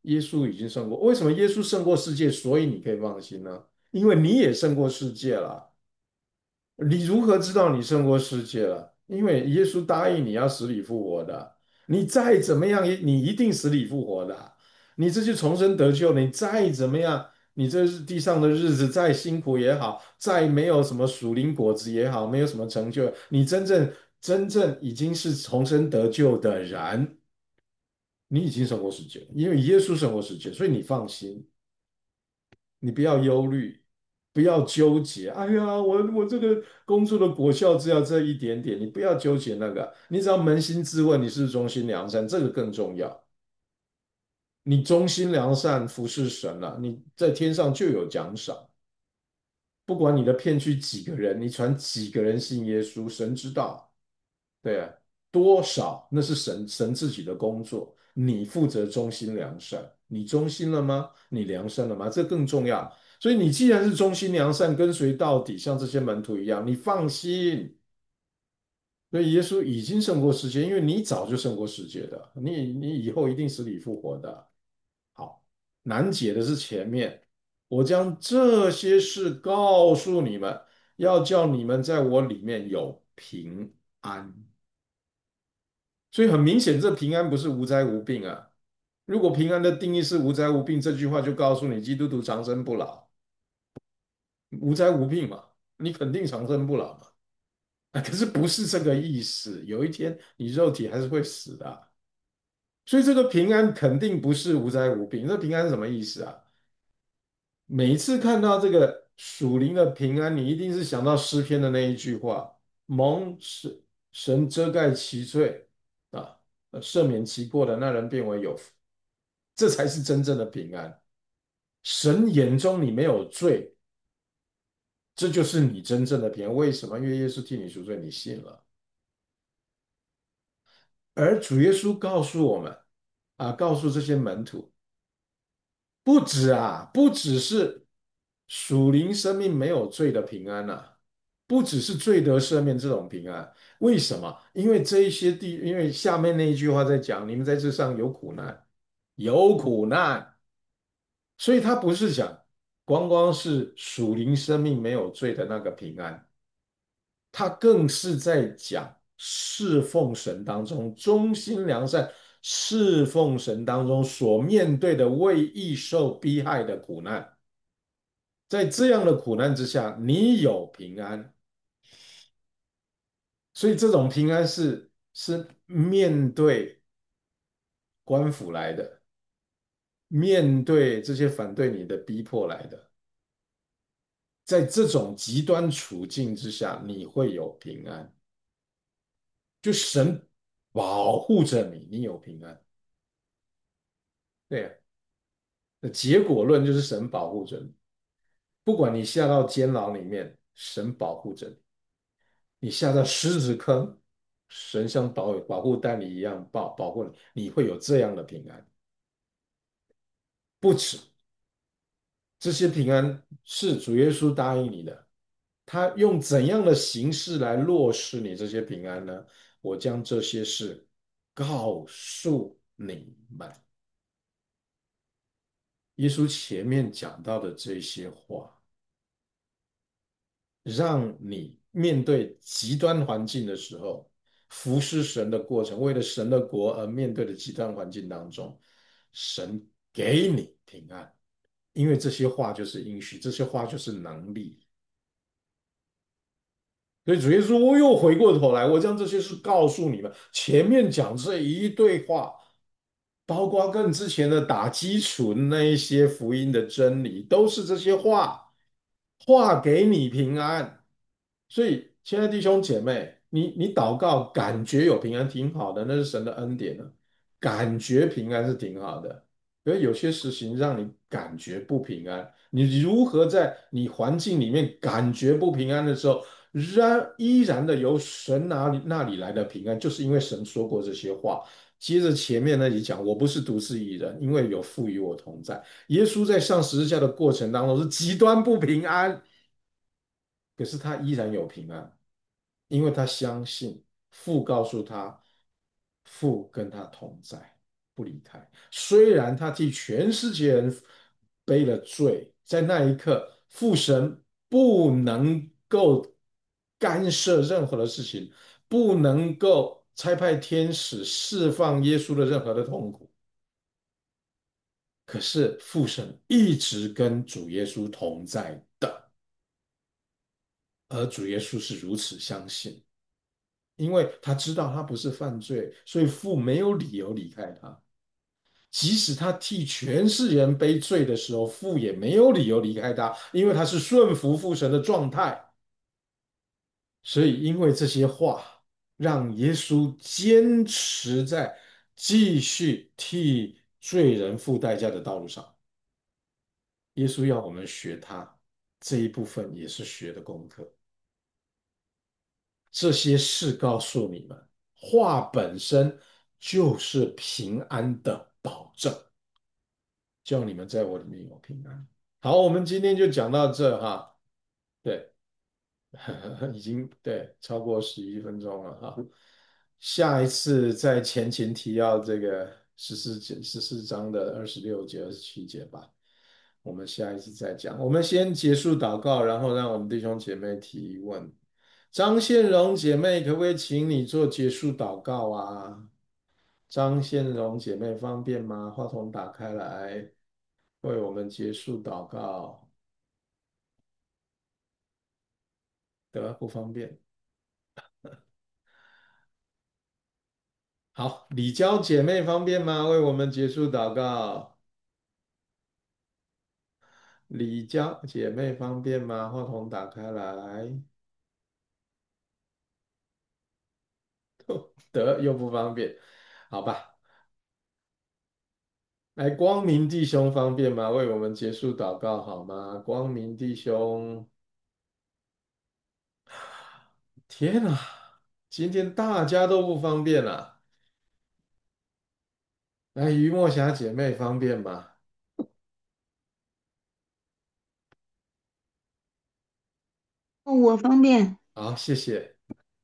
耶稣已经胜过。为什么耶稣胜过世界，所以你可以放心呢？因为你也胜过世界了。你如何知道你胜过世界了？因为耶稣答应你要死里复活的。你再怎么样，你一定死里复活的。你这就重生得救，你再怎么样，你这是地上的日子再辛苦也好，再没有什么属灵果子也好，没有什么成就，你真正真正已经是重生得救的人，你已经胜过世界了，因为耶稣胜过世界，所以你放心。你不要忧虑，不要纠结。哎呀，我我这个工作的果效只有这一点点，你不要纠结那个，你只要扪心自问，你是不是忠心良善，这个更重要。你忠心良善，服侍神了，你在天上就有奖赏。不管你的片区几个人，你传几个人信耶稣，神知道。对啊，多少那是神神自己的工作，你负责忠心良善，你忠心了吗？你良善了吗？这更重要。所以你既然是忠心良善，跟随到底，像这些门徒一样，你放心。所以耶稣已经胜过世界，因为你早就胜过世界的，你你以后一定死里复活的。好，难解的是前面，我将这些事告诉你们，要叫你们在我里面有平安。所以很明显，这平安不是无灾无病啊。如果平安的定义是无灾无病，这句话就告诉你，基督徒长生不老，无灾无病嘛，你肯定长生不老嘛。啊，可是不是这个意思，有一天你肉体还是会死的啊。所以这个平安肯定不是无灾无病。这平安是什么意思啊？每一次看到这个属灵的平安，你一定是想到诗篇的那一句话：蒙神神遮盖其罪啊，呃赦免其过的那人变为有福。这才是真正的平安。神眼中你没有罪，这就是你真正的平安。为什么？因为耶稣替你赎罪，你信了。而主耶稣告诉我们啊，告诉这些门徒，不止啊，不只是属灵生命没有罪的平安啊，不只是罪得赦免这种平安。为什么？因为这一些地，因为下面那一句话在讲，你们在这上有苦难，有苦难。所以他不是讲光光是属灵生命没有罪的那个平安，他更是在讲侍奉神当中忠心良善，侍奉神当中所面对的为义受逼害的苦难。在这样的苦难之下，你有平安，所以这种平安是是面对官府来的，面对这些反对你的逼迫来的。在这种极端处境之下，你会有平安，就神保护着你，你有平安。对呀，那结果论就是神保护着你，不管你下到监牢里面，神保护着你；你下到狮子坑，神像保保护带你一样保保护你，你会有这样的平安。不止这些平安是主耶稣答应你的，他用怎样的形式来落实你这些平安呢？我将这些事告诉你们。耶稣前面讲到的这些话，让你面对极端环境的时候，服侍神的过程，为了神的国而面对的极端环境当中，神给你平安，因为这些话就是应许，这些话就是能力。所以主耶稣我又回过头来，我将这些事告诉你们。前面讲这一对话，包括更之前的打基础那一些福音的真理，都是这些话，话给你平安。所以，亲爱的弟兄姐妹，你你祷告感觉有平安挺好的，那是神的恩典呢。感觉平安是挺好的，而有些事情让你感觉不平安，你如何在你环境里面感觉不平安的时候，然依然的由神哪里那里来的平安，就是因为神说过这些话。接着前面那里讲，我不是独自一人，因为有父与我同在。耶稣在上十字架的过程当中是极端不平安，可是他依然有平安，因为他相信父告诉他，父跟他同在。 不离开。虽然他替全世界人背了罪，在那一刻，父神不能够干涉任何的事情，不能够差派天使释放耶稣的任何的痛苦。可是父神一直跟主耶稣同在的，而主耶稣是如此相信，因为他知道他不是犯罪，所以父没有理由离开他。即使他替全世人背罪的时候，父也没有理由离开他，因为他是顺服父神的状态。所以，因为这些话，让耶稣坚持在继续替罪人付代价的道路上。耶稣要我们学他这一部分，也是学的功课。这些事告诉你们，话本身就是平安的保证，叫你们在我里面有平安。好，我们今天就讲到这哈。对，已经对超过十一分钟了哈。下一次在前情提要这个十四节十四章的二十六节、二十七节吧。我们下一次再讲。我们先结束祷告，然后让我们弟兄姐妹提问。张宪荣姐妹，可不可以请你做结束祷告啊？张宪荣姐妹方便吗？话筒打开来，为我们结束祷告。得不方便。好，李娇姐妹方便吗？为我们结束祷告。李娇姐妹方便吗？话筒打开来。得又不方便，好吧。来，光明弟兄方便吗？为我们结束祷告好吗？光明弟兄，天哪，今天大家都不方便了。来，于墨霞姐妹方便吗？ 我方便。 好，谢谢。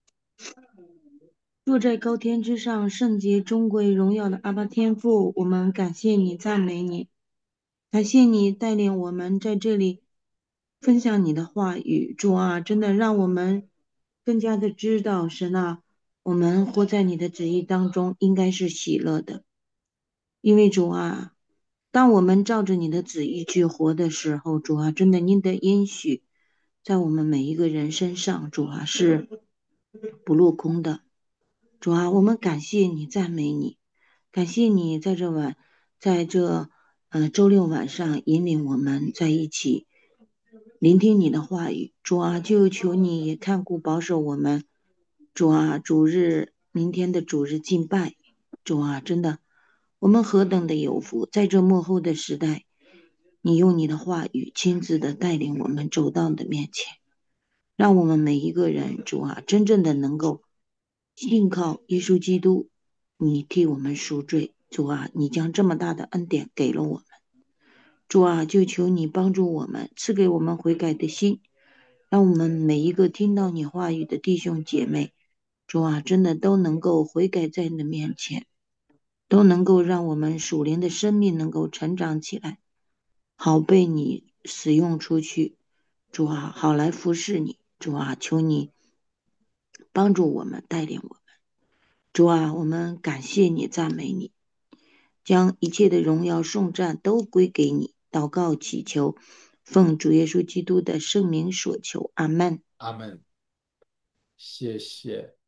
坐在高天之上，圣洁、中贵、荣耀的阿爸天父，我们感谢你，赞美你，感谢你带领我们在这里分享你的话语。主啊，真的让我们更加的知道，神啊，我们活在你的旨意当中，应该是喜乐的。因为主啊，当我们照着你的旨意去活的时候，主啊，真的您的应许在我们每一个人身上，主啊是不落空的。主啊，我们感谢你，赞美你，感谢你在这晚，在这呃周六晚上引领我们在一起聆听你的话语。主啊，就求你也看顾保守我们。主啊，主日明天的主日敬拜。主啊，真的，我们何等的有福，在这幕后的时代，你用你的话语亲自的带领我们走到你的面前，让我们每一个人，主啊，真正的能够信靠耶稣基督，你替我们赎罪。主啊，你将这么大的恩典给了我们。主啊，就求你帮助我们，赐给我们悔改的心，让我们每一个听到你话语的弟兄姐妹，主啊，真的都能够悔改在你的面前，都能够让我们属灵的生命能够成长起来，好被你使用出去。主啊，好来服侍你。主啊，求你帮助我们，带领我们。主啊，我们感谢你，赞美你，将一切的荣耀颂赞都归给你。祷告祈求，奉主耶稣基督的圣名所求，阿门。 阿门。谢谢。